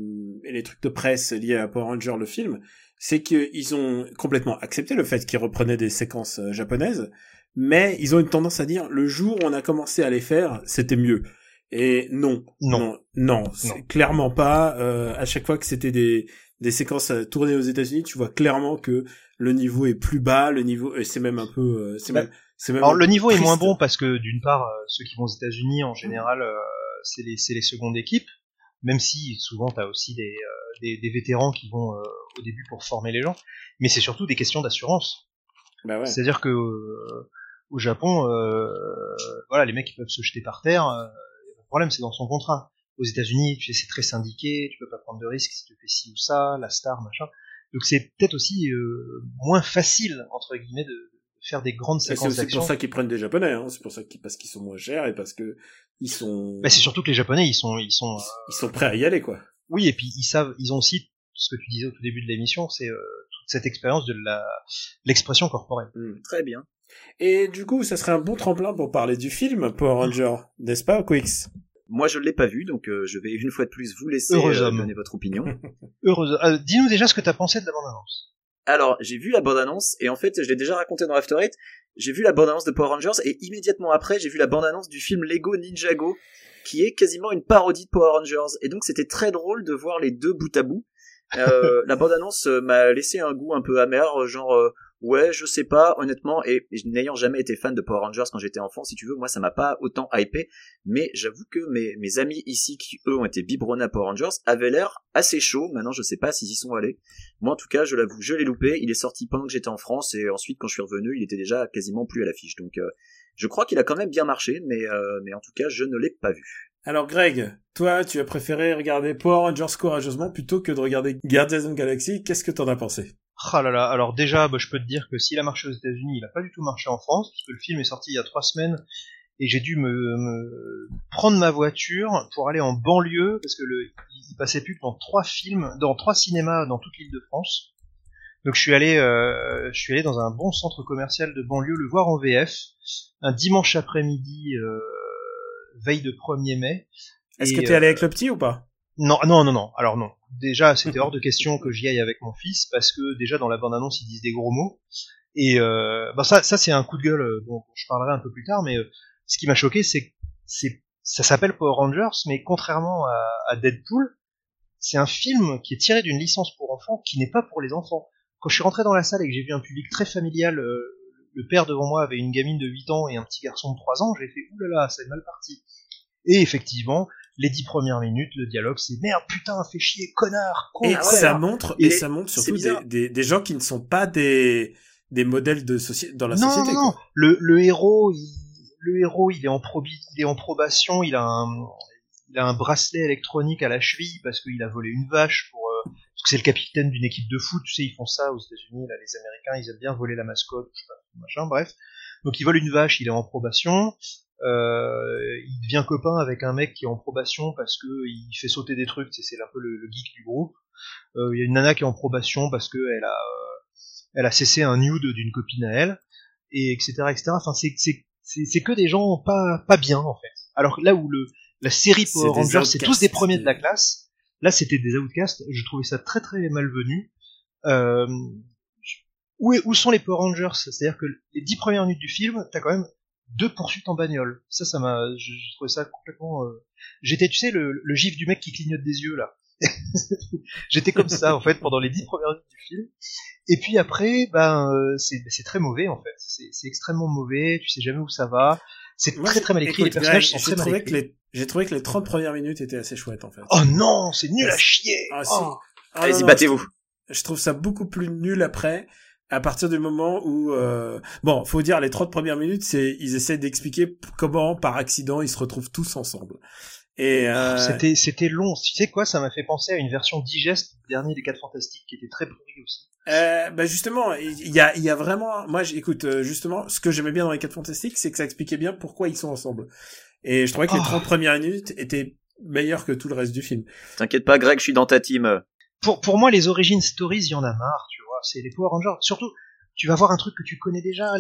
les trucs de presse liés à Power Rangers le film, c'est qu'ils ont complètement accepté le fait qu'ils reprenaient des séquences japonaises, mais ils ont une tendance à dire le jour où on a commencé à les faire, c'était mieux. Et non, c'est clairement pas. À chaque fois que c'était des séquences tournées aux États-Unis, tu vois clairement que le niveau est plus bas, le niveau, c'est même un peu, c'est même. Alors le niveau est moins bon parce que d'une part, ceux qui vont aux États-Unis en général, c'est les secondes équipes, même si souvent t'as aussi des vétérans qui vont au début pour former les gens, mais c'est surtout des questions d'assurance. Bah ouais. C'est-à-dire que au Japon, voilà, les mecs ils peuvent se jeter par terre, le problème c'est dans son contrat. Aux États-Unis, tu sais, c'est très syndiqué, tu peux pas prendre de risques si tu fais ci ou ça, la star, machin. Donc c'est peut-être aussi moins facile entre guillemets de faire des grandes séquences d'action. C'est pour ça qu'ils prennent des Japonais, hein. C'est pour ça parce qu'ils sont moins chers et parce que ils sont. Bah c'est surtout que les Japonais ils sont prêts à y aller, quoi. Oui, et puis ils ont aussi ce que tu disais au tout début de l'émission, c'est toute cette expérience de l'expression corporelle. Très bien. Et du coup, ça serait un bon tremplin pour parler du film Power Rangers, n'est-ce pas, Quix? Moi, je ne l'ai pas vu, donc je vais une fois de plus vous laisser donner votre opinion. Dis-nous déjà ce que t'as pensé de la bande-annonce. Alors, j'ai vu la bande-annonce, et en fait, je l'ai déjà raconté dans After Eight, j'ai vu la bande-annonce de Power Rangers, et immédiatement après, j'ai vu la bande-annonce du film Lego Ninjago, qui est quasiment une parodie de Power Rangers, et donc c'était très drôle de voir les deux bout à bout. La bande-annonce m'a laissé un goût un peu amer, genre... ouais, je sais pas, honnêtement, et n'ayant jamais été fan de Power Rangers quand j'étais enfant, si tu veux, moi ça m'a pas autant hypé, mais j'avoue que mes amis ici, qui eux ont été biberonnés à Power Rangers, avaient l'air assez chauds. Maintenant je sais pas s'ils y sont allés. Moi en tout cas, je l'avoue, je l'ai loupé, il est sorti pendant que j'étais en France, et ensuite quand je suis revenu, il était déjà quasiment plus à l'affiche, donc je crois qu'il a quand même bien marché, mais en tout cas, je ne l'ai pas vu. Alors Greg, toi, tu as préféré regarder Power Rangers courageusement plutôt que de regarder Guardians of the Galaxy, qu'est-ce que t'en as pensé? Ah là là, alors déjà, je peux te dire que s'il a marché aux États-Unis, il a pas du tout marché en France, puisque le film est sorti il y a 3 semaines, et j'ai dû me prendre ma voiture pour aller en banlieue, parce que il passait plus que dans 3 cinémas dans toute l'Île-de-France. Donc je suis allé dans un bon centre commercial de banlieue le voir en VF, un dimanche après-midi, veille de 1er mai. Est-ce que t'es allé avec le petit ou pas? Non. Alors non. Déjà, c'était hors de question que j'y aille avec mon fils, parce que déjà dans la bande-annonce, ils disent des gros mots. Et ça c'est un coup de gueule dont je parlerai un peu plus tard, mais ce qui m'a choqué, c'est ça s'appelle Power Rangers, mais contrairement à Deadpool, c'est un film qui est tiré d'une licence pour enfants qui n'est pas pour les enfants. Quand je suis rentré dans la salle et que j'ai vu un public très familial, le père devant moi avait une gamine de 8 ans et un petit garçon de 3 ans, j'ai fait « oulala, c'est mal parti ». Et effectivement, les 10 premières minutes, le dialogue, c'est « merde, putain, fais chier, connard, con ». Et ça montre surtout des gens qui ne sont pas des modèles dans la société. Non. Le héros, il est en probation, il a un bracelet électronique à la cheville parce qu'il a volé une vache parce que c'est le capitaine d'une équipe de foot, tu sais, ils font ça aux États-Unis, là, les Américains, ils aiment bien voler la mascotte, je sais pas, machin, bref. Donc il vole une vache, il est en probation, il devient copain avec un mec qui est en probation parce que il fait sauter des trucs, c'est un peu le geek du groupe. Il y a une nana qui est en probation parce que elle a cessé un nude d'une copine à elle, et etc. Enfin, c'est que des gens pas bien, en fait. Alors là où la série Power Rangers, c'est tous des premiers de la classe, là c'était des outcasts, je trouvais ça très très malvenu. où sont les Power Rangers? C'est-à-dire que les 10 premières minutes du film, t'as quand même 2 poursuites en bagnole. Ça j'ai trouvé ça complètement, j'étais, tu sais, le gif du mec qui clignote des yeux, là. J'étais comme ça, en fait, pendant les 10 premières minutes du film. Et puis après, c'est très mauvais, en fait. C'est extrêmement mauvais, tu sais jamais où ça va. C'est très très mal écrit, les personnages sont très mal écrits. J'ai trouvé que les 30 premières minutes étaient assez chouettes, en fait. Oh non, c'est nul à chier! Ah, si. Oh. Allez-y, battez-vous. Je trouve ça beaucoup plus nul après, à partir du moment où, bon, faut dire, les 30 premières minutes, ils essaient d'expliquer comment, par accident, ils se retrouvent tous ensemble. Et c'était long. Tu sais quoi, ça m'a fait penser à une version digeste du dernier des 4 Fantastiques qui était très pourri aussi. Justement, il y a vraiment, moi, écoute, justement, ce que j'aimais bien dans les 4 Fantastiques, c'est que ça expliquait bien pourquoi ils sont ensemble. Et je trouvais que les 30 premières minutes étaient meilleures que tout le reste du film. T'inquiète pas, Greg, je suis dans ta team. Pour moi, les origin stories, il y en a marre, tu vois. C'est les Power Rangers. Surtout, tu vas voir un truc que tu connais déjà.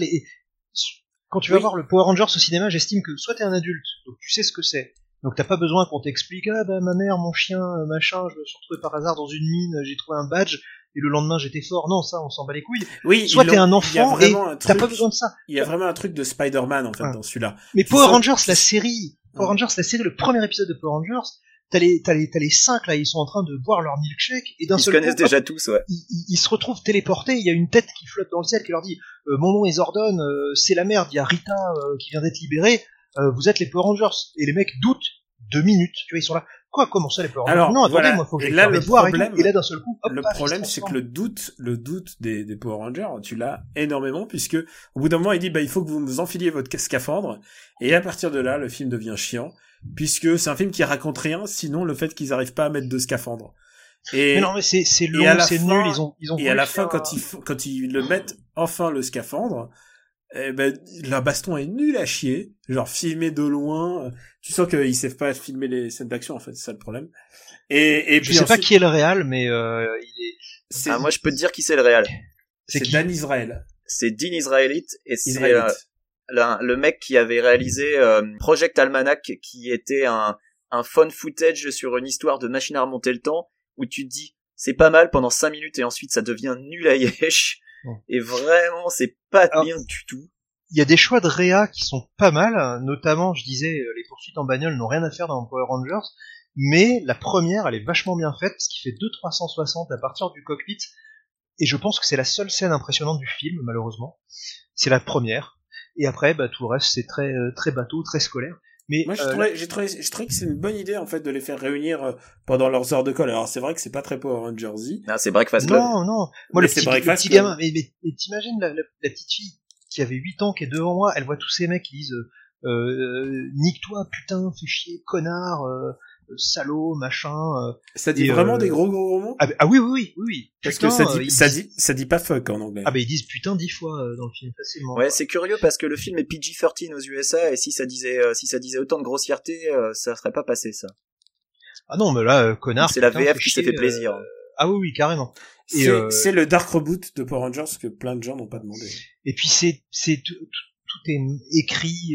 Quand tu vas voir le Power Rangers au cinéma, j'estime que soit t'es un adulte, donc tu sais ce que c'est. Donc t'as pas besoin qu'on t'explique, ma mère, mon chien, machin, je me suis retrouvé par hasard dans une mine, j'ai trouvé un badge, et le lendemain j'étais fort. Non, ça, on s'en bat les couilles. Oui, soit t'es un enfant et t'as pas besoin de ça. Il y a vraiment un truc de Spider-Man, en fait, dans celui-là. Mais Power Rangers, la série, le premier épisode de Power Rangers, t'as les 5 là, ils sont en train de boire leur milkshake, et d'un seul coup, ils se connaissent déjà tous, ouais. Ils se retrouvent téléportés, il y a une tête qui flotte dans le ciel qui leur dit, mon nom est Zordon, c'est la merde, il y a Rita qui vient d'être libérée, vous êtes les Power Rangers. Et les mecs doutent 2 minutes, tu vois, ils sont là. Comment ça, les Power Rangers? Alors, non, attendez, moi, faut que j'aille voir et tout. Et là, d'un seul coup, hop, le problème, c'est que le doute des Power Rangers, tu l'as énormément, puisque, au bout d'un moment, il dit, il faut que vous vous enfiliez votre scaphandre, et à partir de là, le film devient chiant, puisque c'est un film qui raconte rien, sinon le fait qu'ils arrivent pas à mettre de scaphandre. Mais non, mais c'est long, c'est nul, ils ont et à la fin, quand ils le mettent enfin le scaphandre, la baston est nulle à chier, genre filmé de loin, tu sens qu'ils savent pas filmer les scènes d'action, en fait, c'est ça le problème. Et je sais pas qui est le réal, mais moi je peux te dire qui c'est le réal. C'est Dan Israel. C'est Dean Israelite, et c'est le mec qui avait réalisé Project Almanac, qui était un fun footage sur une histoire de machine à remonter le temps, où tu te dis c'est pas mal pendant 5 minutes et ensuite ça devient nul à yesh. Et vraiment, c'est pas bien du tout. Il y a des choix de réa qui sont pas mal, notamment, je disais, les poursuites en bagnole n'ont rien à faire dans Power Rangers, mais la première, elle est vachement bien faite, parce qu'il fait 2-360 à partir du cockpit, et je pense que c'est la seule scène impressionnante du film, malheureusement. C'est la première. Et après, tout le reste, c'est très, très bateau, très scolaire. Mais moi, j'ai trouvé que c'est une bonne idée, en fait, de les faire réunir pendant leurs heures de colle. Alors, c'est vrai que c'est pas très Power Rangers-y. Non, c'est Breakfast Club. Non. Moi, le petit gamin, mais t'imagines la petite fille qui avait 8 ans, qui est devant moi, elle voit tous ces mecs qui disent, nique-toi, putain, fais chier, connard, salaud, machin. Ça dit vraiment des gros mots? Ah oui. Parce que ça dit pas fuck en anglais. Ah ils disent putain 10 fois dans le film facilement. Ouais, c'est curieux parce que le film est PG-13 aux USA, et si ça disait autant de grossièreté, ça serait pas passé, ça. Ah non, mais là, connard. C'est la VF qui s'est fait plaisir. Ah oui, carrément. C'est le Dark Reboot de Power Rangers que plein de gens n'ont pas demandé. Et puis tout est écrit,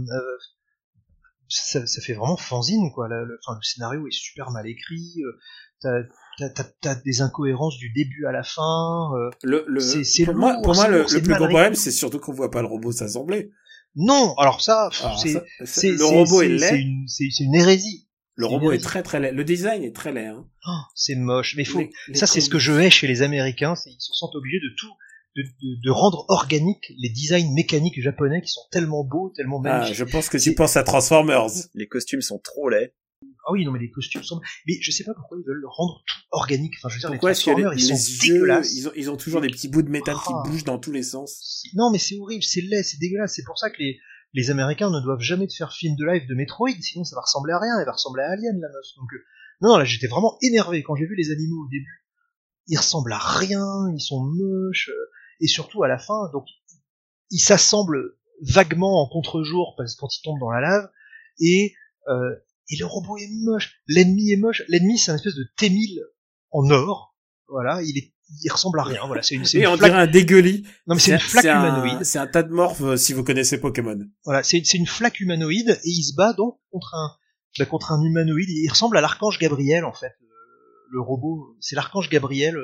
ça fait vraiment fanzine, quoi. Le scénario est super mal écrit, t'as des incohérences du début à la fin, c'est pour moi, le plus gros problème, c'est surtout qu'on voit pas le robot s'assembler. Non, alors ça, le robot est laid. C'est une hérésie. Le robot est très très laid. Le design est très laid, hein. Oh, c'est moche. Mais ça, c'est ce que je hais chez les Américains, ils se sentent obligés de rendre organiques les designs mécaniques japonais qui sont tellement beaux, tellement magnifiques. Je pense que tu penses à Transformers. Les costumes sont trop laids. Ah oui, non, mais les costumes sont... Mais je sais pas pourquoi ils veulent rendre tout organique. Enfin, je veux dire, pourquoi les Transformers, ils sont dégueulasses. Ils ont toujours des petits bouts de métal qui bougent dans tous les sens. Non, mais c'est horrible, c'est laid, c'est dégueulasse. C'est pour ça que les Américains ne doivent jamais te faire film de live de Metroid, sinon ça va ressembler à rien, elle va ressembler à Alien, la meuf. Donc, non, là, j'étais vraiment énervé quand j'ai vu les animaux au début. Ils ressemblent à rien, ils sont moches, et surtout à la fin, donc, ils s'assemblent vaguement en contre-jour parce quand ils tombent dans la lave, et le robot est moche, l'ennemi est moche, l'ennemi c'est un espèce de T-1000 en or, voilà, il ressemble à rien, voilà, c'est une on dirait un dégueulis. Non mais c'est une flaque humanoïde. C'est un tas de morphes si vous connaissez Pokémon. Voilà, c'est une flaque humanoïde, et il se bat donc contre un humanoïde, il ressemble à l'archange Gabriel en fait, le robot, c'est l'archange Gabriel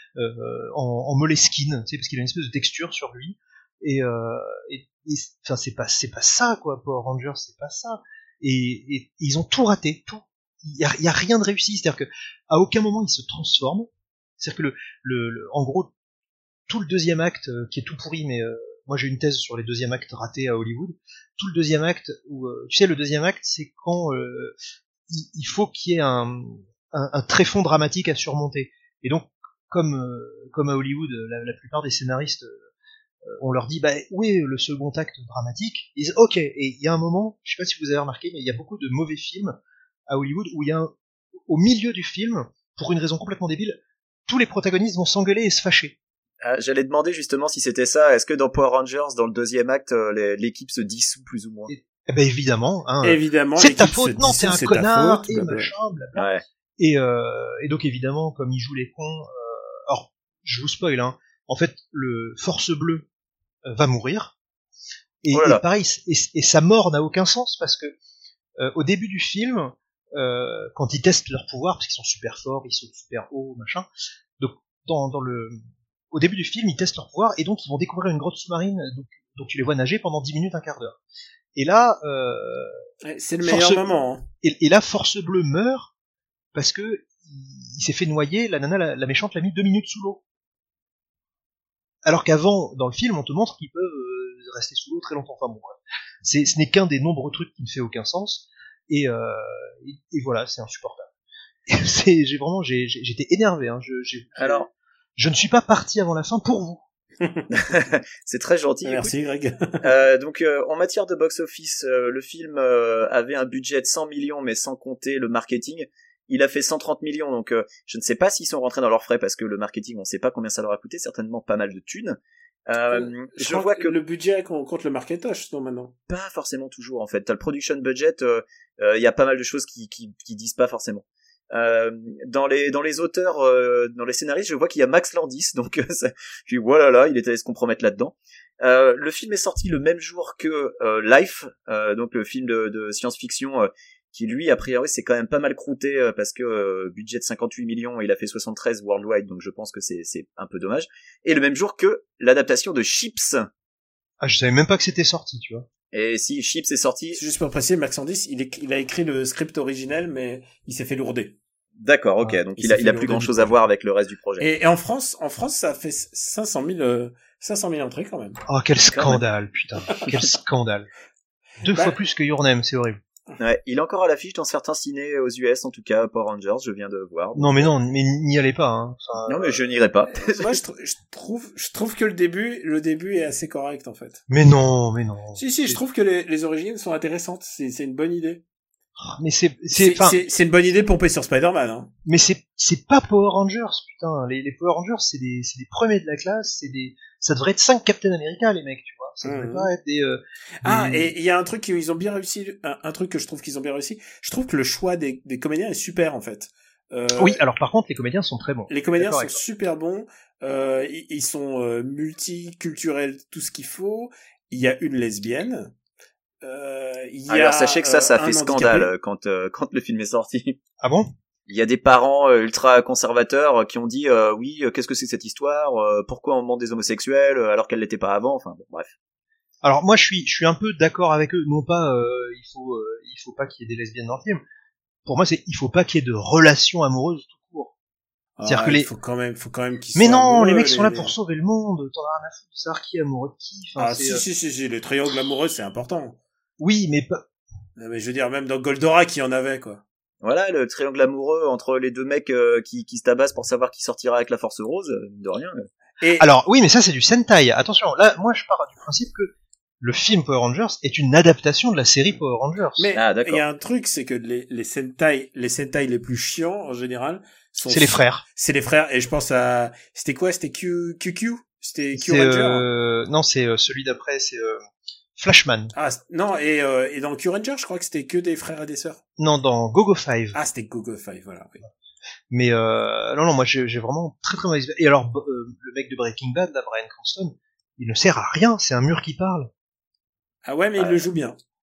en Moleskine, tu sais, parce qu'il a une espèce de texture sur lui. Et enfin c'est pas ça quoi, Power Rangers, c'est pas ça. Et ils ont tout raté, tout. Il y a rien de réussi, c'est-à-dire que à aucun moment ils se transforment. C'est-à-dire que en gros tout le deuxième acte qui est tout pourri, mais moi j'ai une thèse sur les deuxièmes actes ratés à Hollywood. Tout le deuxième acte où tu sais, le deuxième acte c'est quand il faut qu'il y ait un tréfonds dramatique à surmonter. Et donc comme à Hollywood, la plupart des scénaristes on leur dit où est le second acte dramatique, ils disent ok. Et il y a un moment, je sais pas si vous avez remarqué, mais il y a beaucoup de mauvais films à Hollywood où il y a au milieu du film, pour une raison complètement débile, tous les protagonistes vont s'engueuler et se fâcher. J'allais demander justement si c'était ça. Est-ce que dans Power Rangers, dans le deuxième acte, l'équipe se dissout plus ou moins? Eh ben évidemment, hein. Évidemment, c'est ta faute, non, t'es un connard, et machin, blabla. Ouais. Et donc évidemment, comme ils jouent les cons, alors je vous spoil, hein. En fait, le Force Bleue va mourir. Et pareil, et sa mort n'a aucun sens parce que au début du film, quand ils testent leur pouvoir, parce qu'ils sont super forts, ils sautent super haut, machin. Donc au début du film, ils testent leur pouvoir et donc ils vont découvrir une grotte sous-marine. Donc tu les vois nager pendant 10 minutes, un quart d'heure. Et là, c'est le meilleur moment. Hein. Et là, Force Bleue meurt parce que il s'est fait noyer. La nana, la méchante, l'a mis 2 minutes sous l'eau. Alors qu'avant, dans le film, on te montre qu'ils peuvent rester sous l'eau très longtemps. Enfin bon, ouais. Ce n'est qu'un des nombreux trucs qui ne fait aucun sens. Et voilà, c'est insupportable. J'étais énervé. Hein. Alors, je ne suis pas parti avant la fin pour vous. C'est très gentil. Merci Greg. Donc en matière de box-office, le film avait un budget de 100 millions, mais sans compter le marketing. Il a fait 130 millions, donc je ne sais pas s'ils sont rentrés dans leurs frais parce que le marketing, on ne sait pas combien ça leur a coûté, certainement pas mal de thunes. Je vois que le budget compte le marketage, non maintenant. Pas forcément toujours en fait. T'as le production budget, y a pas mal de choses qui disent pas forcément. Dans les auteurs, dans les scénaristes, je vois qu'il y a Max Landis, donc je dis voilà, il est allé se compromettre là-dedans. Le film est sorti le même jour que Life, donc le film de science-fiction qui lui a priori c'est quand même pas mal croûté parce que budget de 58 millions, il a fait 73 worldwide, donc je pense que c'est un peu dommage. Et le même jour que l'adaptation de Chips. Ah, je savais même pas que c'était sorti, tu vois. Et si Chips est sorti, c'est juste pour préciser, Max Landis, il a écrit le script originel, mais il s'est fait lourder. D'accord, ok, donc il a plus grand chose à voir avec le reste du projet. Et en France, ça a fait 500 000 entrées quand même. Oh, quel scandale, putain, quel scandale. 2 fois plus que Your Name, c'est horrible. Ouais, il est encore à l'affiche dans certains ciné aux US, en tout cas, Power Rangers, je viens de voir. Non, mais n'y allez pas, hein. Enfin, non, mais je n'irai pas. Moi, je trouve que le début est assez correct, en fait. Mais non. Si, je trouve que les origines sont intéressantes. C'est une bonne idée. Mais c'est une bonne idée pompée sur Spider-Man, hein. Mais c'est pas Power Rangers, putain. Les Power Rangers, c'est des premiers de la classe, ça devrait être 5 Captain America, les mecs, tu vois. Ça devrait pas être des... et il y a un truc qu'ils ont bien réussi, un truc que je trouve qu'ils ont bien réussi. Je trouve que le choix des comédiens est super, en fait. Oui, alors par contre, les comédiens sont très bons. Les comédiens sont super bons. Ils sont multiculturels, tout ce qu'il faut. Il y a une lesbienne. Alors sachez que ça fait scandale quand le film est sorti. Ah bon? Il y a des parents ultra conservateurs qui ont dit oui, qu'est-ce que c'est que cette histoire, pourquoi on demande des homosexuels alors qu'elle l'était pas avant, enfin bon, bref. Alors moi je suis un peu d'accord avec eux, non pas il faut pas qu'il y ait des lesbiennes dans le film. Pour moi c'est il faut pas qu'il y ait de relations amoureuses tout court. C'est-à-dire que il faut quand même qu'ils mais soient non, amoureux, les mecs sont là pour sauver le monde, t'en as rien à foutre de savoir qui est amoureux de qui. Enfin, si, les triangles amoureux c'est important. Oui, mais pas... Mais je veux dire, même dans Goldorak, il y en avait, quoi. Voilà, le triangle amoureux entre les deux mecs qui se tabassent pour savoir qui sortira avec la Force Rose, de rien. Et... Alors, oui, mais ça, c'est du Sentai. Attention, là, moi, je pars du principe que le film Power Rangers est une adaptation de la série Power Rangers. Mais il y a un truc, c'est que les Sentai les plus chiants, en général, c'est les frères. C'est les frères, et je pense à... C'était quoi? C'était QQ? C'était Q Ranger? Non, c'est celui d'après, c'est... Flashman. Ah, non, et dans Q-Ranger, je crois que c'était que des frères et des sœurs. Non, dans Go-Go 5. Ah, c'était Go-Go 5, voilà, oui. Mais, non, moi, j'ai vraiment très très mauvais... Et alors, le mec de Breaking Bad, là, Bryan Cranston, il ne sert à rien, c'est un mur qui parle. Ah ouais, mais il le joue bien.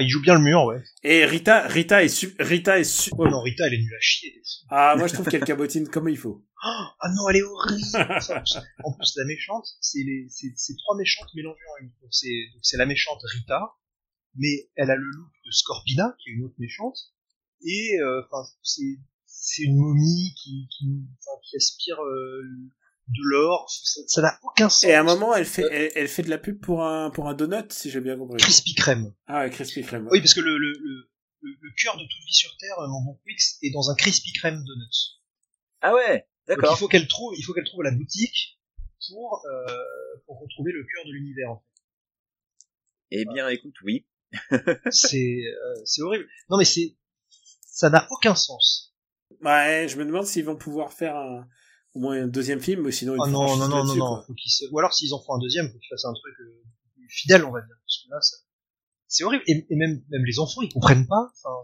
Ah, il joue bien le mur, ouais. Et Rita est Oh non, Rita, elle est nulle à chier. Ah, moi je trouve qu'elle cabotine comme il faut. Ah non, elle est horrible. En plus, la méchante, c'est trois méchantes mélangées en une. Donc c'est la méchante Rita, mais elle a le look de Scorpina, qui est une autre méchante, et enfin c'est une momie qui aspire de l'or. Ça n'a aucun sens. Et à un moment, elle fait de la pub pour un donut, si j'ai bien compris. Krispy Kreme. Ah ouais, Krispy Kreme. Ouais. Oui, parce que le cœur de toute vie sur Terre, mon bon Quix, est dans un Krispy Kreme donuts. Ah ouais, d'accord. Donc il faut qu'elle trouve la boutique pour retrouver le cœur de l'univers. En fait. Eh bien, écoute, oui. C'est horrible. Non mais ça n'a aucun sens. Ouais, je me demande s'ils vont pouvoir faire au moins un deuxième film, ou sinon une non, faut ou alors s'ils en font un deuxième, faut qu'ils fassent un truc plus fidèle, on va dire. Parce que là, c'est horrible. Et même les enfants, ils comprennent pas. Enfin,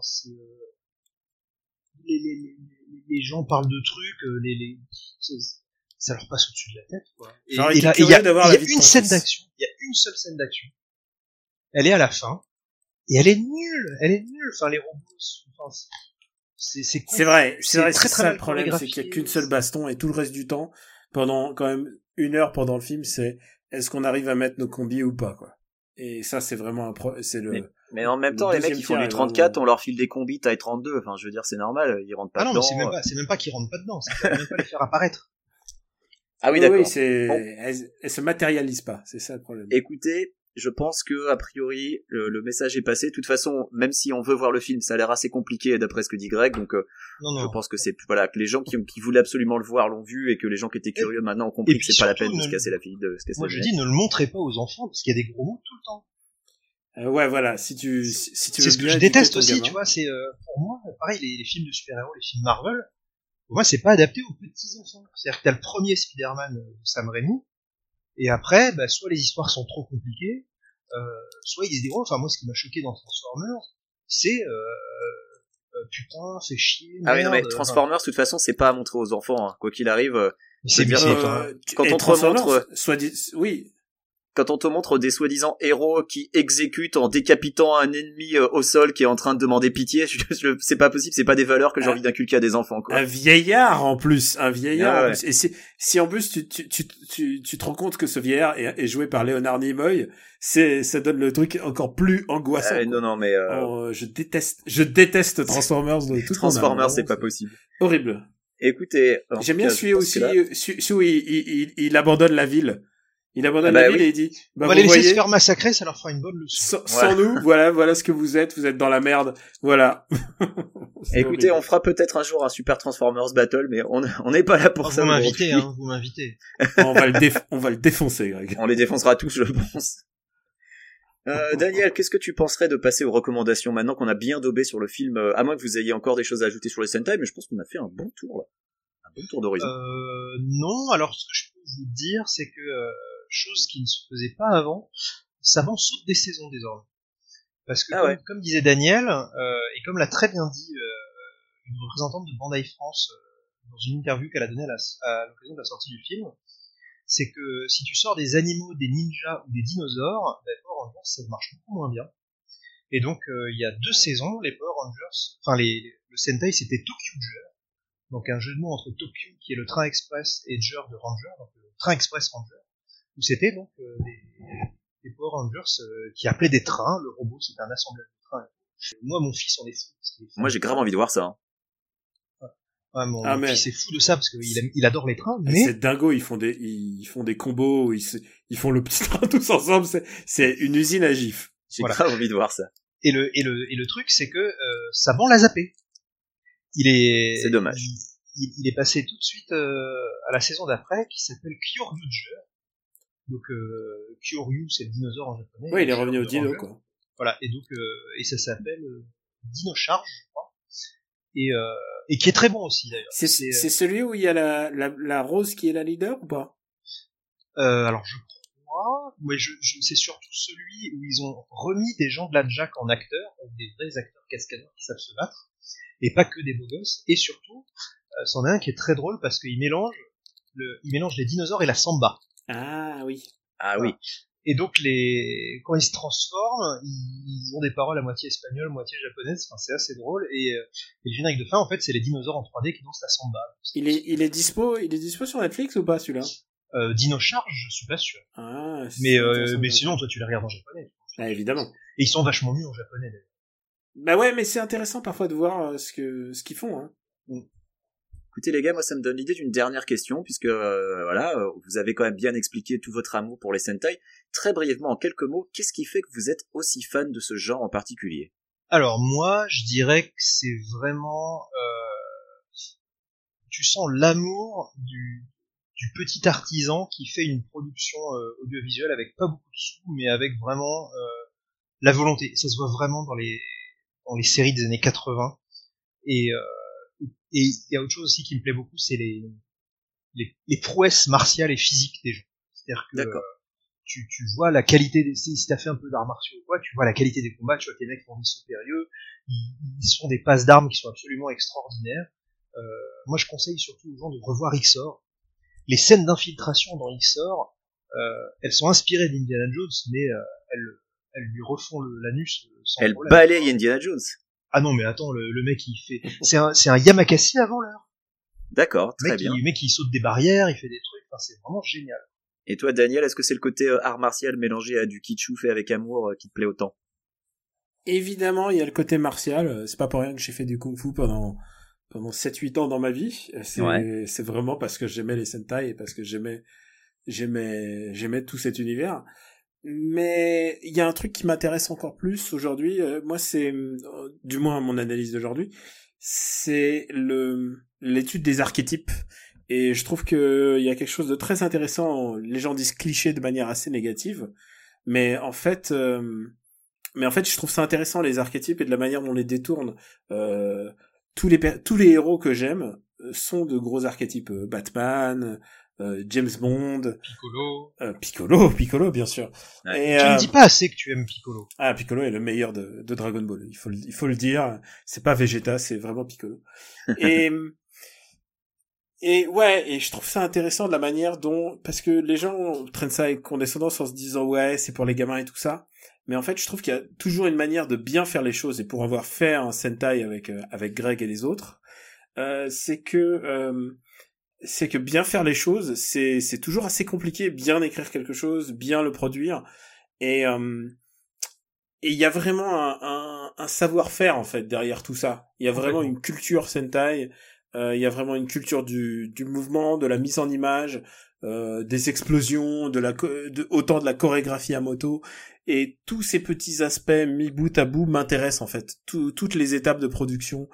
les gens parlent de trucs, ça leur passe au-dessus de la tête, quoi. Et là, il y a une scène d'action. Il y a une seule scène d'action. Elle est à la fin. Et elle est nulle. Enfin, les robots, c'est vrai, très, c'est très ça mal le problème, c'est qu'il y a qu'une seule baston, et tout le reste du temps, pendant quand même 1 heure pendant le film, c'est est-ce qu'on arrive à mettre nos combis ou pas, quoi. Et ça, c'est vraiment mais en même temps, les mecs, ils font du 34, on leur file des combis taille 32, enfin, je veux dire, c'est normal, ils rentrent pas dedans. Ah non, mais c'est même pas qu'ils rentrent pas dedans, c'est même pas les faire apparaître. Ah oui, d'accord. Oui, elles se matérialisent pas, c'est ça le problème. Écoutez, je pense que, a priori, le message est passé. De toute façon, même si on veut voir le film, ça a l'air assez compliqué d'après ce que dit Greg, donc, je pense que c'est, voilà, que les gens qui voulaient absolument le voir l'ont vu, et que les gens qui étaient curieux maintenant ont compris que c'est pas la peine de se casser la fille, de se casser. Moi, je dis, ne le montrez pas aux enfants, parce qu'il y a des gros mots tout le temps. Ouais, voilà, si tu veux c'est ce que je déteste aussi, tu vois, c'est, pour moi, pareil, les films de super-héros, les films Marvel, pour moi, c'est pas adapté aux petits enfants. C'est-à-dire que t'as le premier Spider-Man de Sam Raimi, et après, soit les histoires sont trop compliquées, soit ils disent des gros, enfin, moi, ce qui m'a choqué dans Transformers, c'est, putain, c'est chier, merde. Ah oui, non, mais Transformers, de toute façon, c'est pas à montrer aux enfants, hein. Quoi qu'il arrive, c'est bien, quand on te montre, oui. Quand on te montre des soi-disant héros qui exécutent en décapitant un ennemi au sol qui est en train de demander pitié, c'est pas possible, c'est pas des valeurs que j'ai envie d'inculquer à des enfants, quoi. Un vieillard en plus. Ah, ouais. En plus. Et si en plus tu te rends compte que ce vieillard est joué par Leonard Nimoy, ça donne le truc encore plus angoissant. Non, mais je déteste Transformers de toute Transformers, c'est pas possible. Horrible. Écoutez, j'aime bien celui aussi, où il abandonne la ville. Il abandonne la ville et il dit, on va les laisser se faire massacrer, ça leur fera une bonne leçon. Sans nous, voilà ce que vous êtes dans la merde, voilà. Écoutez, on fera peut-être un jour un Super Transformers Battle, mais on n'est pas là pour ça. Vous m'invitez, vous m'invitez. On va le défoncer, Greg. On les défoncera tous, je pense. Daniel, qu'est-ce que tu penserais de passer aux recommandations maintenant qu'on a bien daubé sur le film, à moins que vous ayez encore des choses à ajouter sur les Sentai, mais je pense qu'on a fait un bon tour, là. Un bon tour d'horizon. Non, alors ce que je peux vous dire, c'est que, chose qui ne se faisait pas avant, Saban saute des saisons désormais. Parce que comme disait Daniel, et comme l'a très bien dit une représentante de Bandai France dans une interview qu'elle a donnée à l'occasion de la sortie du film, c'est que si tu sors des animaux, des ninjas ou des dinosaures, les Power Rangers ça marche beaucoup moins bien. Et donc il y a 2 saisons, les Power Rangers, enfin le Sentai c'était Tokyo-Ger, donc un jeu de mots entre Tokyo qui est le train express et Ger de Ranger, donc le train express Ranger. Où c'était donc des Power Rangers qui appelaient des trains, le robot c'était un assemblage de trains. Moi mon fils en est fou. Moi j'ai grave envie de voir ça. Mon fils est fou de ça parce qu'il adore les trains. Mais c'est dingo, ils font des combos, ils font le petit train tous ensemble, c'est une usine à gifs. J'ai grave envie de voir ça. Et le truc c'est que Saban l'a zappé. C'est dommage. Il est passé tout de suite à la saison d'après qui s'appelle Kyoryu-Ger. Donc Kyoryu c'est le dinosaure en japonais. Oui, il est revenu au dino quoi. Voilà, et donc et ça s'appelle Dino Charge, je crois. Et qui est très bon aussi d'ailleurs. C'est celui où il y a la Rose qui est la leader ou pas? Alors je crois, mais c'est surtout celui où ils ont remis des gens de la Jack en acteurs, des vrais acteurs cascadeurs qui savent se battre, et pas que des beaux gosses. Et surtout, c'en est un qui est très drôle parce qu'il mélange les dinosaures et la samba. Ah oui. Ah oui. Et donc quand ils se transforment, ils ont des paroles à moitié espagnoles, moitié japonaises. Enfin, c'est assez drôle. Et le générique de fin, en fait, c'est les dinosaures en 3D qui dansent la samba. Il est dispo sur Netflix ou pas celui-là? Dino Charge, je suis pas sûr. Ah, mais sinon, toi, tu les regardes en japonais. Ah, évidemment. Et ils sont vachement mieux en japonais, d'ailleurs. Bah ouais, mais c'est intéressant parfois de voir ce qu'ils font, hein. Écoutez les gars, moi ça me donne l'idée d'une dernière question, puisque vous avez quand même bien expliqué tout votre amour pour les Sentai. Très brièvement, en quelques mots, qu'est-ce qui fait que vous êtes aussi fan de ce genre en particulier? Alors moi, je dirais que c'est vraiment... tu sens l'amour du petit artisan qui fait une production audiovisuelle avec pas beaucoup de sous, mais avec vraiment la volonté. Ça se voit vraiment dans les séries des années 80. Et il y a autre chose aussi qui me plaît beaucoup, c'est les prouesses martiales et physiques des gens. C'est-à-dire que tu vois la qualité si t'as fait un peu d'arts martiaux ou quoi, tu vois la qualité des combats, tu vois que les mecs font des sauts périlleux, ils font des passes d'armes qui sont absolument extraordinaires. Moi je conseille surtout aux gens de revoir XOR. Les scènes d'infiltration dans XOR, elles sont inspirées d'Indiana Jones, mais elles lui refont l'anus sans problème. Elle balaye Indiana Jones. Ah non, mais attends, le mec, il fait... C'est un Yamakasi avant l'heure. D'accord, très bien. Le mec, il saute des barrières, il fait des trucs, enfin, c'est vraiment génial. Et toi, Daniel, est-ce que c'est le côté art martial mélangé à du kitschou fait avec amour qui te plaît autant? Évidemment, il y a le côté martial. C'est pas pour rien que j'ai fait du kung-fu pendant 7-8 ans dans ma vie. C'est vraiment parce que j'aimais les Sentai et parce que j'aimais tout cet univers. Mais il y a un truc qui m'intéresse encore plus aujourd'hui, moi c'est, du moins mon analyse d'aujourd'hui, c'est l'étude des archétypes. Et je trouve que il y a quelque chose de très intéressant. Les gens disent cliché de manière assez négative, mais en fait, je trouve ça intéressant les archétypes et de la manière dont on les détourne. Tous les héros que j'aime sont de gros archétypes. Batman, James Bond, Piccolo bien sûr. Ouais. Et, tu ne dis pas assez que tu aimes Piccolo. Ah, Piccolo est le meilleur de Dragon Ball. Il faut le dire. C'est pas Vegeta, c'est vraiment Piccolo. Et je trouve ça intéressant de la manière dont, parce que les gens prennent ça avec condescendance en se disant ouais, c'est pour les gamins et tout ça. Mais en fait, je trouve qu'il y a toujours une manière de bien faire les choses. Et pour avoir fait un Sentai avec Greg et les autres, c'est que bien faire les choses, c'est toujours assez compliqué. Bien écrire quelque chose, bien le produire, et il y a vraiment un savoir-faire en fait derrière tout ça. Il y a vraiment une culture Sentai, il y a vraiment une culture du mouvement, de la mise en image, des explosions, autant de la chorégraphie à moto, et tous ces petits aspects mis bout à bout m'intéressent en fait. Toutes les étapes de production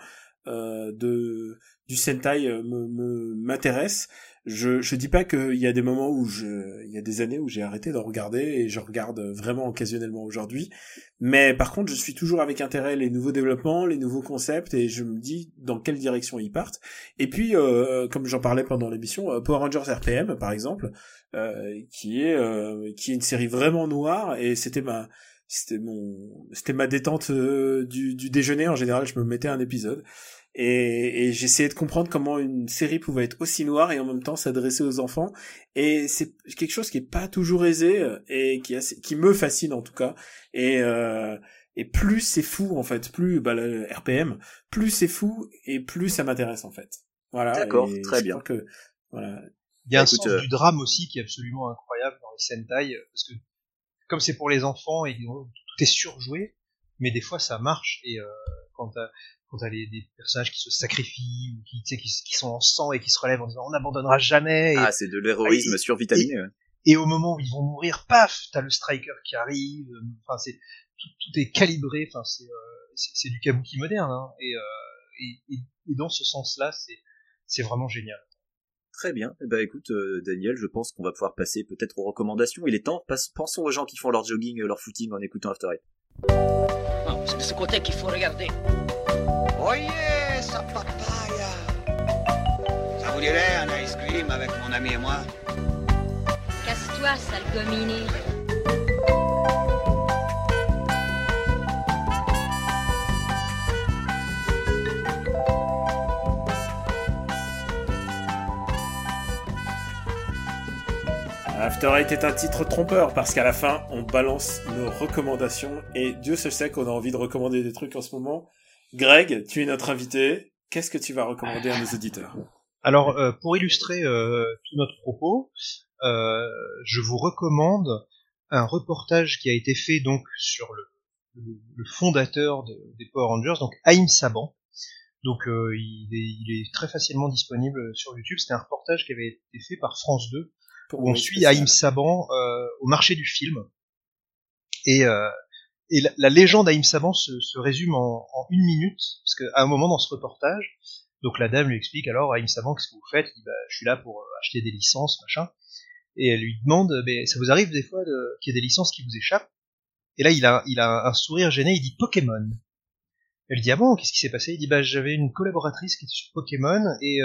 du Sentai m'intéresse. Je dis pas qu'il y a des moments il y a des années où j'ai arrêté d'en regarder et je regarde vraiment occasionnellement aujourd'hui. Mais par contre, je suis toujours avec intérêt les nouveaux développements, les nouveaux concepts et je me dis dans quelle direction ils partent. Et puis, comme j'en parlais pendant l'émission, Power Rangers RPM par exemple, qui est une série vraiment noire et c'était ma détente du déjeuner. En général, je me mettais un épisode et j'essayais de comprendre comment une série pouvait être aussi noire et en même temps s'adresser aux enfants, et c'est quelque chose qui est pas toujours aisé et qui me fascine en tout cas, et plus c'est fou en fait, plus le RPM, plus c'est fou et plus ça m'intéresse en fait. Voilà. D'accord, très bien. Que, voilà. Il y a un sens du drame aussi qui est absolument incroyable dans les Sentai, parce que comme c'est pour les enfants et tout est surjoué, mais des fois ça marche, et quand t'as des personnages qui se sacrifient ou qui sont en sang et qui se relèvent en disant on n'abandonnera jamais. Ah, c'est de l'héroïsme survitaminé. Et au moment où ils vont mourir, paf, t'as le striker qui arrive. Enfin, tout est calibré. Enfin, c'est du kabuki moderne. Hein, et dans ce sens-là, c'est vraiment génial. Très bien. Bah écoute, Daniel, je pense qu'on va pouvoir passer peut-être aux recommandations. Il est temps. Pensons aux gens qui font leur jogging, leur footing en écoutant After Eight. Non, c'est de ce côté qu'il faut regarder. Oye, esa papaya. Ça vous dirait un ice cream avec mon ami et moi? Casse-toi, sale gominé. After Eight est un titre trompeur parce qu'à la fin, on balance nos recommandations et Dieu se sait qu'on a envie de recommander des trucs en ce moment. Greg, tu es notre invité. Qu'est-ce que tu vas recommander à nos auditeurs ? Alors, pour illustrer tout notre propos, je vous recommande un reportage qui a été fait donc sur le fondateur des Power Rangers, donc Haïm Saban. Donc il est très facilement disponible sur YouTube. C'était un reportage qui avait été fait par France 2 où on suit Haïm Saban au marché du film. Et la légende d'Haïm Saban se résume en 1 minute, parce qu'à un moment dans ce reportage, donc la dame lui explique alors Haïm Saban, qu'est-ce que vous faites ? Il dit je suis là pour acheter des licences, machin. Et elle lui demande ça vous arrive des fois qu'il y ait des licences qui vous échappent ? Et là il a un sourire gêné, il dit Pokémon. Elle dit ah bon, qu'est-ce qui s'est passé ? Il dit j'avais une collaboratrice qui était sur Pokémon et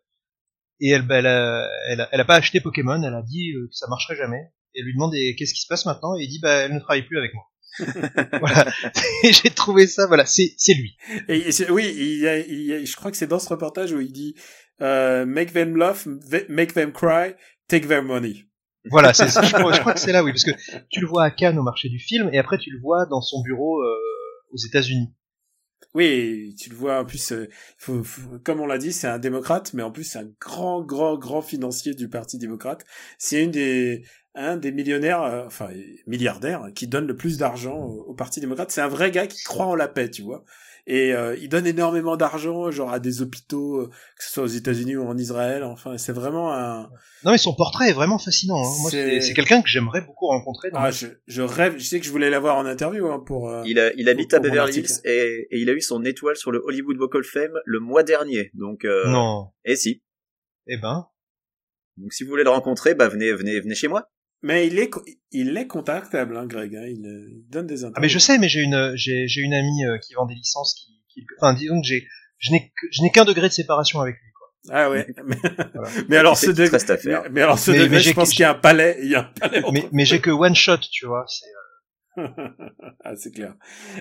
elle a pas acheté Pokémon, elle a dit que ça marcherait jamais. Et elle lui demande qu'est-ce qui se passe maintenant ? Et il dit elle ne travaille plus avec moi. Voilà. Et j'ai trouvé ça, voilà, c'est lui. Et je crois que c'est dans ce reportage où il dit make them laugh, make them cry, take their money. Voilà, je crois que c'est là, oui, parce que tu le vois à Cannes au marché du film et après tu le vois dans son bureau aux États-Unis. Oui, tu le vois, en plus, comme on l'a dit, c'est un démocrate, mais en plus, c'est un grand financier du Parti démocrate. C'est un des millionnaires, milliardaires, qui donne le plus d'argent au Parti démocrate. C'est un vrai gars qui croit en la paix, tu vois. Et il donne énormément d'argent, genre à des hôpitaux, que ce soit aux États-Unis ou en Israël. Enfin, c'est vraiment un... Non, mais son portrait est vraiment fascinant. Hein. Moi, c'est quelqu'un que j'aimerais beaucoup rencontrer. Je rêve. Je sais que je voulais l'avoir en interview pour. Il habite à Beverly Hills et il a eu son étoile sur le Hollywood Walk of Fame le mois dernier. Donc. Non. Et si. Eh ben. Donc si vous voulez le rencontrer, venez chez moi. Mais il est contactable, hein, Greg. Hein, il donne des interviews. Ah mais je sais, mais j'ai une amie qui vend des licences enfin disons que je n'ai qu'un degré de séparation avec lui, quoi. Ah ouais. Voilà. Mais alors ce degré, je pense qu'il y a un palais, mais j'ai que one shot, tu vois, c'est Ah, c'est clair.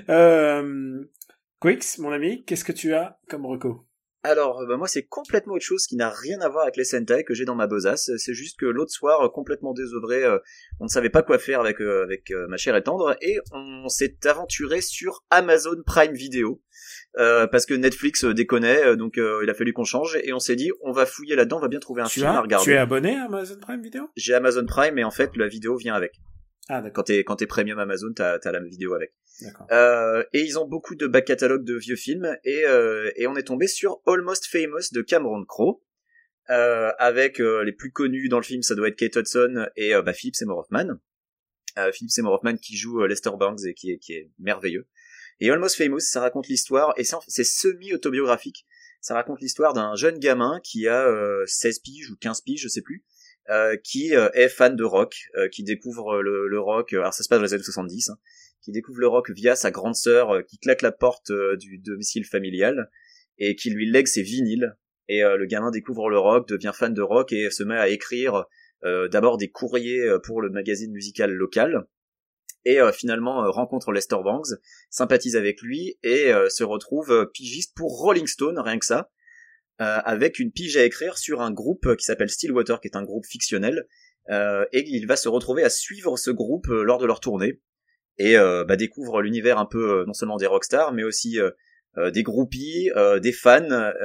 Quix, mon ami, qu'est-ce que tu as comme reco? Alors, moi, c'est complètement autre chose qui n'a rien à voir avec les Sentai que j'ai dans ma besace. C'est juste que l'autre soir, complètement désœuvré, on ne savait pas quoi faire avec ma chère et tendre, et on s'est aventuré sur Amazon Prime Video. Parce que Netflix déconnait, donc il a fallu qu'on change, et on s'est dit, on va fouiller là-dedans, on va bien trouver un film à regarder. Tu es abonné à Amazon Prime Video ? J'ai Amazon Prime, et en fait, la vidéo vient avec. Ah, d'accord. Quand t'es premium Amazon, t'as la vidéo avec. D'accord. Et ils ont beaucoup de back catalogue de vieux films, et on est tombé sur Almost Famous de Cameron Crowe, avec les plus connus dans le film, ça doit être Kate Hudson et Philip Seymour Hoffman. Philip Seymour Hoffman qui joue Lester Bangs et qui est merveilleux. Et Almost Famous, ça raconte l'histoire, et c'est semi-autobiographique, ça raconte l'histoire d'un jeune gamin qui a 16 piges ou 15 piges, je sais plus, qui est fan de rock, qui découvre le rock, alors ça se passe dans les années 70, hein, qui découvre le rock via sa grande sœur, qui claque la porte du domicile familial, et qui lui lègue ses vinyles, et le gamin découvre le rock, devient fan de rock, et se met à écrire d'abord des courriers pour le magazine musical local, et finalement rencontre Lester Bangs, sympathise avec lui, et se retrouve pigiste pour Rolling Stone, rien que ça, avec une pige à écrire sur un groupe qui s'appelle Stillwater, qui est un groupe fictionnel, et il va se retrouver à suivre ce groupe lors de leur tournée, et découvre l'univers un peu non seulement des rockstars, mais aussi des groupies, des fans,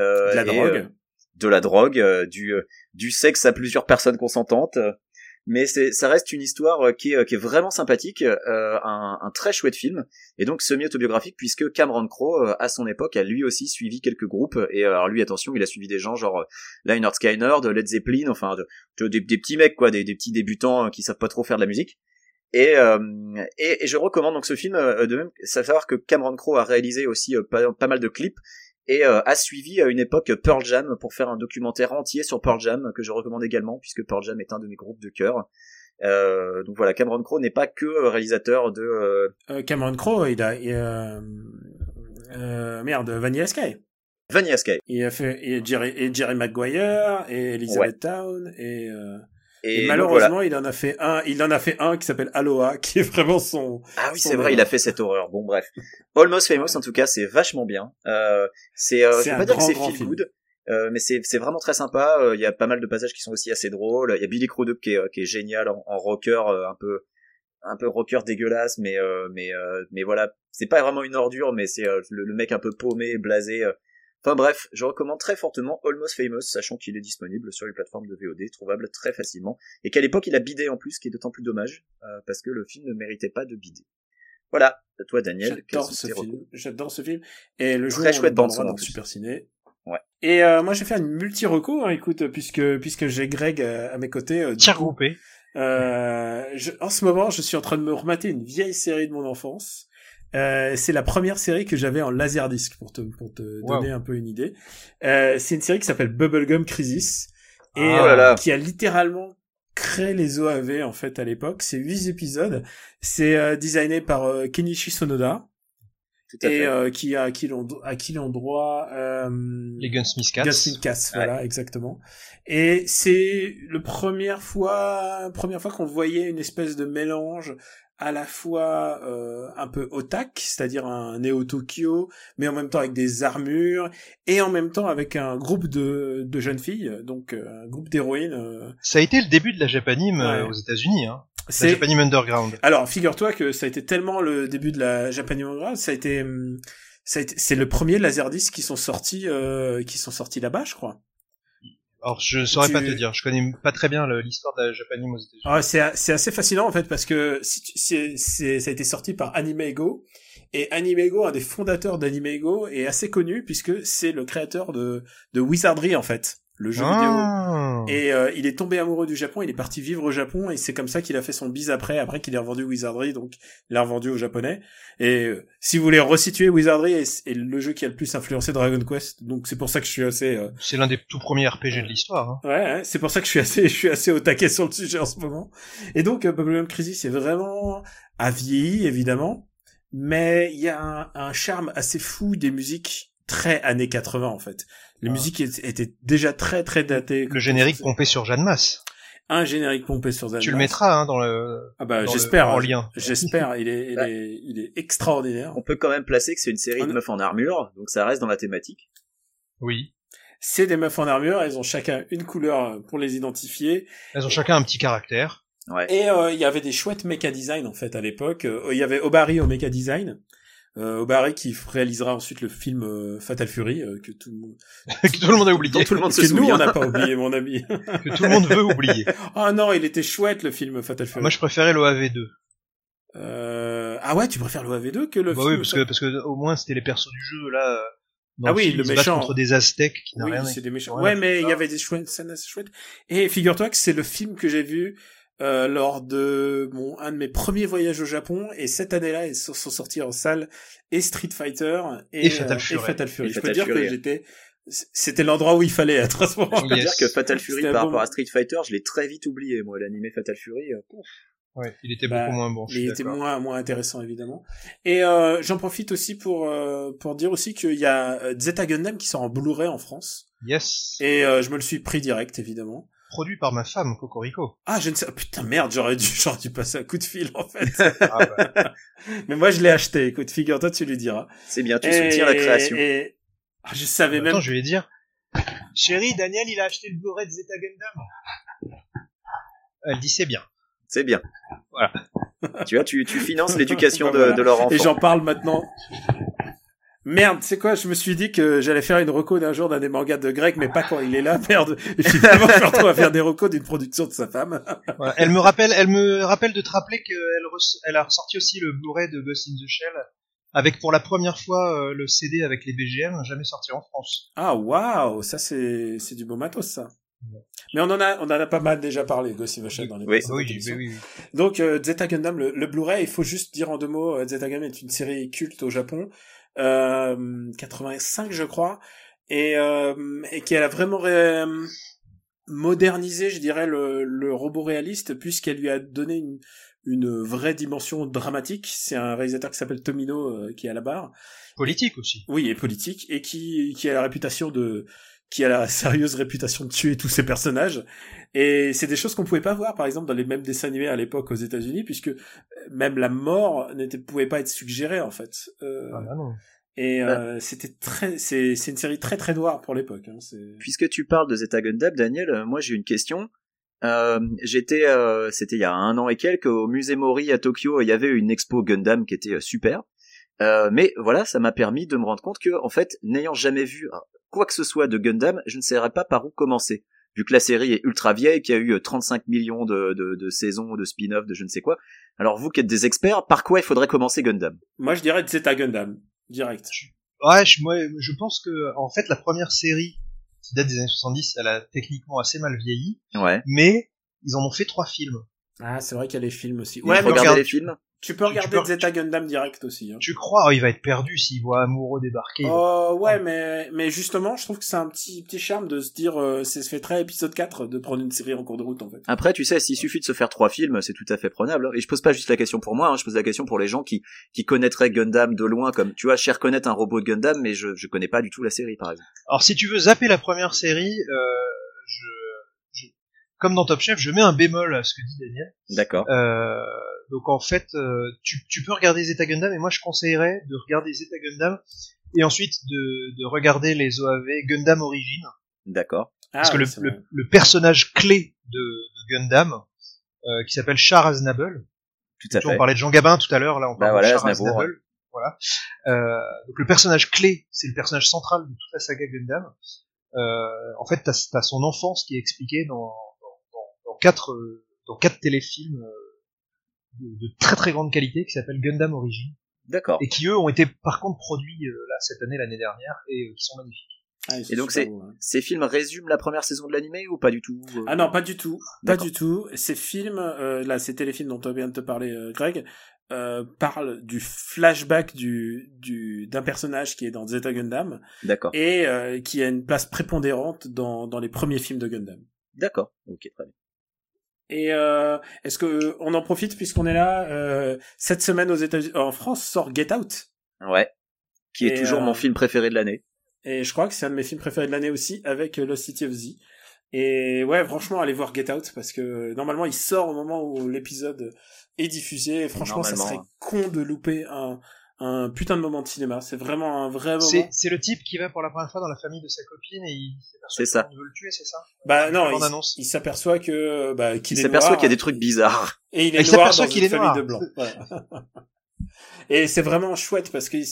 de la drogue, du sexe à plusieurs personnes consentantes. Mais ça reste une histoire qui est vraiment sympathique, un très chouette film, et donc semi-autobiographique, puisque Cameron Crowe, à son époque, a lui aussi suivi quelques groupes, et alors lui, attention, il a suivi des gens genre Lynyrd Skynyrd, Led Zeppelin, enfin des petits mecs, quoi, des petits débutants qui savent pas trop faire de la musique. Et je recommande donc ce film, de même, savoir que Cameron Crowe a réalisé aussi pas mal de clips, et a suivi à une époque Pearl Jam pour faire un documentaire entier sur Pearl Jam que je recommande également, puisque Pearl Jam est un de mes groupes de cœur. Donc voilà, Cameron Crowe n'est pas que réalisateur de... Cameron Crowe, il a Vanilla Sky. Vanilla Sky. Il a fait Jerry Maguire et Elizabeth Town et malheureusement voilà. il en a fait un qui s'appelle Aloha, qui est vraiment son... Ah oui, c'est vrai, il a fait cette horreur. Bon, bref. Almost Famous, en tout cas, c'est vachement bien. Je vais pas dire que c'est feel good, Mais c'est vraiment très sympa. Il y a pas mal de passages qui sont aussi assez drôles. Il y a Billy Crudup qui est génial en rocker, un peu rocker dégueulasse, mais voilà, c'est pas vraiment une ordure, mais c'est le mec un peu paumé, blasé. Enfin bref, je recommande très fortement Almost Famous, sachant qu'il est disponible sur les plateformes de VOD, trouvable très facilement, et qu'à l'époque il a bidé en plus, ce qui est d'autant plus dommage, parce que le film ne méritait pas de bider. Voilà, à toi Daniel. J'adore ce film, et le jour très où chouette on bande le son dans en plus. Super Ciné. Ouais. Et moi je vais faire une multi-reco, hein, écoute, puisque j'ai Greg à mes côtés. Tiens groupé. En ce moment, je suis en train de me remater une vieille série de mon enfance. C'est la première série que j'avais en laserdisc pour te donner un peu une idée. C'est une série qui s'appelle Bubblegum Crisis et qui a littéralement créé les OAV en fait à l'époque. C'est 8 épisodes. C'est designé par Kenichi Sonoda. Et qui l'ont droit les Gunsmith Cats. Gunsmith Cats, voilà, exactement. Et c'est la première fois qu'on voyait une espèce de mélange à la fois un peu otak, c'est-à-dire un Neo Tokyo, mais en même temps avec des armures et en même temps avec un groupe de jeunes filles, donc un groupe d'héroïnes. Ça a été le début de la Japanime aux États-Unis, hein. La Japanime Underground. Alors, figure-toi que ça a été tellement le début de la Japanime Underground, c'est le premier laserdisc qui sont sortis là-bas, je crois. Alors, je saurais pas te dire, je connais pas très bien l'histoire de la Japanime aux États-Unis. Ah, c'est assez fascinant en fait parce que ça a été sorti par Animego, et Animego, un des fondateurs d'Animego, est assez connu puisque c'est le créateur de Wizardry en fait. Le jeu vidéo. Et il est tombé amoureux du Japon, il est parti vivre au Japon, et c'est comme ça qu'il a fait son bise après qu'il ait revendu Wizardry, donc il l'a revendu aux Japonais. Et si vous voulez resituer, Wizardry est le jeu qui a le plus influencé Dragon Quest, donc c'est pour ça que je suis assez... C'est l'un des tout premiers RPG de l'histoire. Hein. Ouais, c'est pour ça que je suis assez au taquet sur le sujet en ce moment. Et donc Bubblegum Crisis est vraiment a vieilli, évidemment, mais il y a un charme assez fou des musiques très années 80 en fait. Les musiques étaient déjà très très datées. Le générique pompé sur Jeanne Masse. Un générique pompé sur Jeanne Masse. Tu le mettras hein, dans le. Ah bah j'espère. En lien. J'espère. Il est extraordinaire. On peut quand même placer que c'est une série de meufs en armure, donc ça reste dans la thématique. Oui. C'est des meufs en armure. Elles ont chacun une couleur pour les identifier. Elles ont chacun un petit caractère. Ouais. Et il y avait des chouettes mecha design en fait à l'époque. Il y avait Obari au mecha design. Obari qui réalisera ensuite le film Fatal Fury que tout le monde a oublié, dont tout le monde se que souvient. Nous on n'a pas oublié, mon ami. Que tout le monde veut oublier. Ah non, il était chouette le film Fatal Fury. Moi je préférais l'OAV2. Ah ouais, tu préfères l'OAV2 que le film. Oui, parce que au moins c'était les persos du jeu là. Ah oui, le méchant contre des Aztèques qui n'a rien. Oui, c'est des méchants. Ouais, mais il y avait des scènes assez chouettes. Et figure-toi que c'est le film que j'ai vu lors de un de mes premiers voyages au Japon, et cette année-là ils sont sortis en salle et Street Fighter et Fatal Fury. Je peux dire que c'était l'endroit où il fallait être à ce moment. Je peux dire que Fatal Fury par rapport à Street Fighter, je l'ai très vite oublié, moi, l'animé Fatal Fury. Ouais, il était beaucoup moins bon. Il était moins intéressant évidemment. Et j'en profite aussi pour dire aussi qu'il y a Zeta Gundam qui sort en Blu-ray en France. Yes. Et je me le suis pris direct évidemment. Produit par ma femme, Cocorico. Ah, je ne sais... Putain, merde, j'aurais dû passer un coup de fil, en fait. Mais moi, je l'ai acheté. Écoute, figure-toi, tu lui diras. C'est bien, tu soutiens la création. Je savais même... Attends, je vais lui dire. Chérie, Daniel, il a acheté le Blu-ray de Zeta Gundam. Elle dit c'est bien. C'est bien. Voilà. Tu vois, tu finances l'éducation de leur enfant. Et j'en parle maintenant. Merde, c'est quoi? Je me suis dit que j'allais faire une reco d'un jour d'un des mangas de Greg, mais pas quand il est là, merde. Et finalement, je me retrouve à faire des recos d'une production de sa femme. Ouais, elle me rappelle de te rappeler qu'elle a ressorti aussi le Blu-ray de Ghost in the Shell, avec pour la première fois le CD avec les BGM, jamais sorti en France. Ah, waouh, ça c'est du beau matos, ça. Mais on en a pas mal déjà parlé, Ghost in the Shell, dans les oui. Donc, Zeta Gundam, le Blu-ray, il faut juste dire en deux mots, Zeta Gundam est une série culte au Japon. 85 je crois, et qui a vraiment modernisé, je dirais, le robot réaliste, puisqu'elle lui a donné une vraie dimension dramatique. C'est un réalisateur qui s'appelle Tomino qui est à la barre. Politique aussi. Oui, et politique, et qui a la sérieuse réputation de tuer tous ses personnages. Et c'est des choses qu'on pouvait pas voir, par exemple, dans les mêmes dessins animés à l'époque aux États-Unis, puisque même la mort pouvait pas être suggérée, en fait. Ah bah non. Et c'est une série très très noire pour l'époque. Hein, Puisque tu parles de Zeta Gundam, Daniel, moi j'ai une question. C'était il y a 1 an et quelques au musée Mori à Tokyo, il y avait une expo Gundam qui était super. Mais voilà, ça m'a permis de me rendre compte que, en fait, n'ayant jamais vu quoi que ce soit de Gundam, je ne saurais pas par où commencer. Vu que la série est ultra vieille, qu'il y a eu 35 millions de saisons, de spin-off, de je ne sais quoi. Alors vous qui êtes des experts, par quoi il faudrait commencer Gundam? Moi je dirais Zeta Gundam, direct. Ouais, je pense que en fait la première série qui date des années 70, elle a techniquement assez mal vieilli. Ouais. Mais ils en ont fait 3 films. Ah, c'est vrai qu'il y a les films aussi. Ouais, mais regardez les films. Tu peux regarder Zeta Gundam direct aussi. Hein. Tu crois? Il va être perdu s'il voit Amuro débarquer. Ouais, mais justement, je trouve que c'est un petit charme de se dire, ça se fait très épisode 4 de prendre une série en cours de route, en fait. Après, tu sais, s'il suffit de se faire 3 films, c'est tout à fait prenable. Et je pose pas juste la question pour moi, hein, je pose la question pour les gens qui connaîtraient Gundam de loin, comme, tu vois, je sais reconnaître un robot de Gundam, mais je connais pas du tout la série, par exemple. Alors, si tu veux zapper la première série, comme dans Top Chef, je mets un bémol à ce que dit Daniel. D'accord. Donc en fait, tu peux regarder Zeta Gundam, et moi je conseillerais de regarder Zeta Gundam et ensuite de regarder les OAV Gundam Origin. D'accord. Parce que le personnage clé de Gundam, qui s'appelle Char Aznable. Tout à fait. On parlait de Jean Gabin tout à l'heure, là on parle de Char Aznavour. Aznable. Voilà. Donc le personnage clé, c'est le personnage central de toute la saga Gundam. En fait, t'as son enfance qui est expliquée dans 4 téléfilms de très très grande qualité qui s'appellent Gundam Origin. D'accord. Et qui eux ont été par contre produits là cette année, l'année dernière, et qui sont magnifiques. Et donc ces films résument la première saison de l'animé ou pas du tout? Ah non, pas du tout. Pas du tout. Ces films, là, ces téléfilms dont on vient de te parler, Greg, parlent du flashback d'un personnage qui est dans Zeta Gundam. D'accord. Et qui a une place prépondérante dans les premiers films de Gundam. D'accord. Ok, très bien. Et est-ce que on en profite puisqu'on est là cette semaine aux États-Unis, en France sort Get Out. Ouais. Qui est toujours mon film préféré de l'année. Et je crois que c'est un de mes films préférés de l'année aussi avec Lost City of Z. Et ouais, franchement, allez voir Get Out parce que normalement il sort au moment où l'épisode est diffusé. Et franchement, ça serait con de louper un putain de moment de cinéma. C'est vraiment un vrai moment. C'est le type qui va pour la première fois dans la famille de sa copine et il s'aperçoit qu'il veut le tuer, c'est ça? Bah non, il s'aperçoit que qu'il est noir. Il s'aperçoit qu'il y a des trucs bizarres. Et il est noir dans une famille de blancs. Voilà. Et c'est vraiment chouette parce que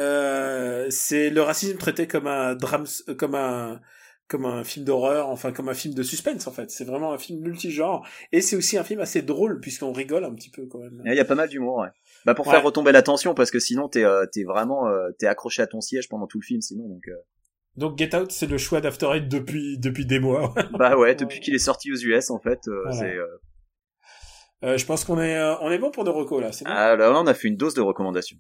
c'est le racisme traité comme un drame, comme un film d'horreur, enfin comme un film de suspense en fait. C'est vraiment un film multigenre et c'est aussi un film assez drôle puisqu'on rigole un petit peu quand même. Il y a pas mal d'humour, ouais. Bah pour faire retomber la tension parce que sinon t'es vraiment accroché à ton siège pendant tout le film sinon donc Get Out c'est le choix d'After Eight depuis des mois. Bah ouais, depuis qu'il est sorti aux US en fait, c'est je pense qu'on est bon pour nos recos là, c'est bon. Ah là on a fait une dose de recommandations.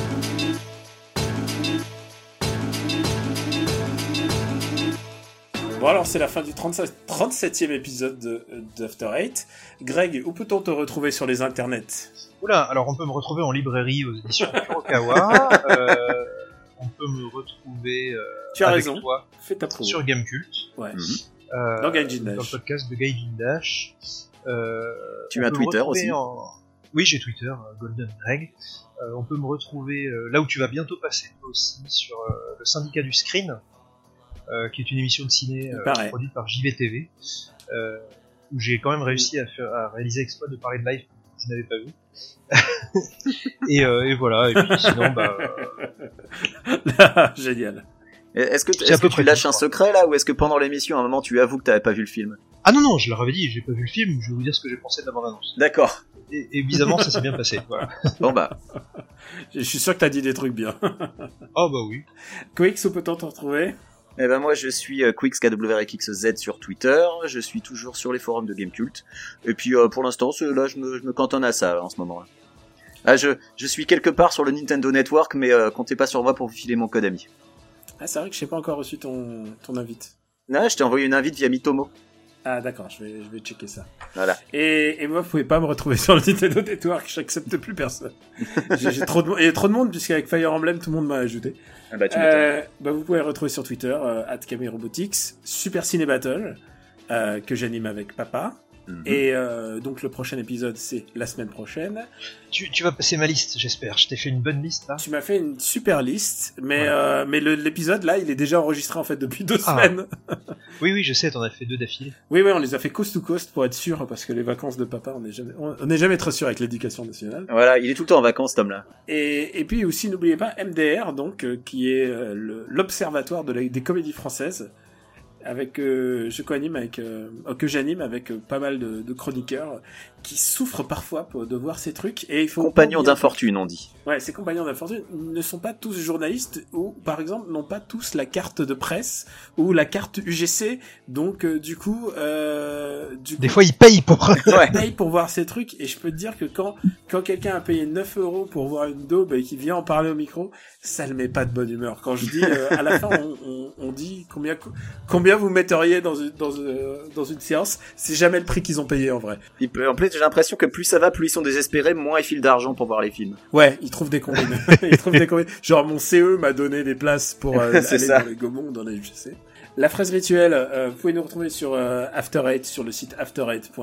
Bon alors c'est la fin du 37e épisode d'After Eight. Greg, où peut-on te retrouver sur les internets? Oula, alors on peut me retrouver en librairie aux éditions Kurokawa. On peut me retrouver tu as avec raison. Toi fais ta promo. Sur Gamecult. Ouais. Dans Gaijin Dash. Dans le podcast de Gaijin Dash. Tu as Twitter aussi. Oui, j'ai Twitter, Golden Greg. On peut me retrouver là où tu vas bientôt passer toi aussi sur le syndicat du Screen, qui est une émission de ciné produite par JVTV, où j'ai quand même réussi à réaliser l'exploit de parler de live que je n'avais pas vu. et voilà, et puis sinon génial. Est-ce que tu lâches un secret là, ou est-ce que pendant l'émission à un moment tu avoues que t'avais pas vu le film? Ah non, je leur avais dit, j'ai pas vu le film, je vais vous dire ce que j'ai pensé de la bande-annonce. D'accord. Et bizarrement ça s'est bien passé, voilà. Bon bah. Je suis sûr que t'as dit des trucs bien. Oh bah oui. Quix, où peut-on te retrouver? Eh ben moi je suis Quix KWXZ sur Twitter, je suis toujours sur les forums de Gamecult, et puis pour l'instant là je me cantonne à ça en ce moment là. Ah, je suis quelque part sur le Nintendo Network, mais comptez pas sur moi pour vous filer mon code ami. Ah c'est vrai que j'ai pas encore reçu ton invite. Non, je t'ai envoyé une invite via Mitomo. Ah d'accord, je vais checker ça. Voilà. Et moi vous pouvez pas me retrouver sur le Nintendo Network, j'accepte plus personne. Il y a trop de monde puisqu'avec Fire Emblem tout le monde m'a ajouté. Ah bah, vous pouvez retrouver sur Twitter @KamiRobotics, Super Ciné Battle que j'anime avec papa Et donc le prochain épisode, c'est la semaine prochaine. Tu vas passer ma liste, j'espère. Je t'ai fait une bonne liste là. Tu m'as fait une super liste, mais l'épisode là, il est déjà enregistré en fait depuis 2 semaines. Oui, je sais, t'en as fait 2 d'affilée. Oui, on les a fait coast to coast pour être sûr, parce que les vacances de papa, on n'est jamais très sûr avec l'éducation nationale. Voilà, il est tout le temps en vacances, cet homme-là. Et puis aussi, n'oubliez pas MDR, donc qui est l'observatoire des comédies françaises. Avec que j'anime avec pas mal de chroniqueurs qui souffrent parfois de voir ces trucs, et il faut compagnons d'infortune, on dit. Ouais, ces compagnons d'infortune ne sont pas tous journalistes, ou par exemple n'ont pas tous la carte de presse ou la carte UGC, donc du coup des fois ils payent pour ils payent pour voir ces trucs, et je peux te dire que quand quelqu'un a payé 9 € pour voir une daube et qui vient en parler au micro, ça le met pas de bonne humeur. Quand je dis à la fin on dit combien vous metteriez dans une séance, c'est jamais le prix qu'ils ont payé en vrai. En plus, j'ai l'impression que plus ça va, plus ils sont désespérés, moins ils filent d'argent pour voir les films. Ouais, ils trouvent des combines. Genre mon CE m'a donné des places pour aller dans les Gaumont, dans les UGC. La fraise rituelle, vous pouvez nous retrouver sur After 8, sur le site after8.fr.